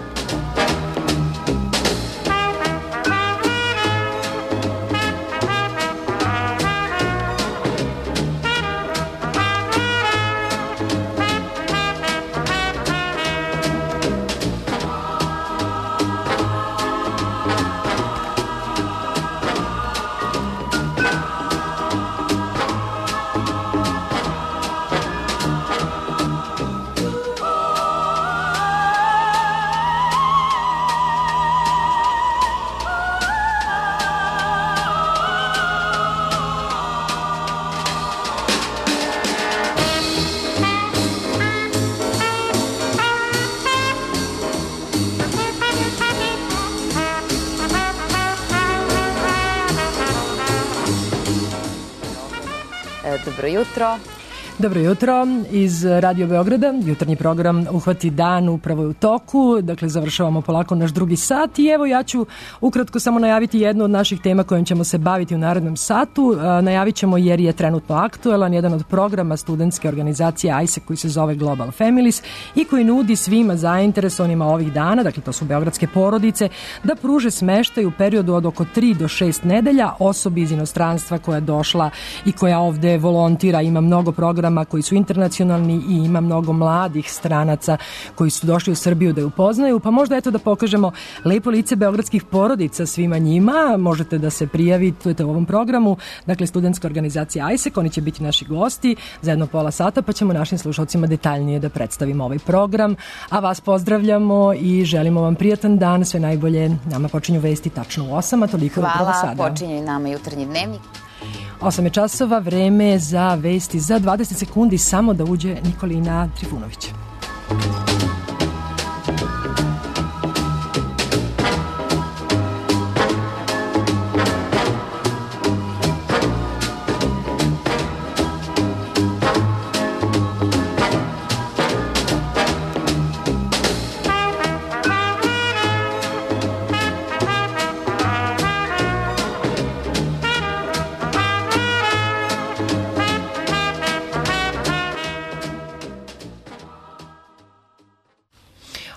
Dobro jutro. Dobro jutro iz Radio Beograda. Jutarnji program Uhvati dan upravo je u toku. Dakle, završavamo polako naš drugi sat i evo ja ću ukratko samo najaviti jednu od naših tema kojom ćemo se baviti u narednom satu. Najavit ćemo jer je trenutno aktuelan jedan od programa studentske organizacije ISEC koji se zove Global Families i koji nudi svima zainteresovanima ovih dana, dakle to su beogradske porodice, da pruže smeštaj u periodu od oko 3 do 6 nedelja osobi iz inostranstva koja je došla i koja ovde volontira. Ima mnogo programa koji su internacionalni i ima mnogo mladih stranaca koji su došli u Srbiju da je upoznaju, pa možda eto da pokažemo lepo lice beogradskih porodica svima njima. Možete da se prijavite u ovom programu, dakle studentska organizacija ISEC, oni će biti naši gosti za jedno pola sata, pa ćemo našim slušalcima detaljnije da predstavimo ovaj program, a vas pozdravljamo i želimo vam prijatan dan, sve najbolje. Nama počinju vesti tačno u 8, a toliko upravo sada. Hvala, počinju i nama jutarnji dnevnik. 8 je časova, vreme za vesti za 20 sekundi, samo da uđe Nikolina Trifunović.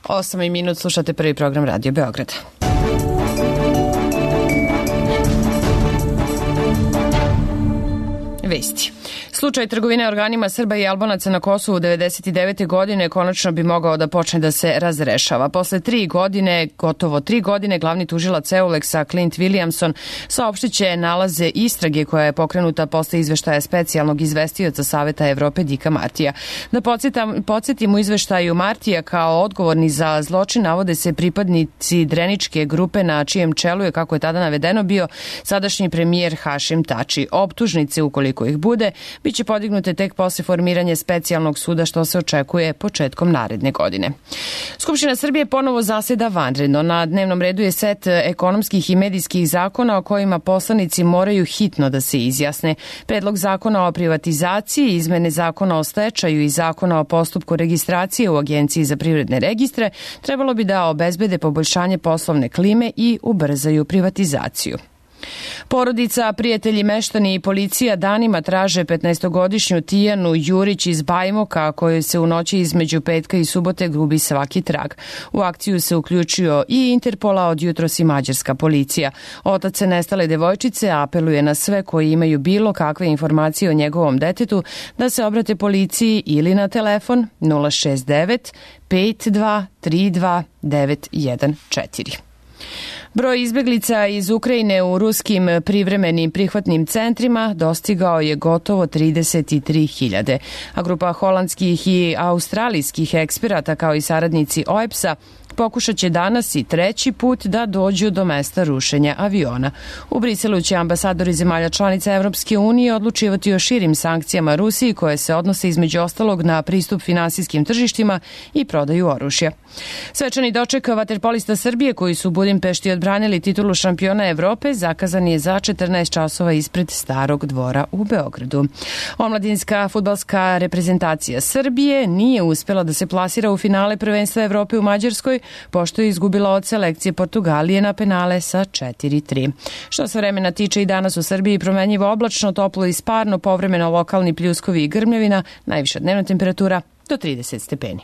8 minut, slušate prvi program Radio Beograda. Vesti. Slučaj trgovine organima Srba i Albanaca na Kosovu 1999. godine konačno bi mogao da počne da se razrešava. Posle gotovo 3 godine, glavni tužilac EULEX-a Clint Williamson saopštit će nalaze istrage koja je pokrenuta posle izveštaja specijalnog izvestioca Saveta Evrope Dika Martija. Da podsjetim, u izveštaju Martija kao odgovorni za zločin navode se pripadnici Dreničke grupe na čijem čelu je, kako je tada navedeno, bio sadašnji premijer Hašim Tači. Optužnice, ukoliko ih bude, biće podignute tek posle formiranja specijalnog suda, što se očekuje početkom naredne godine. Skupština Srbije ponovo zaseda vanredno. Na dnevnom redu je set ekonomskih i medijskih zakona o kojima poslanici moraju hitno da se izjasne. Predlog zakona o privatizaciji, izmene zakona o stečaju i zakona o postupku registracije u Agenciji za privredne registre trebalo bi da obezbede poboljšanje poslovne klime i ubrzaju privatizaciju. Porodica, prijatelji, meštani i policija danima traže 15-godišnju Tijanu Jurić iz Bajmoka, kojoj se u noći između petka i subote gubi svaki trag. U akciju se uključio i Interpola, od jutros i mađarska policija. Otac nestale devojčice apeluje na sve koji imaju bilo kakve informacije o njegovom detetu da se obrate policiji ili na telefon 069 52 32 914. Broj izbeglica iz Ukrajine u ruskim privremenim prihvatnim centrima dostigao je gotovo 33.000, a grupa holandskih i australijskih eksperata kao i saradnici OEBS-a pokušat će danas i treći put da dođu do mesta rušenja aviona. U Briselu će ambasadori zemalja članica Evropske unije odlučivati o širim sankcijama Rusiji koje se odnose između ostalog na pristup finansijskim tržištima i prodaju oružja. Svečani doček vaterpolista Srbije koji su u Budimpešti odbranili titulu šampiona Evrope zakazan je za 14 časova ispred Starog dvora u Beogradu. Omladinska fudbalska reprezentacija Srbije nije uspela da se plasira u finale prvenstva Evrope u Mađarskoj, pošto je izgubila od selekcije Portugalije na penale sa 4-3. Što se vremena tiče, i danas u Srbiji promenljivo oblačno, toplo i sparno, povremeno lokalni pljuskovi i grmljavina, najviša dnevna temperatura do 30 stepeni.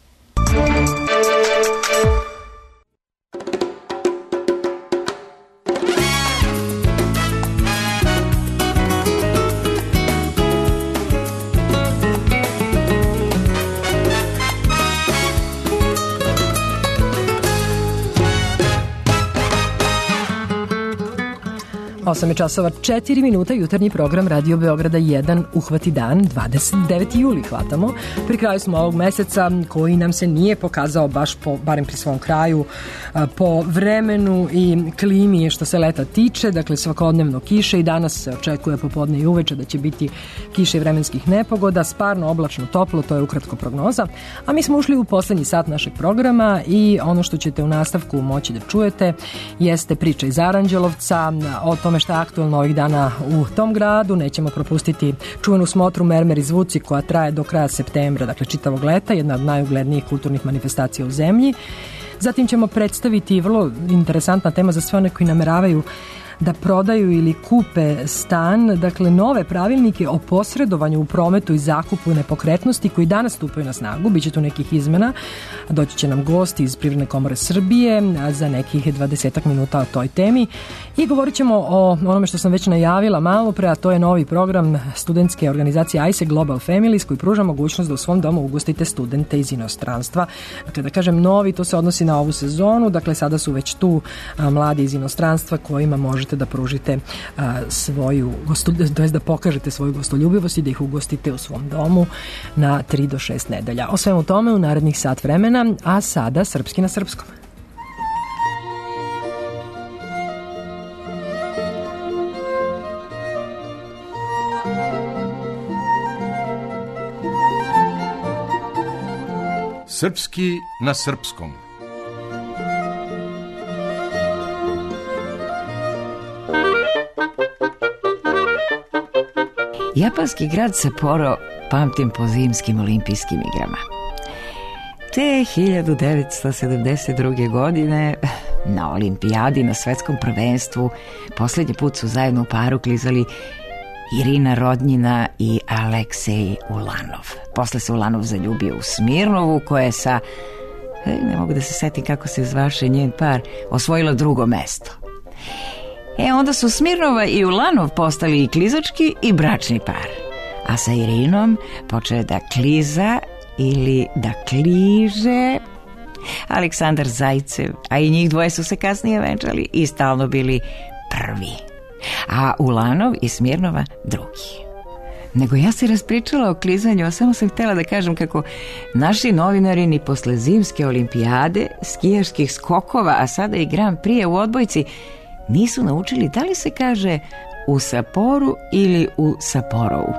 Osam je časova 4 minuta, jutarnji program Radio Beograda 1 uhvati dan, 29. juli hvatamo. Pri kraju smo ovog meseca koji nam se nije pokazao baš barem pri svom kraju, po vremenu i klimi što se leta tiče, dakle svakodnevno kiše i danas se očekuje popodne i uveče da će biti kiše i vremenskih nepogoda, sparno, oblačno, toplo, to je ukratko prognoza. A mi smo ušli u poslednji sat našeg programa i ono što ćete u nastavku moći da čujete jeste priča iz Aranđelovca, o tome šta je aktuelno ovih dana u tom gradu. Nećemo propustiti čuvenu smotru Mermer i zvuci koja traje do kraja septembra, dakle čitavog leta, jedna od najuglednijih kulturnih manifestacija u zemlji. Zatim ćemo predstaviti vrlo interesantna tema za sve one koji nameravaju da prodaju ili kupe stan, dakle nove pravilnike o posredovanju u prometu i zakupu nepokretnosti koji danas stupaju na snagu. Biće tu nekih izmena, doći će nam gosti iz Privredne komore Srbije za nekih 20 minuta o toj temi i govorit ćemo o onome što sam već najavila malo pre, a to je novi program studentske organizacije ISE Global Families koji pruža mogućnost da u svom domu ugostite studente iz inostranstva. Dakle, da kažem novi, to se odnosi na ovu sezonu, dakle sada su već tu mladi iz inostranstva kojima možete da pružite svoju, to jest da pokažete svoju gostoljubivost i da ih ugostite u svom domu na 3 do 6 nedelja. O svemu tome u narednih sat vremena, a sada srpski na srpskom. Srpski na srpskom. Japanski grad Sapporo pamtim po zimskim olimpijskim igrama. Te 1972. godine na olimpijadi, na svetskom prvenstvu, posljednji put su zajedno u paru klizali Irina Rodnjina i Aleksej Ulanov. Posle se Ulanov zaljubio u Smirnovu, koja je sa Ne mogu da se setim kako se zvaše njen par, osvojila drugo mesto. Onda su Smirnova i Ulanov postali i klizački i bračni par. A sa Irinom počeo da kliza ili da kliže Aleksandar Zajcev, a i njih dvoje su se kasnije venčali i stalno bili prvi. A Ulanov i Smirnova drugi. Nego ja se raspričala o klizanju, a samo sam htjela da kažem kako naši novinari ni posle zimske olimpijade, skijaških skokova, a sada i Grand Prix u odbojci, nisu naučili da li se kaže u Saporu ili u Saporovu.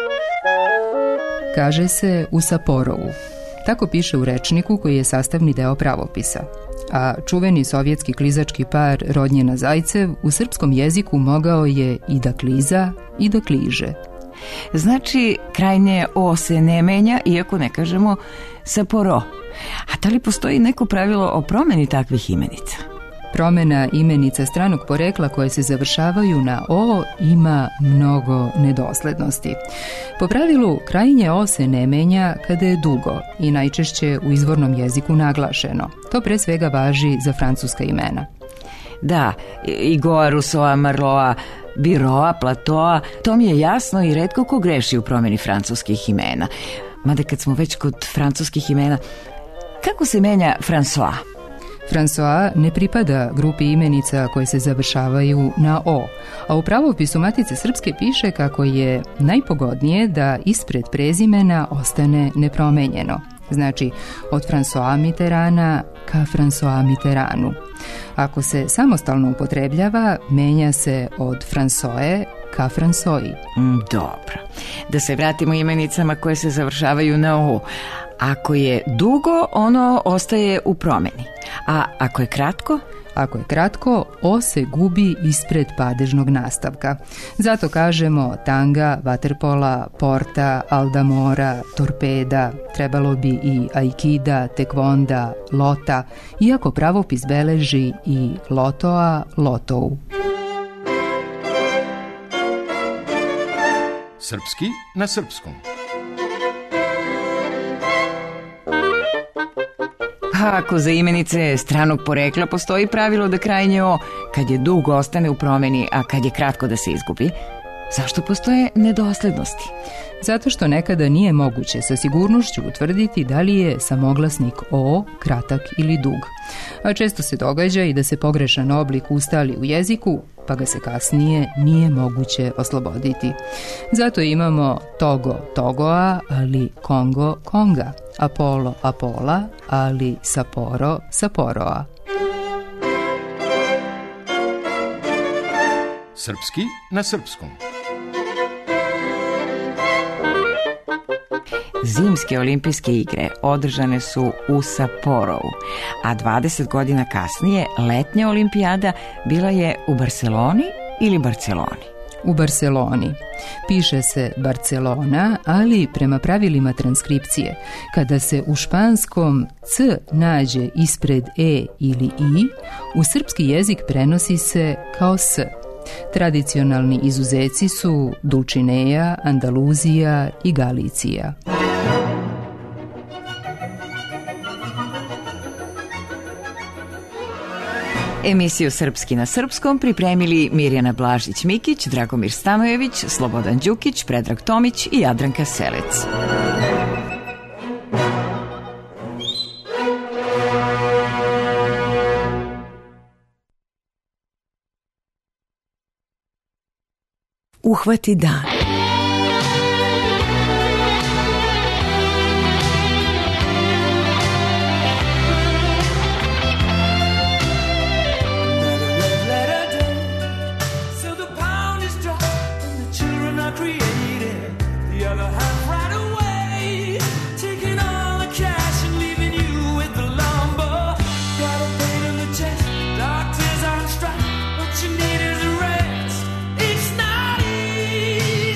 Kaže se u Saporovu. Tako piše u rečniku koji je sastavni deo pravopisa. A čuveni sovjetski klizački par Rodnjena Zajcev u srpskom jeziku mogao je i da kliza i da kliže. Znači, krajnje o se ne menja, iako ne kažemo Saporo. A da li postoji neko pravilo o promeni takvih imenica? Promena imenica stranog porekla koje se završavaju na o ima mnogo nedoslednosti. Po pravilu, krajnje o se ne menja kada je dugo i najčešće u izvornom jeziku naglašeno. To pre svega važi za francuska imena. Da, Igoa, Rusoa, Marloa, Biroa, Platoa, to mi je jasno i retko ko greši u promjeni francuskih imena. Mada kad smo već kod francuskih imena, kako se menja François? François ne pripada grupi imenica koje se završavaju na o, a u pravopisu Matice Srpske piše kako je najpogodnije da ispred prezimena ostane nepromenjeno. Znači, od François Mitterranda ka François Mitterrandu. Ako se samostalno upotrebljava, menja se od François ka François. Dobro. Da se vratimo imenicama koje se završavaju na o. Ako je dugo, ono ostaje u promeni. A ako je kratko? Ako je kratko, o se gubi ispred padežnog nastavka. Zato kažemo tanga, vaterpola, porta, aldamora, torpeda, trebalo bi i aikida, tekvonda, lota, iako pravopis beleži i lotoa, lotou. Srpski na srpskom. Ako za imenice stranog porekla postoji pravilo da krajnje o, kad je dugo ostane u promeni, a kad je kratko da se izgubi, zašto postoje nedoslednosti? Zato što nekada nije moguće sa sigurnošću utvrditi da li je samoglasnik o kratak ili dug. A često se događa i da se pogrešan oblik ustali u jeziku, pa ga se kasnije nije moguće osloboditi. Zato imamo Togo, Togoa, ali Kongo, Konga, Apolo, Apola, ali Saporo, Saporoa. Srpski na srpskom. Zimske olimpijske igre održane su u Saporovu, a 20 godina kasnije letnja olimpijada bila je u Barceloni ili Barceloni? U Barceloni. Piše se Barcelona, ali prema pravilima transkripcije, kada se u španskom c nađe ispred e ili i, u srpski jezik prenosi se kao s. Tradicionalni izuzeci su Dulcinea, Andaluzija i Galicija. Emisiju Srpski na srpskom pripremili Mirjana Blažić-Mikić, Dragomir Stanojević, Slobodan Đukić, Predrag Tomić i Jadranka Selec. Uhvati dan. Doctors on strike, what you need is a rest. It's not easy.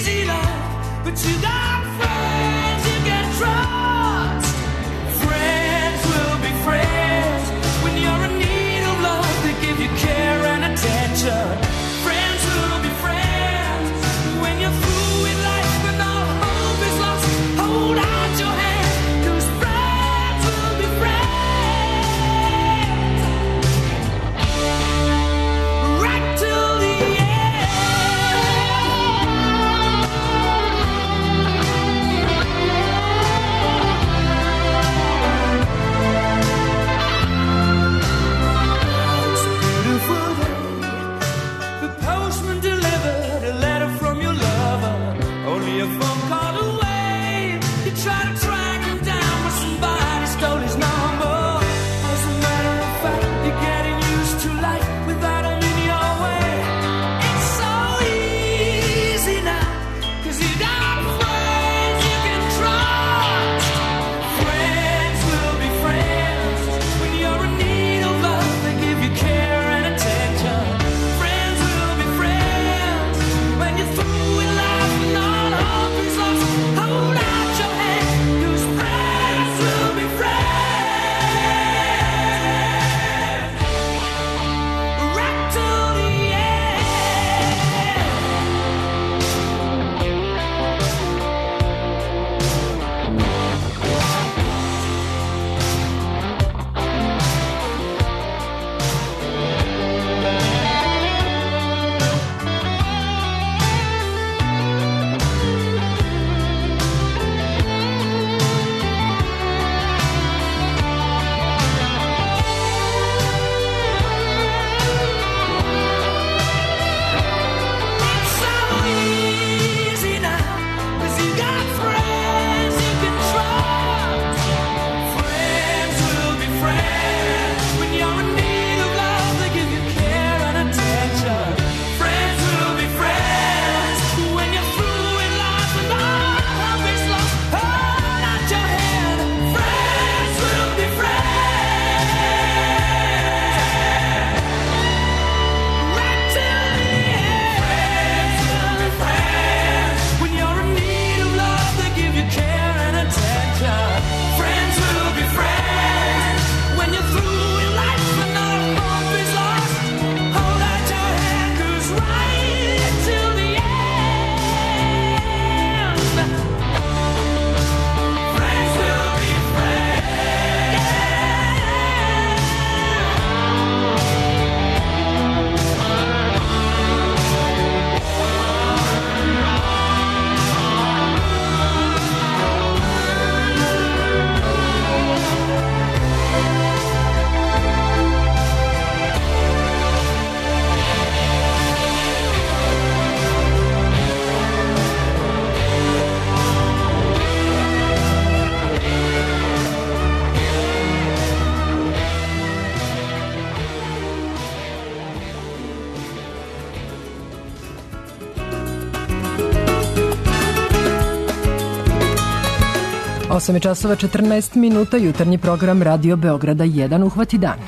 8 je časova 14 minuta, jutarnji program Radio Beograda 1 uhvati dan.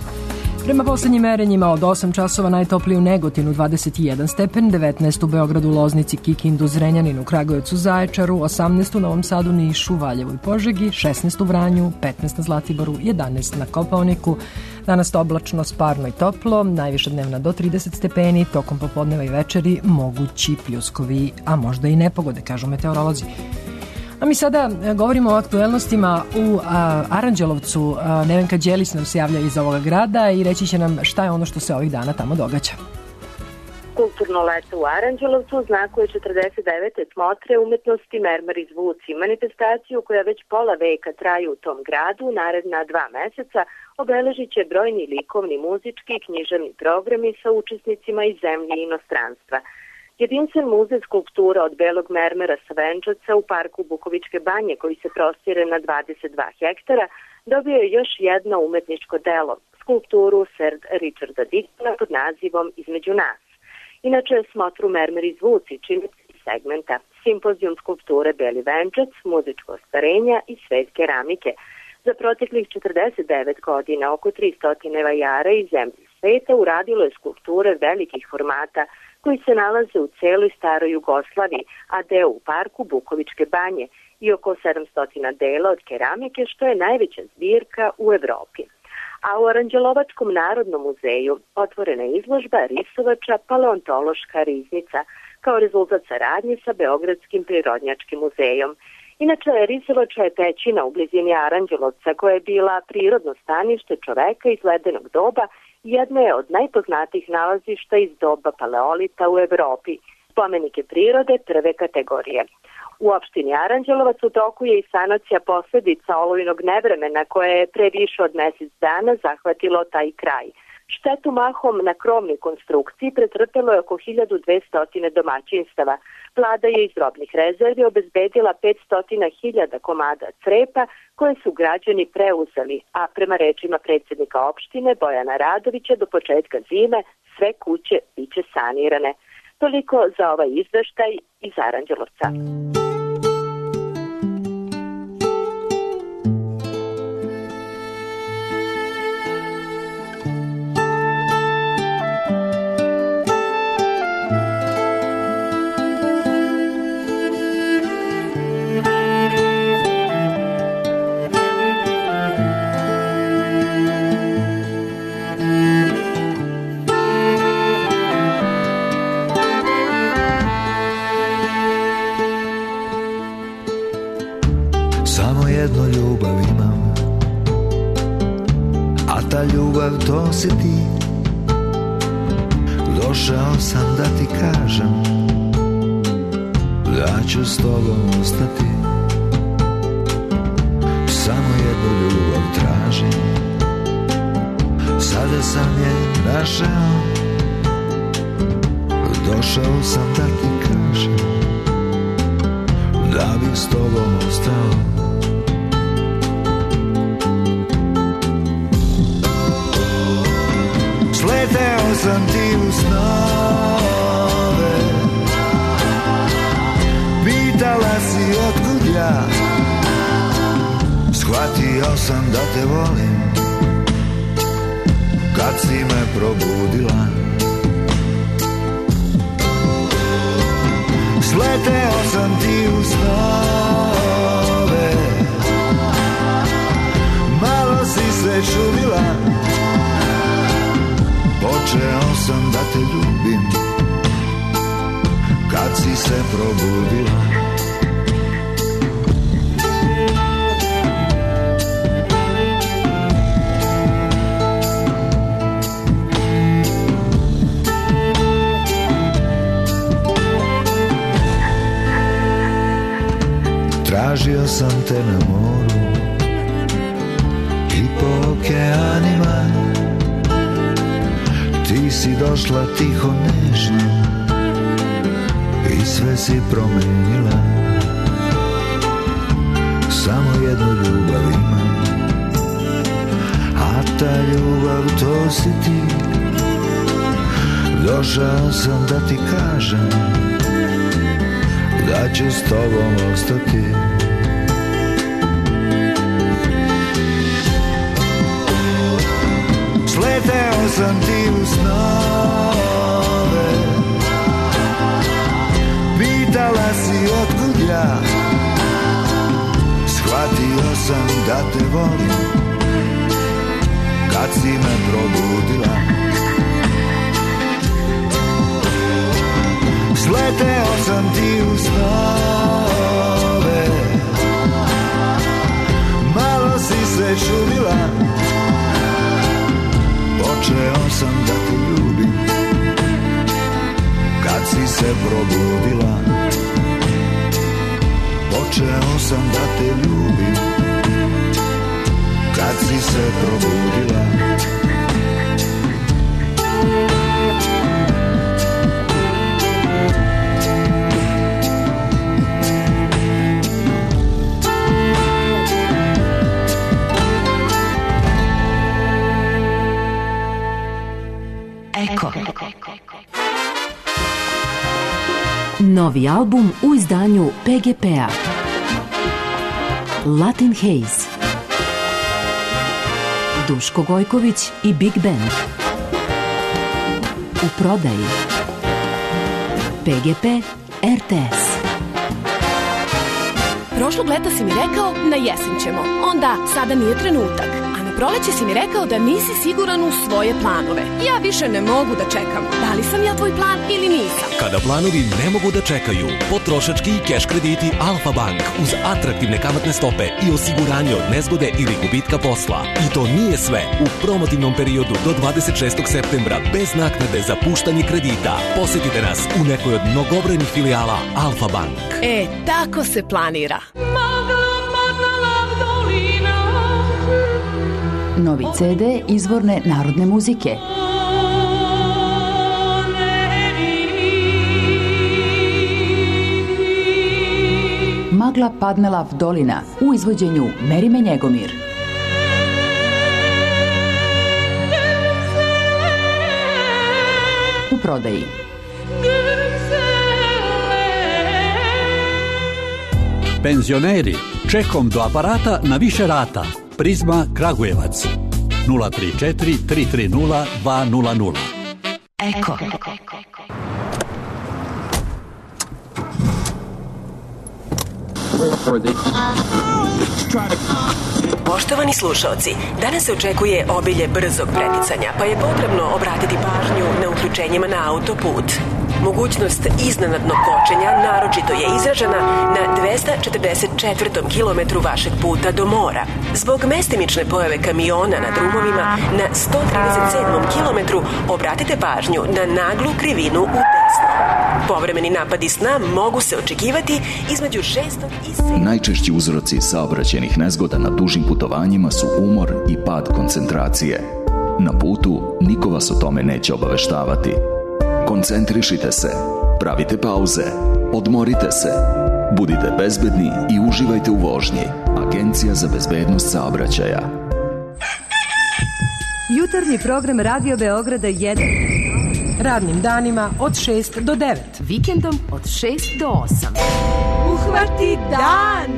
Prema poslednjim merenjima od 8 časova najtopliji u Negotinu 21 stepen, 19 u Beogradu, Loznici, Kikindu, Zrenjaninu, Kragujevcu, Zaječaru, 18 u Novom Sadu, Nišu, Valjevu i Požegi, 16 u Vranju, 15 na Zlatiboru, 11 na Kopaoniku. Danas oblačno, sparno i toplo, najviša dnevna do 30 stepeni, tokom popodneva i večeri mogući pljuskovi, a možda i nepogode, kažu meteorolozi. A mi sada govorimo o aktuelnostima u Aranđelovcu. Nevenka Đelić nam se javlja iz ovoga grada i reći će nam šta je ono što se ovih dana tamo događa. Kulturno leto u Aranđelovcu znakuje 49. smotre umetnosti Mermer i zvuci. Manifestaciju koja već pola veka traju u tom gradu, naredna 2 meseca, obeležit će brojni likovni, muzički i književni programi sa učesnicima iz zemlje i inostranstva. Jedinstven muzej skulptura od belog mermera sa Venčaca u parku Bukovičke banje, koji se prostire na 22 hektara, dobio je još jedno umetničko delo, skulpturu Sir Richarda Dickena pod nazivom Između nas. Inače, smotru Mermer i zvuci čini segmenta, simpozijum skulpture Beli Venčac, muzičko ostvarenja i svet keramike. Za proteklih 49 godina oko 300 vajara iz zemlje sveta uradilo je skulpture velikih formata koji se nalaze u celoj staroj Jugoslaviji, a deo u parku Bukovičke banje i oko 700 dela od keramike, što je najveća zbirka u Evropi. A u Aranđelovačkom narodnom muzeju otvorena je izložba risovača Paleontološka riznica kao rezultat saradnje sa Beogradskim prirodnjačkim muzejom. Inače, risovača je pećina u blizini Aranđelovca koja je bila prirodno stanište čoveka iz ledenog doba i jedna je od najpoznatijih nalazišta iz doba paleolita u Evropi, spomenike prirode prve kategorije. U opštini Aranđelovac u toku je i sanacija posledica olujinog nevremena koje je pre više od mesec dana zahvatilo taj kraj. Štetu mahom na krovnoj konstrukciji pretrpelo je oko 1200 domaćinstava. Vlada je iz robnih rezervi obezbedila 500.000 komada crepa koje su građani preuzeli, a prema rečima predsjednika opštine Bojana Radovića do početka zime sve kuće biće sanirane. Toliko za ovaj izveštaj iz Aranđelovca. To si ti, došao sam da ti kažem da ću s tobom ostati. Samo jednu ljubav tražim, sada sam je našao. Došao sam da ti kažem da bih s tobom ostao. Sleteo sam ti u snove, pitala si otkud ja, shvatio sam da te volim kad si me probudila. Sleteo sam ti u snove, malo si se čudila. Počeo sam da te ljubim kad si se probudila. Tražio sam te na moru i po okeanima. Ti si došla tiho, nežno i sve si promenila. Samo jednu ljubav imam, a ta ljubav to si ti. Došao sam da ti kažem da ću s tobom ostati. Sleteo sam ti u snove, pitala si otkud ja, shvatio sam da te volim kad si me probudila. Sleteo sam ti u snove, malo si se čudila, počeo sam da te ljubim kad si se probudila. Počeo sam da te ljubim kad si se probudila. Eko. Novi album u izdanju PGP-a. Latin Haze. Duško Gojković i Big Band. U prodaji. PGP RTS. Prošlog leta si mi rekao na jesen ćemo, onda sada nije trenutak. A na proleće si mi rekao da nisi siguran u svoje planove. Ja više ne mogu da čekam. Da li sam ja tvoj plan ili nisam? Kada planovi ne mogu da čekaju, potrošački i keš krediti Alfa Bank uz atraktivne kamatne stope i osiguranje od nezgode ili gubitka posla. I to nije sve. U promotivnom periodu do 26. septembra bez naknade za puštanje kredita. Posetite nas u nekoj od mnogobrojnih filijala Alfa Bank. Tako se planira. Novi CD izvorne narodne muzike. Magla padnela v dolina u izvođenju Merime Njegomir. U prodaji. Penzioneri, čekom do aparata na više rata. Prizma Kragujevac 034 330 200. Eko. Poštovani slušaoci, danas se očekuje obilje brzog preticanja, pa je potrebno obratiti pažnju na uključenjima na autoput. Mogućnost iznenadnog kočenja naročito je izražena na 244. kilometru vašeg puta do mora. Zbog mestimične pojave kamiona na drumovima na 137. kilometru obratite pažnju na naglu krivinu u desno. Povremeni napadi sna mogu se očekivati između 6. i 7. Najčešći uzroci saobraćajnih nezgoda na dužim putovanjima su umor i pad koncentracije. Na putu niko vas o tome neće obaveštavati. Koncentrišite se, pravite pauze, odmorite se, budite bezbedni i uživajte u vožnji. Agencija za bezbednost saobraćaja. Jutarnji program Radio Beograda 1. Radnim danima od 6 do 9. Vikendom od 6 do 8. Uhvati dan!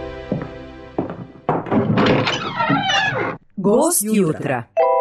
Gost jutra.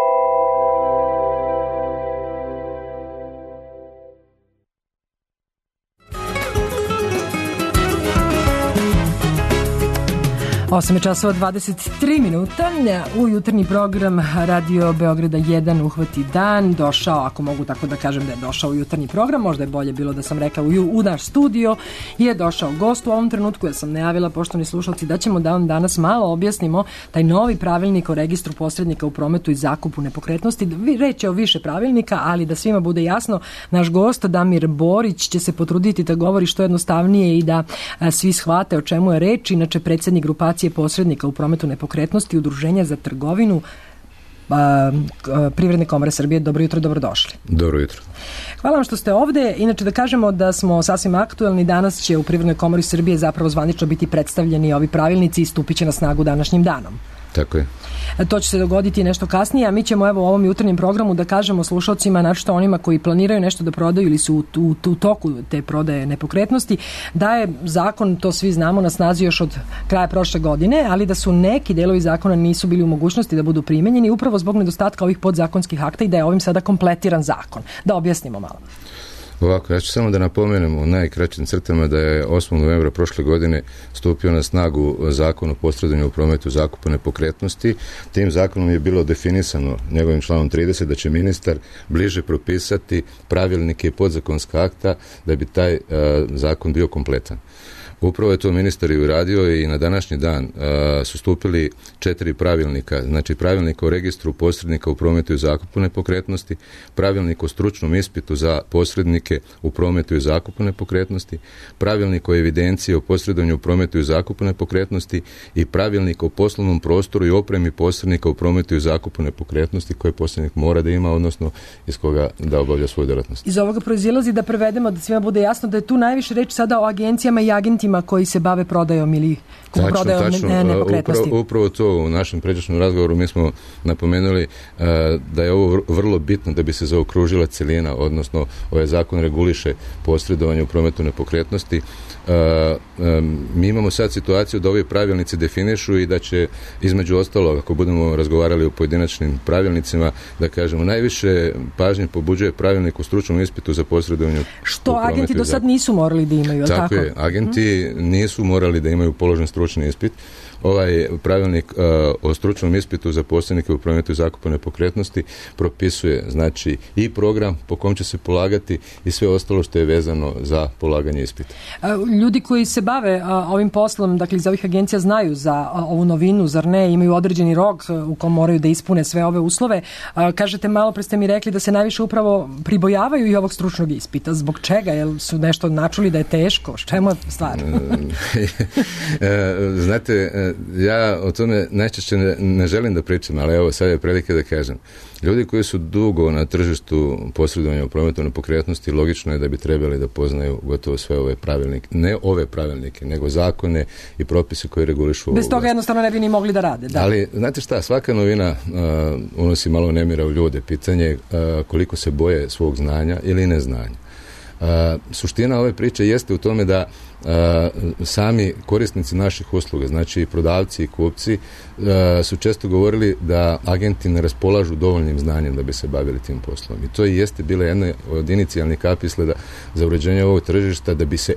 Osam je časova 23 minuta. U jutarnji program Radio Beograda 1 Uhvati dan. Došao, ako mogu tako da kažem da je došao u jutarnji program, možda je bolje bilo da sam rekla u naš studio, je došao gost u ovom trenutku. Ja sam najavila, poštovani slušalci, da ćemo da vam danas malo objasnimo taj novi pravilnik o registru posrednika u prometu i zakupu nepokretnosti. Reč je o više pravilnika, ali da svima bude jasno, naš gost Damir Borić će se potruditi da govori što jednostavnije i da svi shvate o čemu je reč. Inače, predsjednik grupacije posrednika u prometu nepokretnosti Udruženja za trgovinu Privredne komore Srbije. Dobro jutro, dobrodošli. Dobro jutro. Hvala vam što ste ovde. Inače da kažemo da smo sasvim aktuelni. Danas će u Privrednoj komori Srbije zapravo zvanično biti predstavljeni ovi pravilnici i stupit će na snagu današnjim danom. Tako je. To će se dogoditi nešto kasnije, a mi ćemo evo u ovom jutarnjem programu da kažemo slušalcima, naročito onima koji planiraju nešto da prodaju ili su u toku te prodaje nepokretnosti, da je zakon, to svi znamo, na snazi još od kraja prošle godine, ali da su neki delovi zakona nisu bili u mogućnosti da budu primenjeni upravo zbog nedostatka ovih podzakonskih akta i da je ovim sada kompletiran zakon. Da objasnimo malo. Ovako, ja ću samo da napomenem u najkraćim crtama da je 8. novembra prošle godine stupio na snagu zakon o posredovanju u prometu zakupa nepokretnosti. Tim zakonom je bilo definisano njegovim članom 30 da će ministar bliže propisati pravilnike i podzakonska akta da bi taj zakon bio kompletan. Upravo je to ministar i uradio i na današnji dan su stupili 4 pravilnika, znači pravilnik o registru posrednika u prometu i zakupu nepokretnosti, pravilnik o stručnom ispitu za posrednike u prometu i zakupu nepokretnosti, pravilnik o evidenciji o posredovanju u prometu i zakupu nepokretnosti i pravilnik o poslovnom prostoru i opremi posrednika u prometu i zakupu nepokretnosti koje posrednik mora da ima, odnosno iz koga da obavlja svoju djelatnost. Iz ovoga proizilazi da prevedemo, da svima bude jasno da je tu najviše reč sada o agencijama i agentima koji se bave prodajom ili prodajom nepokretnosti. Upravo to u našem pređašnjem razgovoru mi smo napomenuli da je ovo vrlo bitno da bi se zaokružila celina, odnosno ovaj zakon reguliše posredovanje u prometu nepokretnosti. Mi imamo sad situaciju da ovi pravilnici definišu i da će između ostalog, ako budemo razgovarali o pojedinačnim pravilnicima, da kažemo najviše pažnje pobuđuje pravilnik o stručnom ispitu za posredovanje. Što agenti do sad nisu morali da imaju, tako je, agenti nisu morali da imaju položen stručni ispit. Ovaj pravilnik o stručnom ispitu za posrednike u prometu i zakupu nepokretnosti propisuje znači i program po kom će se polagati i sve ostalo što je vezano za polaganje ispita. Ljudi koji se bave ovim poslom, dakle iz ovih agencija znaju za ovu novinu, zar ne, imaju određeni rok u kom moraju da ispune sve ove uslove. Kažete, malo pre ste mi rekli da se najviše upravo pribojavaju i ovog stručnog ispita. Zbog čega? Jel su nešto načuli da je teško? S čemu je stvar? Znate, ja o tome najčešće ne želim da pričam, ali evo sad je prilike da kažem. Ljudi koji su dugo na tržištu posredovanja u prometu nepokretnosti, logično je da bi trebali da poznaju gotovo sve ove pravilnike, ne ove pravilnike, nego zakone i propise koji regulišu ovu Bez toga jednostavno ne bi ni mogli da rade. Da. Ali, znate šta, svaka novina unosi malo nemira u ljude. Pitanje je koliko se boje svog znanja ili neznanja. Suština ove priče jeste u tome da sami korisnici naših usluga, znači i prodavci i kupci, su često govorili da agenti ne raspolažu dovoljnim znanjem da bi se bavili tim poslom. I to i jeste bila jedna od inicijalnih kapisleda za uređenje ovog tržišta, da bi se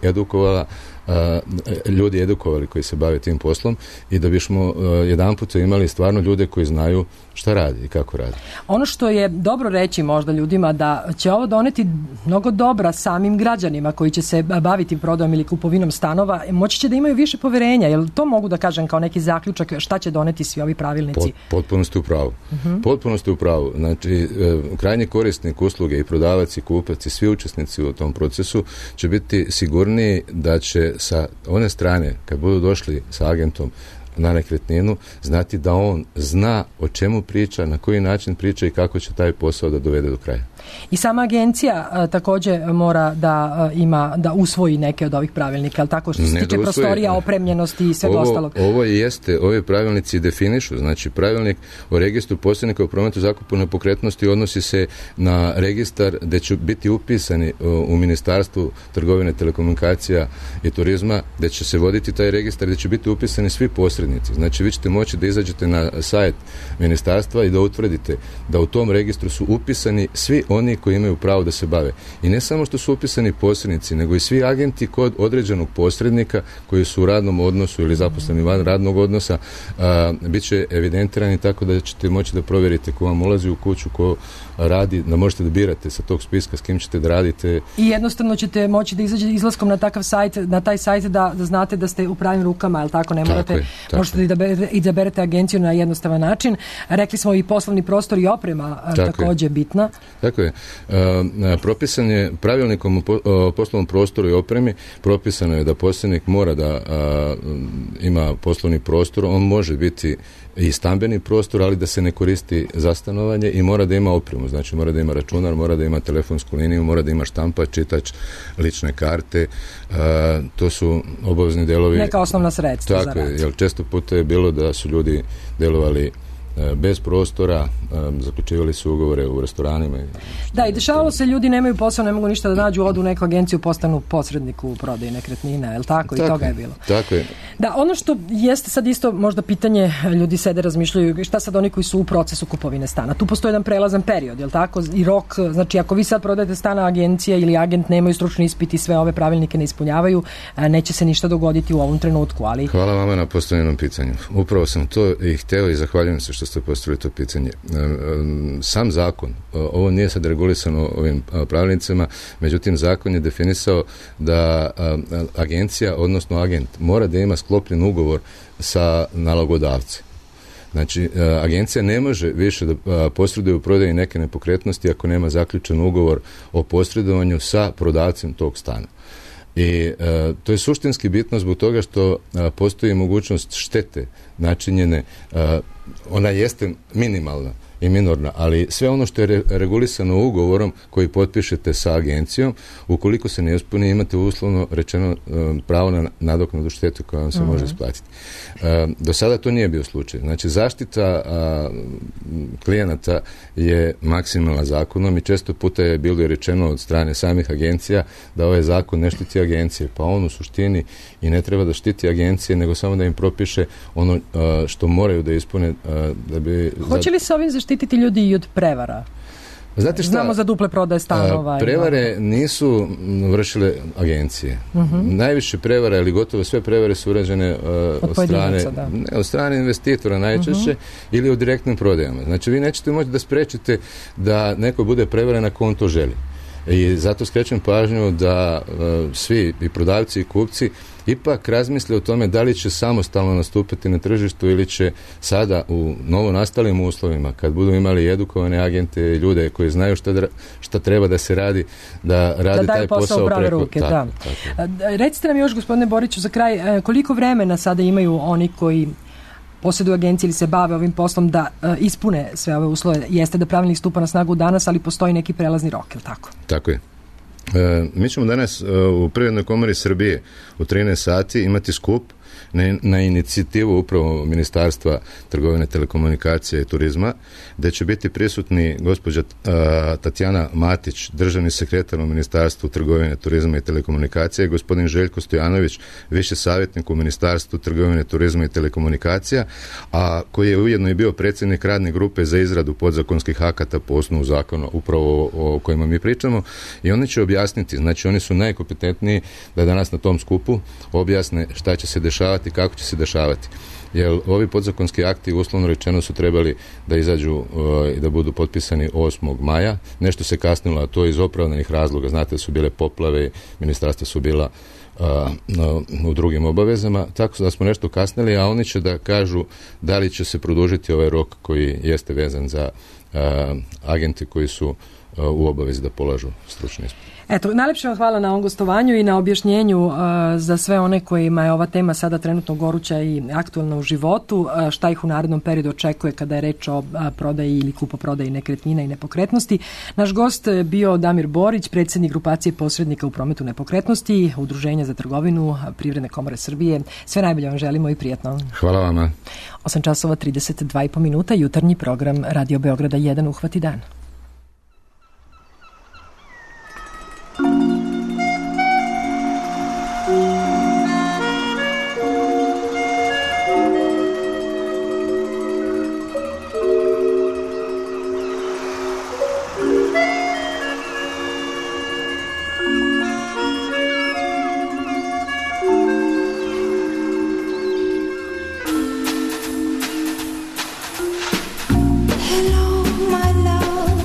ljudi edukovali koji se bave tim poslom i da bismo jedanput imali stvarno ljude koji znaju šta radi i kako radi. Ono što je dobro reći možda ljudima da će ovo doneti mnogo dobra samim građanima koji će se baviti prodajom ili kupovinom stanova, moći će da imaju više poverenja. Jel to mogu da kažem kao neki zaključak šta će doneti svi ovi pravilnici? Potpuno ste u pravu. Potpuno ste u pravu. Znači, krajnji korisnik usluge i prodavac i kupac i svi učesnici u tom procesu će biti sigurniji da će sa one strane, kad budu došli sa agentom na nekretninu, znati da on zna o čemu priča, na koji način priča i kako će taj posao da dovede do kraja. I sama agencija također mora da usvoji neke od ovih pravilnika, ali tako što se tiče prostorija, opremljenosti i svega ostalog. Ovi pravilnici definišu, znači pravilnik o registru posrednika u prometu zakupu nepokretnosti odnosi se na registar gdje će biti upisani u Ministarstvu trgovine, telekomunikacija i turizma, gdje će se voditi taj registar, gdje će biti upisani svi posrednici. Znači vi ćete moći da izađete na sajt ministarstva i da utvrdite da u tom registru su upisani svi oni koji imaju pravo da se bave. I ne samo što su upisani posrednici, nego i svi agenti kod određenog posrednika koji su u radnom odnosu ili zaposleni van radnog odnosa, bit će evidentirani tako da ćete moći da provjerite ko vam ulazi u kuću, ko radi, da možete da birate sa tog spiska s kim ćete da radite. I jednostavno ćete moći da izađete izlaskom na takav sajt, na taj sajt da znate da ste u pravim rukama, ali tako ne morate, možete da izaberete agenciju na jednostavan način. Rekli smo i poslovni prostor i oprema također bitna. Tako Tako je. Propisan je pravilnikom o poslovnom prostoru i opremi, propisano je da posjednik mora da ima poslovni prostor, on može biti i stambeni prostor, ali da se ne koristi za stanovanje i mora da ima opremu, znači mora da ima računar, mora da ima telefonsku liniju, mora da ima štampač, čitač, lične karte, to su obavezni delovi. Neka osnovna sredstva. Tako je, jer često puta je bilo da su ljudi delovali bez prostora, zaključivali su ugovore u restoranima. Da, i dešavalo se, ljudi nemaju posao, ne mogu ništa da nađu, odu u neku agenciju, postanu posredniku u prodaji nekretnina, je li tako? I toga je bilo. Tako je. Da, ono što jeste sad isto možda pitanje, ljudi sede, razmišljaju, šta sad oni koji su u procesu kupovine stana? Tu postoji jedan prelazan period, je li tako? I rok, znači ako vi sad prodajete stana, agencija ili agent nemaju stručni ispit i sve ove pravilnike ne ispunjavaju, neće se ništa dogoditi u ovom trenutku, ali... Hvala vama na postavljenom pitanju. Upravo sam to i hteo i zahvaljujem se što ste postavili to pitanje. Sam zakon, ovo nije sad regulisano ovim pravilnicima, međutim zakon je definisao da agencija, odnosno agent, mora da ima sklopljen ugovor sa nalogodavcem. Znači, agencija ne može više da posreduje u prodaji neke nepokretnosti ako nema zaključen ugovor o posredovanju sa prodavcem tog stana. I to je suštinski bitno zbog toga što postoji mogućnost štete načinjene, ona jeste minimalna i minorna, ali sve ono što je regulisano ugovorom koji potpišete sa agencijom, ukoliko se ne ispuni, imate uslovno rečeno pravo na nadoknadu štete koja vam se može isplatiti. Do sada to nije bio slučaj. Znači, zaštita klijenata je maksimalna zakonom i često puta je bilo rečeno od strane samih agencija da ovaj zakon ne štiti agencije, pa on u suštini i ne treba da štiti agencije, nego samo da im propiše ono što moraju da ispune da bi... Hoće li se ovim zaštititi ljudi i od prevara? Znate šta, znamo za duple prodaje stanova. Prevare nisu vršile agencije. Najviše prevara ili gotovo sve prevare su urađene od strane investitora najčešće ili u direktnim prodajama. Znači vi nećete moći da sprečite da neko bude prevaren ako on to želi. I zato skrećem pažnju da svi i prodavci i kupci ipak razmisle o tome da li će samostalno nastupiti na tržištu ili će sada u novonastalim uslovima, kad budu imali edukovane agente, ljude koji znaju šta treba da se radi, da radi taj posao prave ruke. Tako. Recite nam još, gospodine Boriću, za kraj, koliko vremena sada imaju oni koji posjeduju agencije ili se bave ovim poslom da ispune sve ove uslove? Jeste da pravilnik stupa na snagu danas, ali postoji neki prelazni rok, je li tako? Tako je. Mi ćemo danas u Privrednoj komori Srbije u 13 sati imati skup na inicijativu upravo Ministarstva trgovine, telekomunikacije i turizma, gde će biti prisutni gospođa Tatjana Matić, državni sekretar u Ministarstvu trgovine, turizma i telekomunikacije, gospodin Željko Stojanović, viši savjetnik u Ministarstvu trgovine, turizma i telekomunikacija, a koji je ujedno i bio predsjednik radne grupe za izradu podzakonskih akata po osnovu zakona upravo o kojima mi pričamo, i oni će objasniti, znači oni su najkompetentniji da danas na tom skupu objasne šta će se dešavati, kako će se dešavati. Jer ovi podzakonski akti uslovno rečeno su trebali da izađu i da budu potpisani 8. maja. Nešto se kasnilo, a to iz opravdanih razloga. Znate da su bile poplave, ministarstva su bila u drugim obavezama, tako da smo nešto kasnili, a oni će da kažu da li će se produžiti ovaj rok koji jeste vezan za agente koji su u obavezi da polažu stručni ispit. Eto, najlepše vam hvala na ovom gostovanju i na objašnjenju za sve one kojima je ova tema sada trenutno goruća i aktualna u životu, šta ih u narednom periodu očekuje kada je reč o prodaji ili kupoprodaji nekretnina i nepokretnosti. Naš gost je bio Damir Borić, predsjednik grupacije posrednika u prometu nepokretnosti, Udruženja za trgovinu Privredne komore Srbije. Sve najbolje vam želimo i prijatno. Hvala vama. 8 časova 32,5 minuta, jutarnji program Radio Beograda 1 Uhvati dan. Hello, my love.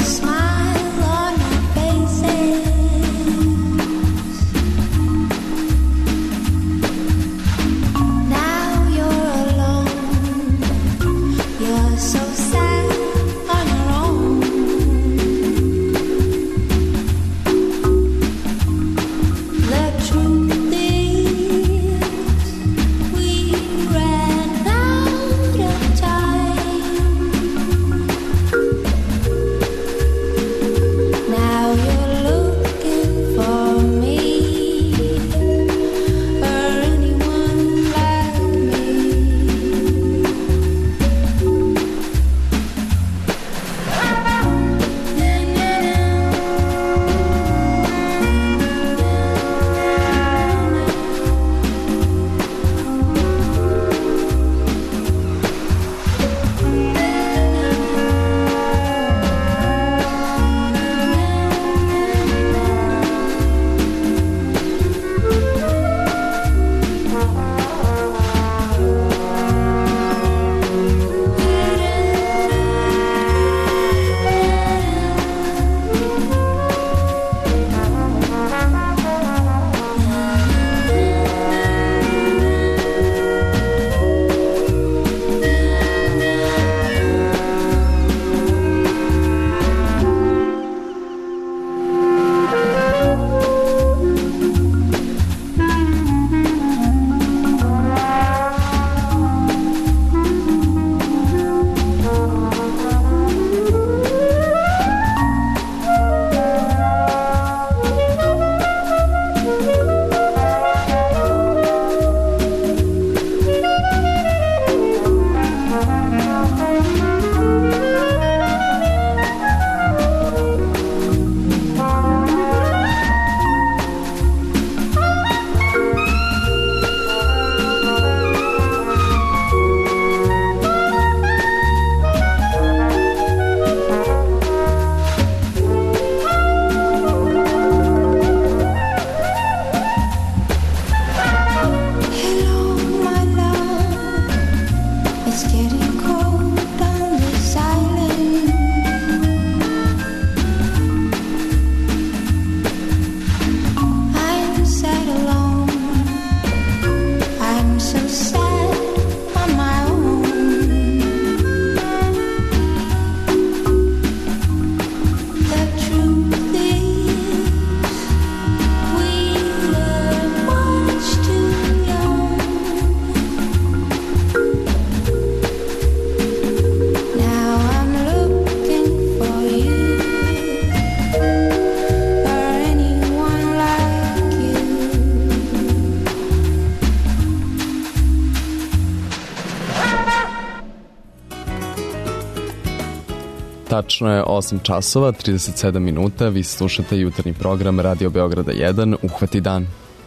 Tačno je 8 časova, 37 minuta, vi slušate jutarnji program Radio Beograda 1, Uhvati dan.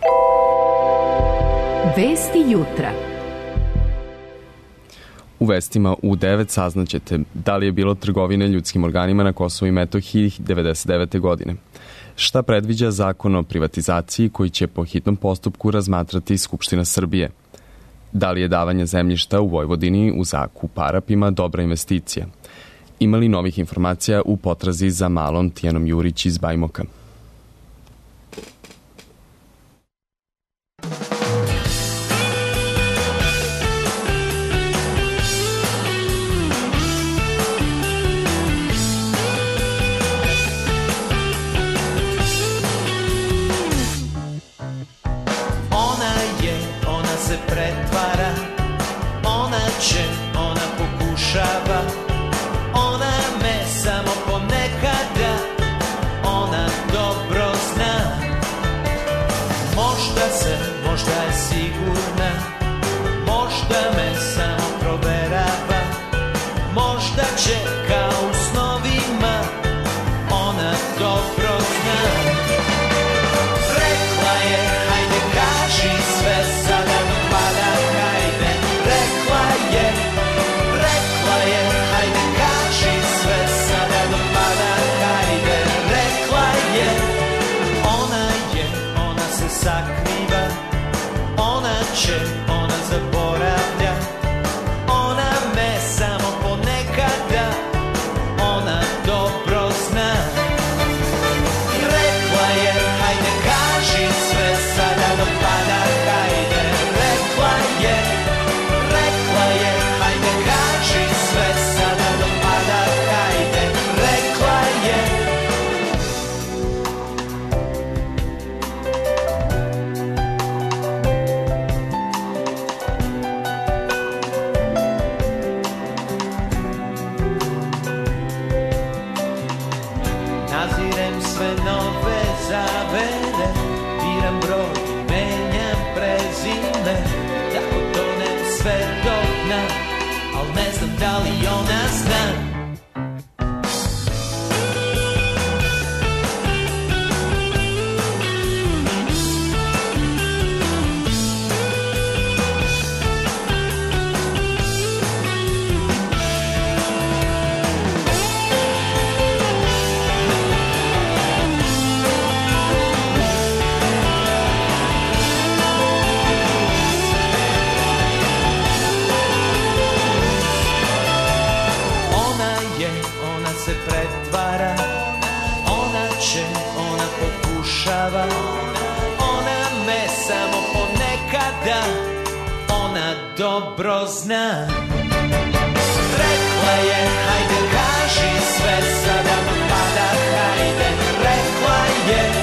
Vesti jutra. U vestima u 9 saznaćete da li je bilo trgovine ljudskim organima na Kosovu i Metohiji 1999. godine. Šta predviđa zakon o privatizaciji koji će po hitnom postupku razmatrati Skupština Srbije? Da li je davanje zemljišta u Vojvodini u zakup Arapima dobra investicija? Ima li novih informacija u potrazi za malom Tijanom Jurić iz Bajmoka? Ona se pretvara, ona će, ona pokušava, ona me samo ponekada, ona do ona, al ne znam da li ona zna. Ona me samo ponekada, ona dobro zna. Rekla je, hajde kaži sve, sada pada, hajde. Rekla je,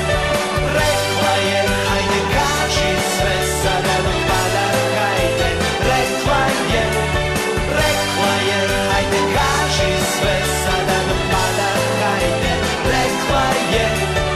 hajde kaži sve, sada pada, hajde. Rekla je, hajde kaži sve, sada pada, hajde. Rekla je,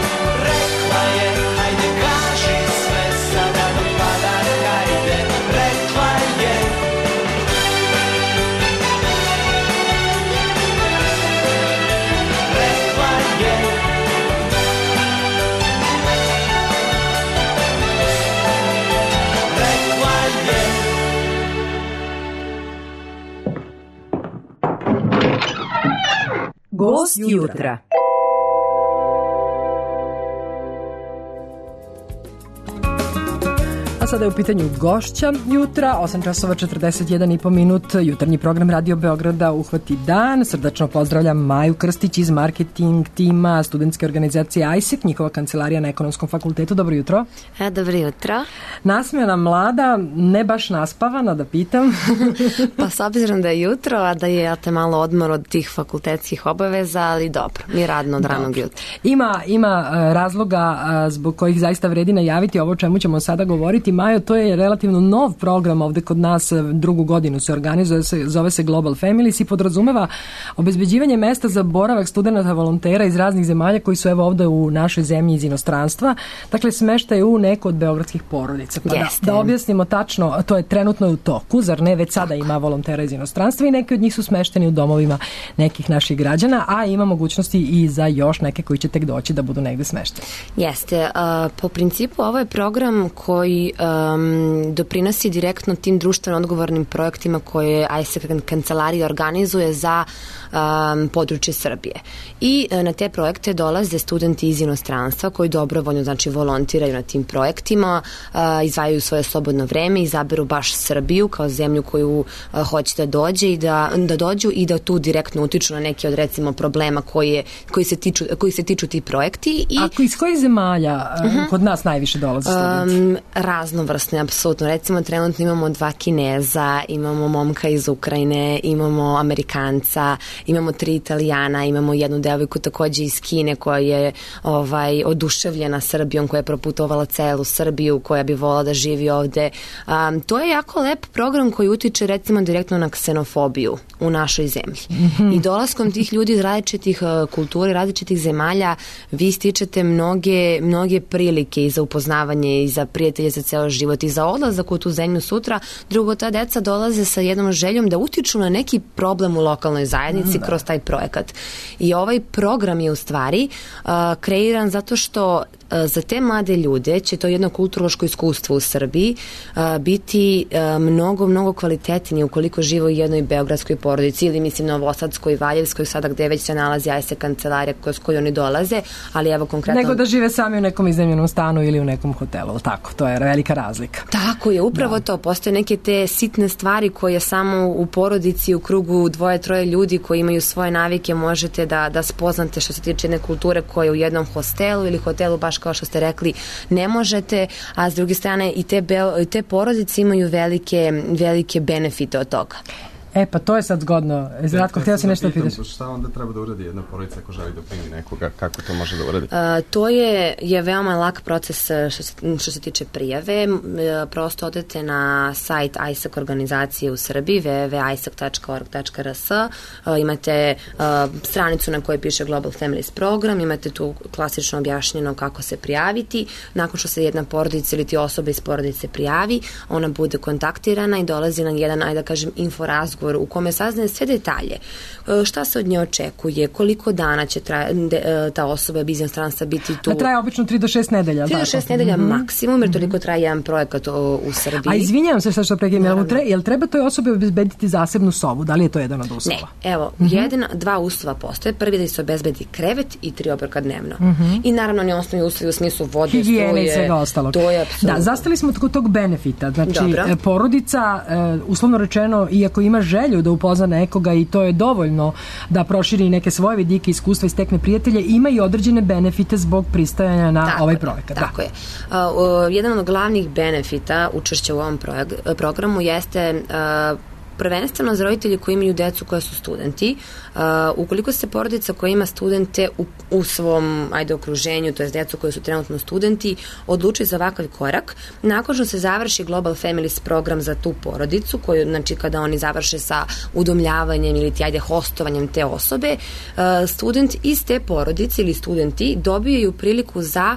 Gost jutra. A sada je u pitanju gošća jutra, 8 časova 41,5 minut, jutarnji program Radio Beograda Uhvati dan. Srdačno pozdravljam Maju Krstić iz marketing tima studentske organizacije ISEC, njihova kancelarija na Ekonomskom fakultetu. Dobro jutro. Dobro jutro. Nasmejana mlada, ne baš naspavana, da pitam. Pa s obzirom da je jutro, a da je malo odmor od tih fakultetskih obaveza, ali dobro, mi radno od ranog jutra. Ima razloga zbog kojih zaista vredi najaviti ovo o čemu ćemo sada govoriti. Majo, to je relativno nov program ovde kod nas, drugu godinu se organizuje, zove se Global Families i podrazumeva obezbeđivanje mesta za boravak studenta volontera iz raznih zemalja koji su evo ovde u našoj zemlji iz inostranstva. Dakle, smeštaj u neku od beogradskih porodica. Pa da objasnimo tačno, to je trenutno u toku, zar ne, već sada ima volontera iz inostranstva i neki od njih su smešteni u domovima nekih naših građana, a ima mogućnosti i za još neke koji će tek doći da budu negde smešteni. Jeste. Po principu ovo je program koji doprinosi direktno tim društveno odgovornim projektima koje ISEC kancelarija organizuje za područje Srbije. I na te projekte dolaze studenti iz inostranstva koji dobrovoljno, znači, volontiraju na tim projektima, izdvajaju svoje slobodno vreme, izaberu baš Srbiju kao zemlju koju hoće da dođe i da dođu i da tu direktno utiču na neke od, recimo, problema koji se tiču ti projekti. A iz kojih zemalja kod nas najviše dolaze studenti? Raznovrsne, apsolutno. Recimo, trenutno imamo 2 Kineza, imamo momka iz Ukrajine, imamo Amerikanca, imamo 3 Italijana, imamo jednu devojku takođe iz Kine koja je oduševljena Srbijom, koja je proputovala celu Srbiju, koja bi volala da živi ovde. To je jako lep program koji utiče, recimo, direktno na ksenofobiju u našoj zemlji. I dolaskom tih ljudi iz različitih kultura i različitih zemalja vi stičete mnoge prilike i za upoznavanje i za prijatelje za ceo život i za odlazak u tu zemlju sutra. Drugo, ta deca dolaze sa jednom željom da utiču na neki problem u lokalnoj zajednici kroz taj projekat. I ovaj program je u stvari kreiran zato što za te mlade ljude će to jedno kulturološko iskustvo u Srbiji biti mnogo kvalitetnije ukoliko žive u jednoj beogradskoj porodici ili, mislim, novosadskoj, valjevskoj, sada gde već se nalazi ISEC kancelarija kroz koju oni dolaze, ali evo konkretno... Nego da žive sami u nekom iznajmljenom stanu ili u nekom hotelu, tako, to je velika razlika. Tako je, upravo to. Postoje neke te sitne stvari koje samo u porodici, u krugu 2-3 ljudi koji imaju svoje navike možete da spoznate što se tiče jedne kulture koje u jednom hostelu ili hotelu, baš kao što ste rekli, ne možete, a s druge strane i te porodice imaju velike benefite od toga. Pa to je sad zgodno. Ratko, htio si nešto pitaš? Šta onda treba da uradi jedna porodica ako želi da primi nekoga? Kako to može da uradi? To je veoma lak proces što se tiče prijave. Prosto odete na sajt ISAC organizacije u Srbiji, www.isaac.org.rs. Imate stranicu na kojoj piše Global Families program, imate tu klasično objašnjeno kako se prijaviti. Nakon što se jedna porodica ili ti osoba iz porodice prijavi, ona bude kontaktirana i dolazi na jedan, ajde da kažem, inforazgovor u kome saznaje sve detalje. Šta se od nje očekuje, koliko dana će ta osoba iz inostranstva biti tu. Traje obično 3 do 6 nedelja. 3 do 6 nedelja maksimum, jer toliko traje jedan projekat u Srbiji. A izvinjavam se što prekidam, jel treba toj osobi obezbediti zasebnu sobu? Da li je to jedan od uslova? Ne, evo, dva uslova postoje. Prvi da se obezbedi krevet i 3 obroka dnevno. I naravno oni osnovni uslovi u smislu vode, higijene i svega ostalog. To je apsolutno. Da, zastali smo kod tog benefita. Znači, porodica, uslovno rečeno, iako ima želju da upozna nekoga i to je dovoljno da proširi neke svoje vidike, iskustva i stekne prijatelje, ima i određene benefite zbog pristajanja na ovaj projekat. Tako je. Jedan od glavnih benefita učešća u ovom programu jeste prvenstveno za roditelji koji imaju decu koja su studenti. Ukoliko se porodica koja ima studente u svom okruženju, to je decu koji su trenutno studenti, odluči za ovakav korak, nakon što se završi Global Families program za tu porodicu, koju, znači kada oni završe sa udomljavanjem ili hostovanjem te osobe, student iz te porodice ili studenti dobijaju priliku za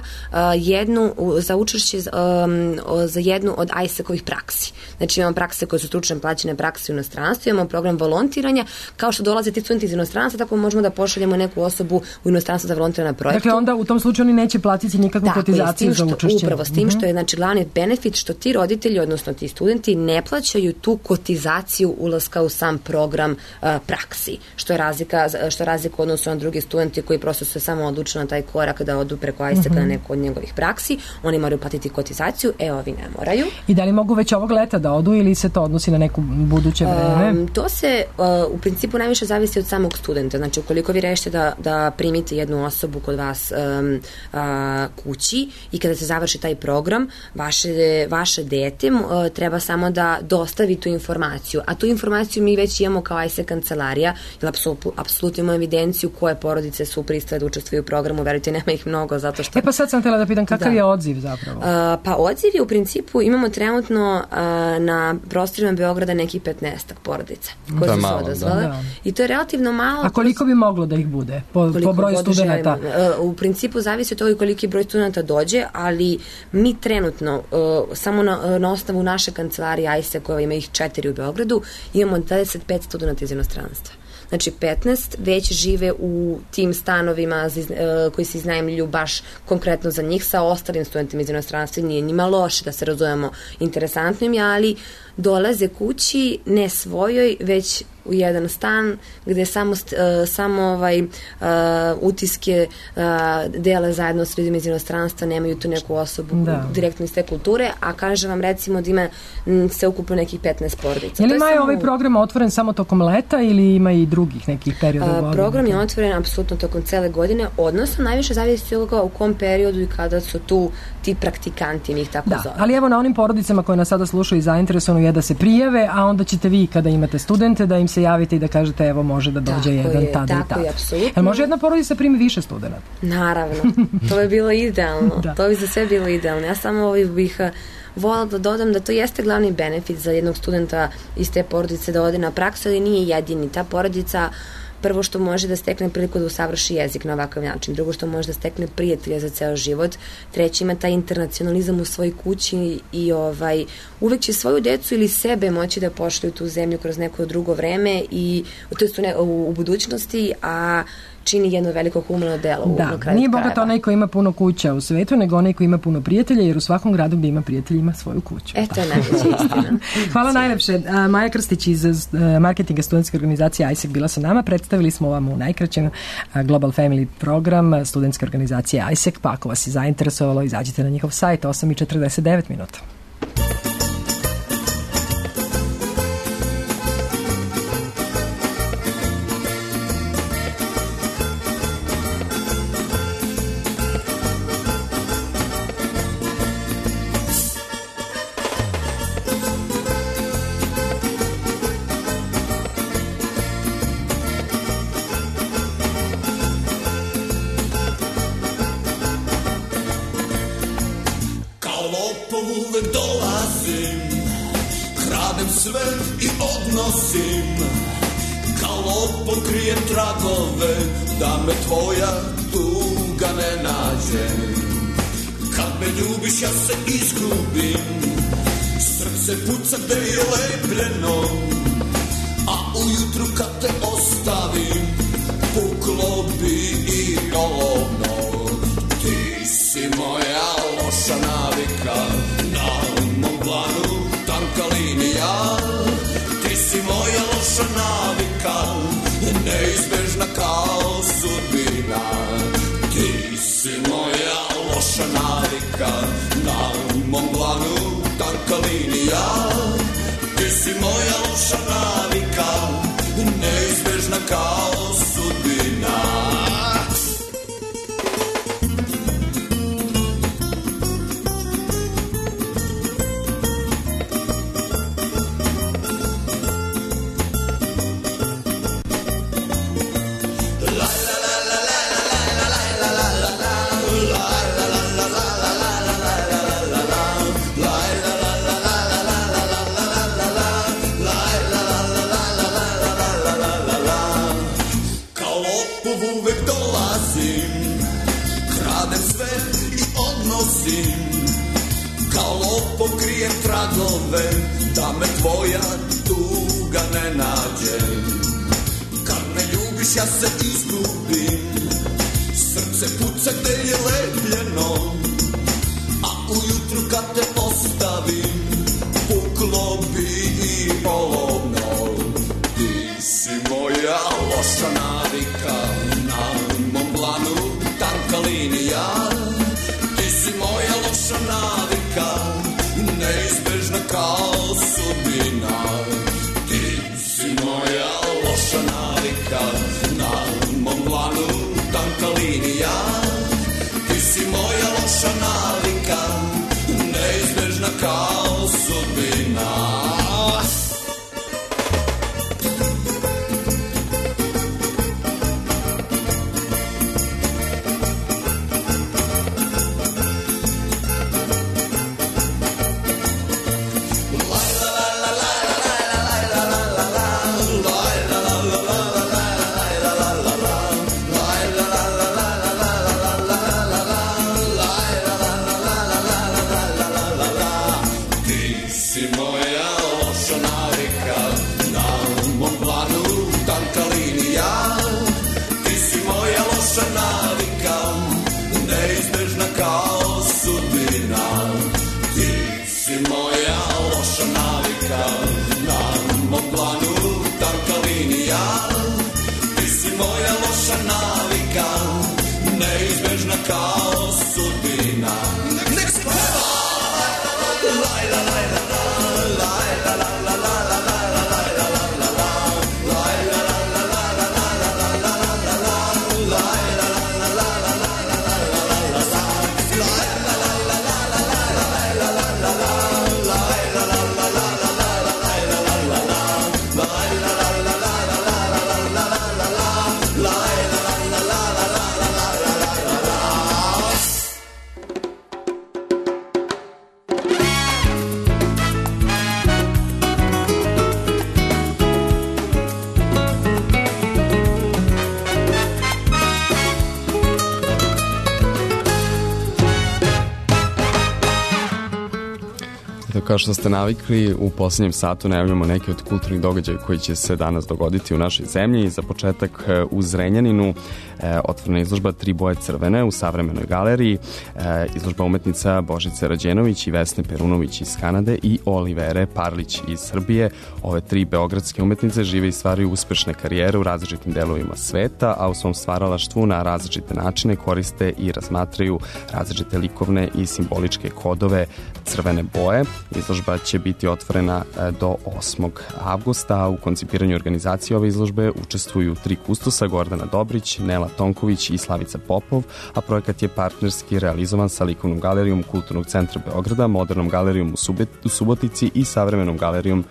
učešće za jednu od ISAC-ovih praksi. Znači imamo prakse koje su stručne plaćene prakse u inostranstvu, imamo program volontiranja, kao što dolaze ti studenti iz inostranstva, tako možemo da pošaljemo neku osobu u inostranstvo da volontira na projektu. Dakle, onda u tom slučaju oni neće platiti nikakvu kotizaciju za učešće. Upravo s tim što je glavni benefit što ti roditelji, odnosno ti studenti, ne plaćaju tu kotizaciju ulaska u sam program praksi, što je razlika odnosno na drugi studenti koji prosto se samo odluče na taj korak da odu preko ISAC-a na neku od njegovih praksi, oni moraju platiti kotizaciju, ovi ne moraju. I da li mogu već ovog leta da odu ili se to odnosi na neku buduće vreme? To se u principu najviše zavisi od samog studenta. Znači, ukoliko vi rešite da primite jednu osobu kod vas kući i kada se završi taj program, vaše dete treba samo da dostavi tu informaciju. A tu informaciju mi već imamo kao ISAC kancelarija, jer apsolutno imamo evidenciju koje porodice su pristale da učestvuju u programu, verujte, nema ih mnogo, zato što... Pa sad sam htjela da pitam, kakav je odziv zapravo? Pa odziv je u principu, imamo trenutno na prostorima Beograda nekih 15 porodica koje su se odazvale. I to je relativno malo. A koliko bi moglo da ih bude po broju studenta? U principu zavisi od toga koliki broj studenta dođe, ali mi trenutno samo na osnovu naše kancelarije ISAC, koja ima ih 4 u Beogradu, imamo 25 studenta iz inostranstva. Znači 15 već žive u tim stanovima koji se iznajmljuju baš konkretno za njih, sa ostalim studentima iz inostranstva. Nije njima loše, da se razumemo, interesantno im je, ali dolaze kući ne svojoj, već u jedan stan gde samo utiske dele zajedno s ljudima iz inostranstva, nemaju tu neku osobu direktno iz te kulture, a kažem vam recimo da ima sve ukupno nekih 15 porodica. Je li ima ovaj program otvoren samo tokom leta ili ima i drugih nekih perioda godine? Program je otvoren apsolutno tokom cele godine, odnosno najviše zavisi od toga u kom periodu i kada su tu ti praktikanti, mi ih tako zove. Ali evo na onim porodicama koje nas sada slušaju i zainteresovano je da se prijave, a onda ćete vi kada imate studente da im se javite i da kažete evo može da dođe jedan tada i tada. Tako je, apsolutno. Jel može jedna porodica primi više studenta? Naravno, to bi bilo idealno. To bi za sve bilo idealno. Ja samo bih voljela da dodam da to jeste glavni benefit za jednog studenta iz te porodice da ode na praksu, ali nije jedini. Ta porodica prvo što može da stekne priliku da usavrši jezik na ovakav način, drugo što može da stekne prijatelja za ceo život, treći ima taj internacionalizam u svojoj kući i uvek će svoju decu ili sebe moći da pošalju tu zemlju kroz neko drugo vreme i to je u budućnosti, a čini jedno veliko humano delo. Nije bogat onaj koji ima puno kuća u svetu, nego onaj koji ima puno prijatelja, jer u svakom gradu gdje ima prijatelja ima svoju kuću. To je najveća istina. Hvala najlepše. Maja Krstić iz marketinga studentske organizacije ISAC bila sa nama. Predstavili smo vam u najkraćem Global Family program studentske organizacije ISAC, pa ako vas je zainteresovalo, izađite na njihov sajt. 8:49 minuta. sve i odnosim, galopom krijem tragove, da me tvoja tuga ne nađe. Kad me ljubiš ja se izgubim, srce puca gde je lepljeno, a ujutru kad te ostavim, puklo bi i polovno. Ti si moja loša navika, na mom planu tanka linija. Ti si moja loša navika, neizbežna kao sudbina. Ti si moja loša navika, na mom planu tanka linija. Ti si moja loša navika, neizbežna kao sudbina. Galopom krijem tragove, da me tvoja tuga ne nađe. Kad me ljubiš ja se izgubim, srce puca gde je lepljeno, a ujutru kad te ostavim, puklo bi i polovno. Ti si moja loša navika, na mom planu tanka linija. Ti si moja loša navika, neizbežna kao sudbina. Ti si moja loša navika, na mom planu tanka linija. Ti si moja loša navika, neizbežna kao sudbina. Kao sudbina. Nek se peva! Laj, la, laj, la, la, laj, la, la, la, la, la, la, la, laj, la, la, la, la, laj, la, la, la, la, la, la, la, la, la, la, la, la, laj, la, la, la, la, la, la, la, la, la, la, la, laj, la, la, la, la, la, la, la, la, la, la, la, laj, la, la, la, la, la, la, la, laj, la, la, la, la, laj, la, la, la, la, la, la, la, la, la, la, laj, la, la, la, la, la, Kao što ste navikli, u poslednjem satu najavljamo neke od kulturnih događaja koji će se danas dogoditi u našoj zemlji. Za početak u Zrenjaninu otvorena izložba Tri boje crvene u Savremenoj galeriji, izložba umetnica Božice Rađenović i Vesne Perunović iz Kanade i Olivere Parlić iz Srbije. Ove tri beogradske umetnice žive i stvaraju uspešne karijere u različitim delovima sveta, a u svom stvaralaštvu na različite načine koriste i razmatraju različite likovne i simboličke kodove crvene boje. Izložba će biti otvorena do 8. avgusta. U koncipiranju organizacije ove izložbe učestvuju tri kustosa, Gordana Dobrić, Nela Tonković i Slavica Popov, a projekat je partnerski realizovan sa Likovnom galerijom Kulturnog centra Beograda, Modernom galerijom u Subotici i Savremenom galerijom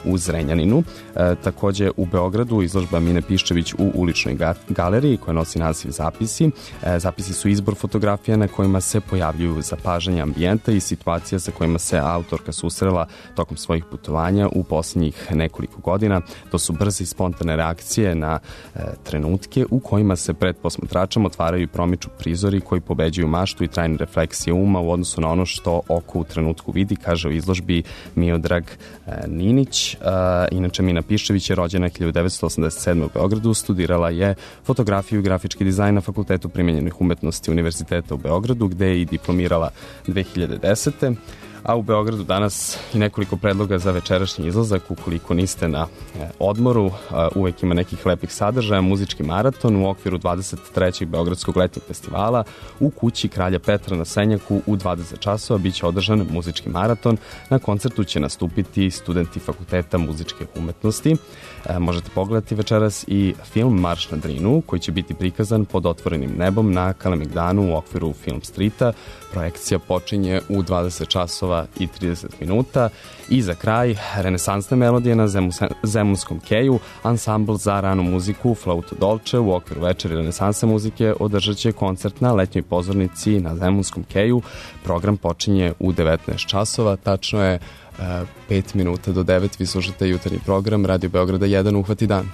u Zrenjaninu. Takođe u Beogradu izložba Mine Piščević u uličnoj galeriji koja nosi naziv Zapisi. Zapisi su izbor fotografija na kojima se pojavljuju zapažanja ambijenta i situacija sa kojima se autorka susrela tokom svojih putovanja u posljednjih nekoliko godina. To su brze i spontane reakcije na trenutke u kojima se pred posmatračem otvaraju i promiču prizori koji pobeđuju maštu i trajne refleksije uma u odnosu na ono što oko u trenutku vidi, kaže u izložbi Miodrag Ninić. Inače, Mina Piščević je rođena 1987. u Beogradu, studirala je fotografiju i grafički dizajn na Fakultetu primenjenih umetnosti Univerziteta u Beogradu, gde je i diplomirala 2010. A u Beogradu danas i nekoliko predloga za večerašnji izlazak, ukoliko niste na odmoru, uvek ima nekih lepih sadržaja, muzički maraton u okviru 23. Beogradskog letnjeg festivala u kući Kralja Petra na Senjaku u 20 časova biće održan muzički maraton. Na koncertu će nastupiti studenti Fakulteta muzičke umetnosti. Možete pogledati večeras i film Marš na Drinu, koji će biti prikazan pod otvorenim nebom na Kalemegdanu u okviru Film Streeta. Projekcija počinje u 20 časova i 30 minuta. I za kraj, renesansne melodije na Zemunskom keju, ansambl za ranu muziku Flauto Dolce u okviru večeri renesanse muzike održat će koncert na letnjoj pozornici na Zemunskom keju. Program počinje u 19 časova, tačno je 5 minuta do 9. Vi slušate jutarnji program Radio Beograda 1 Uhvati dan.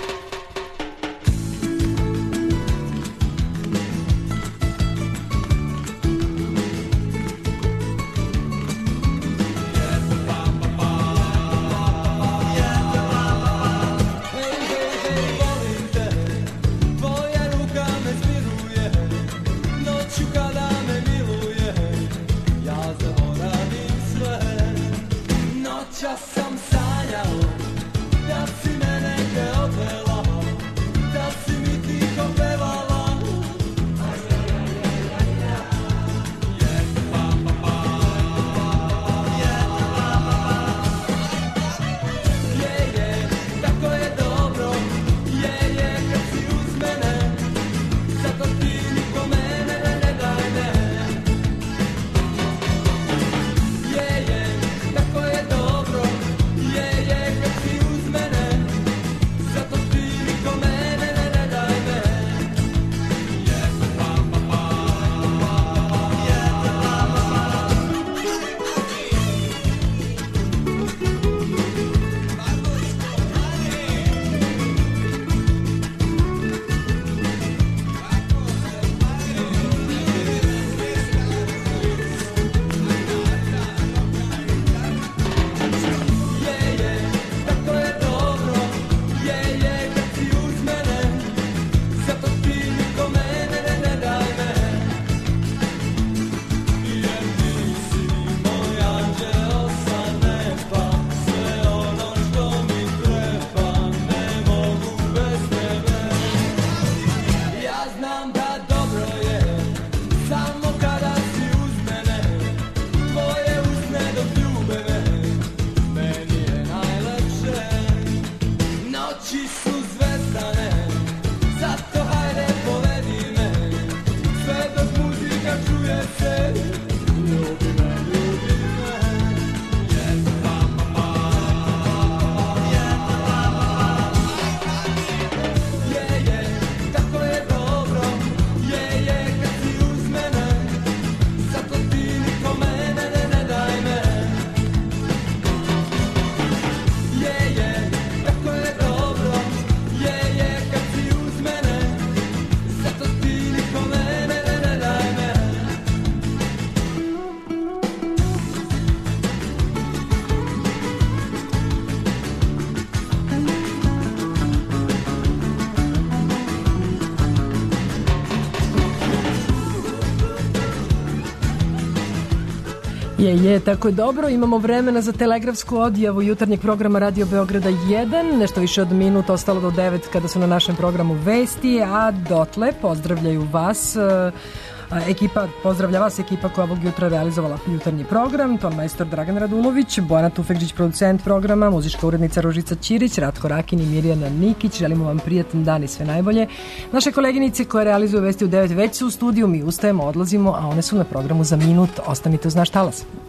Sam sanjao da si me negde odvela, da si mi tiho pevala. Je, tako je dobro, je, kad si uz mene, zato ti niko mene ne daj me. Je, tako je dobro, je, kad si uz mene, zato ti niko mene ne daj me. Tako je dobro, je, kad si uz mene, zato ti niko mene ne daj me. Jer ti si moj anđeo sa neba, sve ono što mi treba, ne mogu bez tebe. Ja znam da dobro je, samo kada si uz mene, tvoje usne dok ljube me, meni je najlepše. Noći su zvezdane, zato hajde povedi me, sve dok muzika čuje se, ljubi me, ljubi me. Je, tako je dobro, je, kad si uz mene, zato ti niko mene ne daj me. Je, tako je dobro, je, kad si uz mene, zato ti niko mene ne daj me. Je, tako je dobro. Imamo vremena za telegrafsku odjavu jutarnjeg programa Radio Beograda 1. Nešto više od minut ostalo do 9 kada su na našem programu vesti, a dotle pozdravljaju vas pozdravlja vas ekipa koja ovog jutra realizovala jutarnji program, ton majstor Dragan Radulović, Bojana Tufekđić, producent programa, muzička urednica Ružica Ćirić, Ratko Rakin i Mirjana Nikić. Želimo vam prijatan dan i sve najbolje. Naše koleginice koje realizuju vesti u 9 već su u studiju, mi ustajemo, odlazimo, a one su na programu za minut. Ostanite uz naš talas.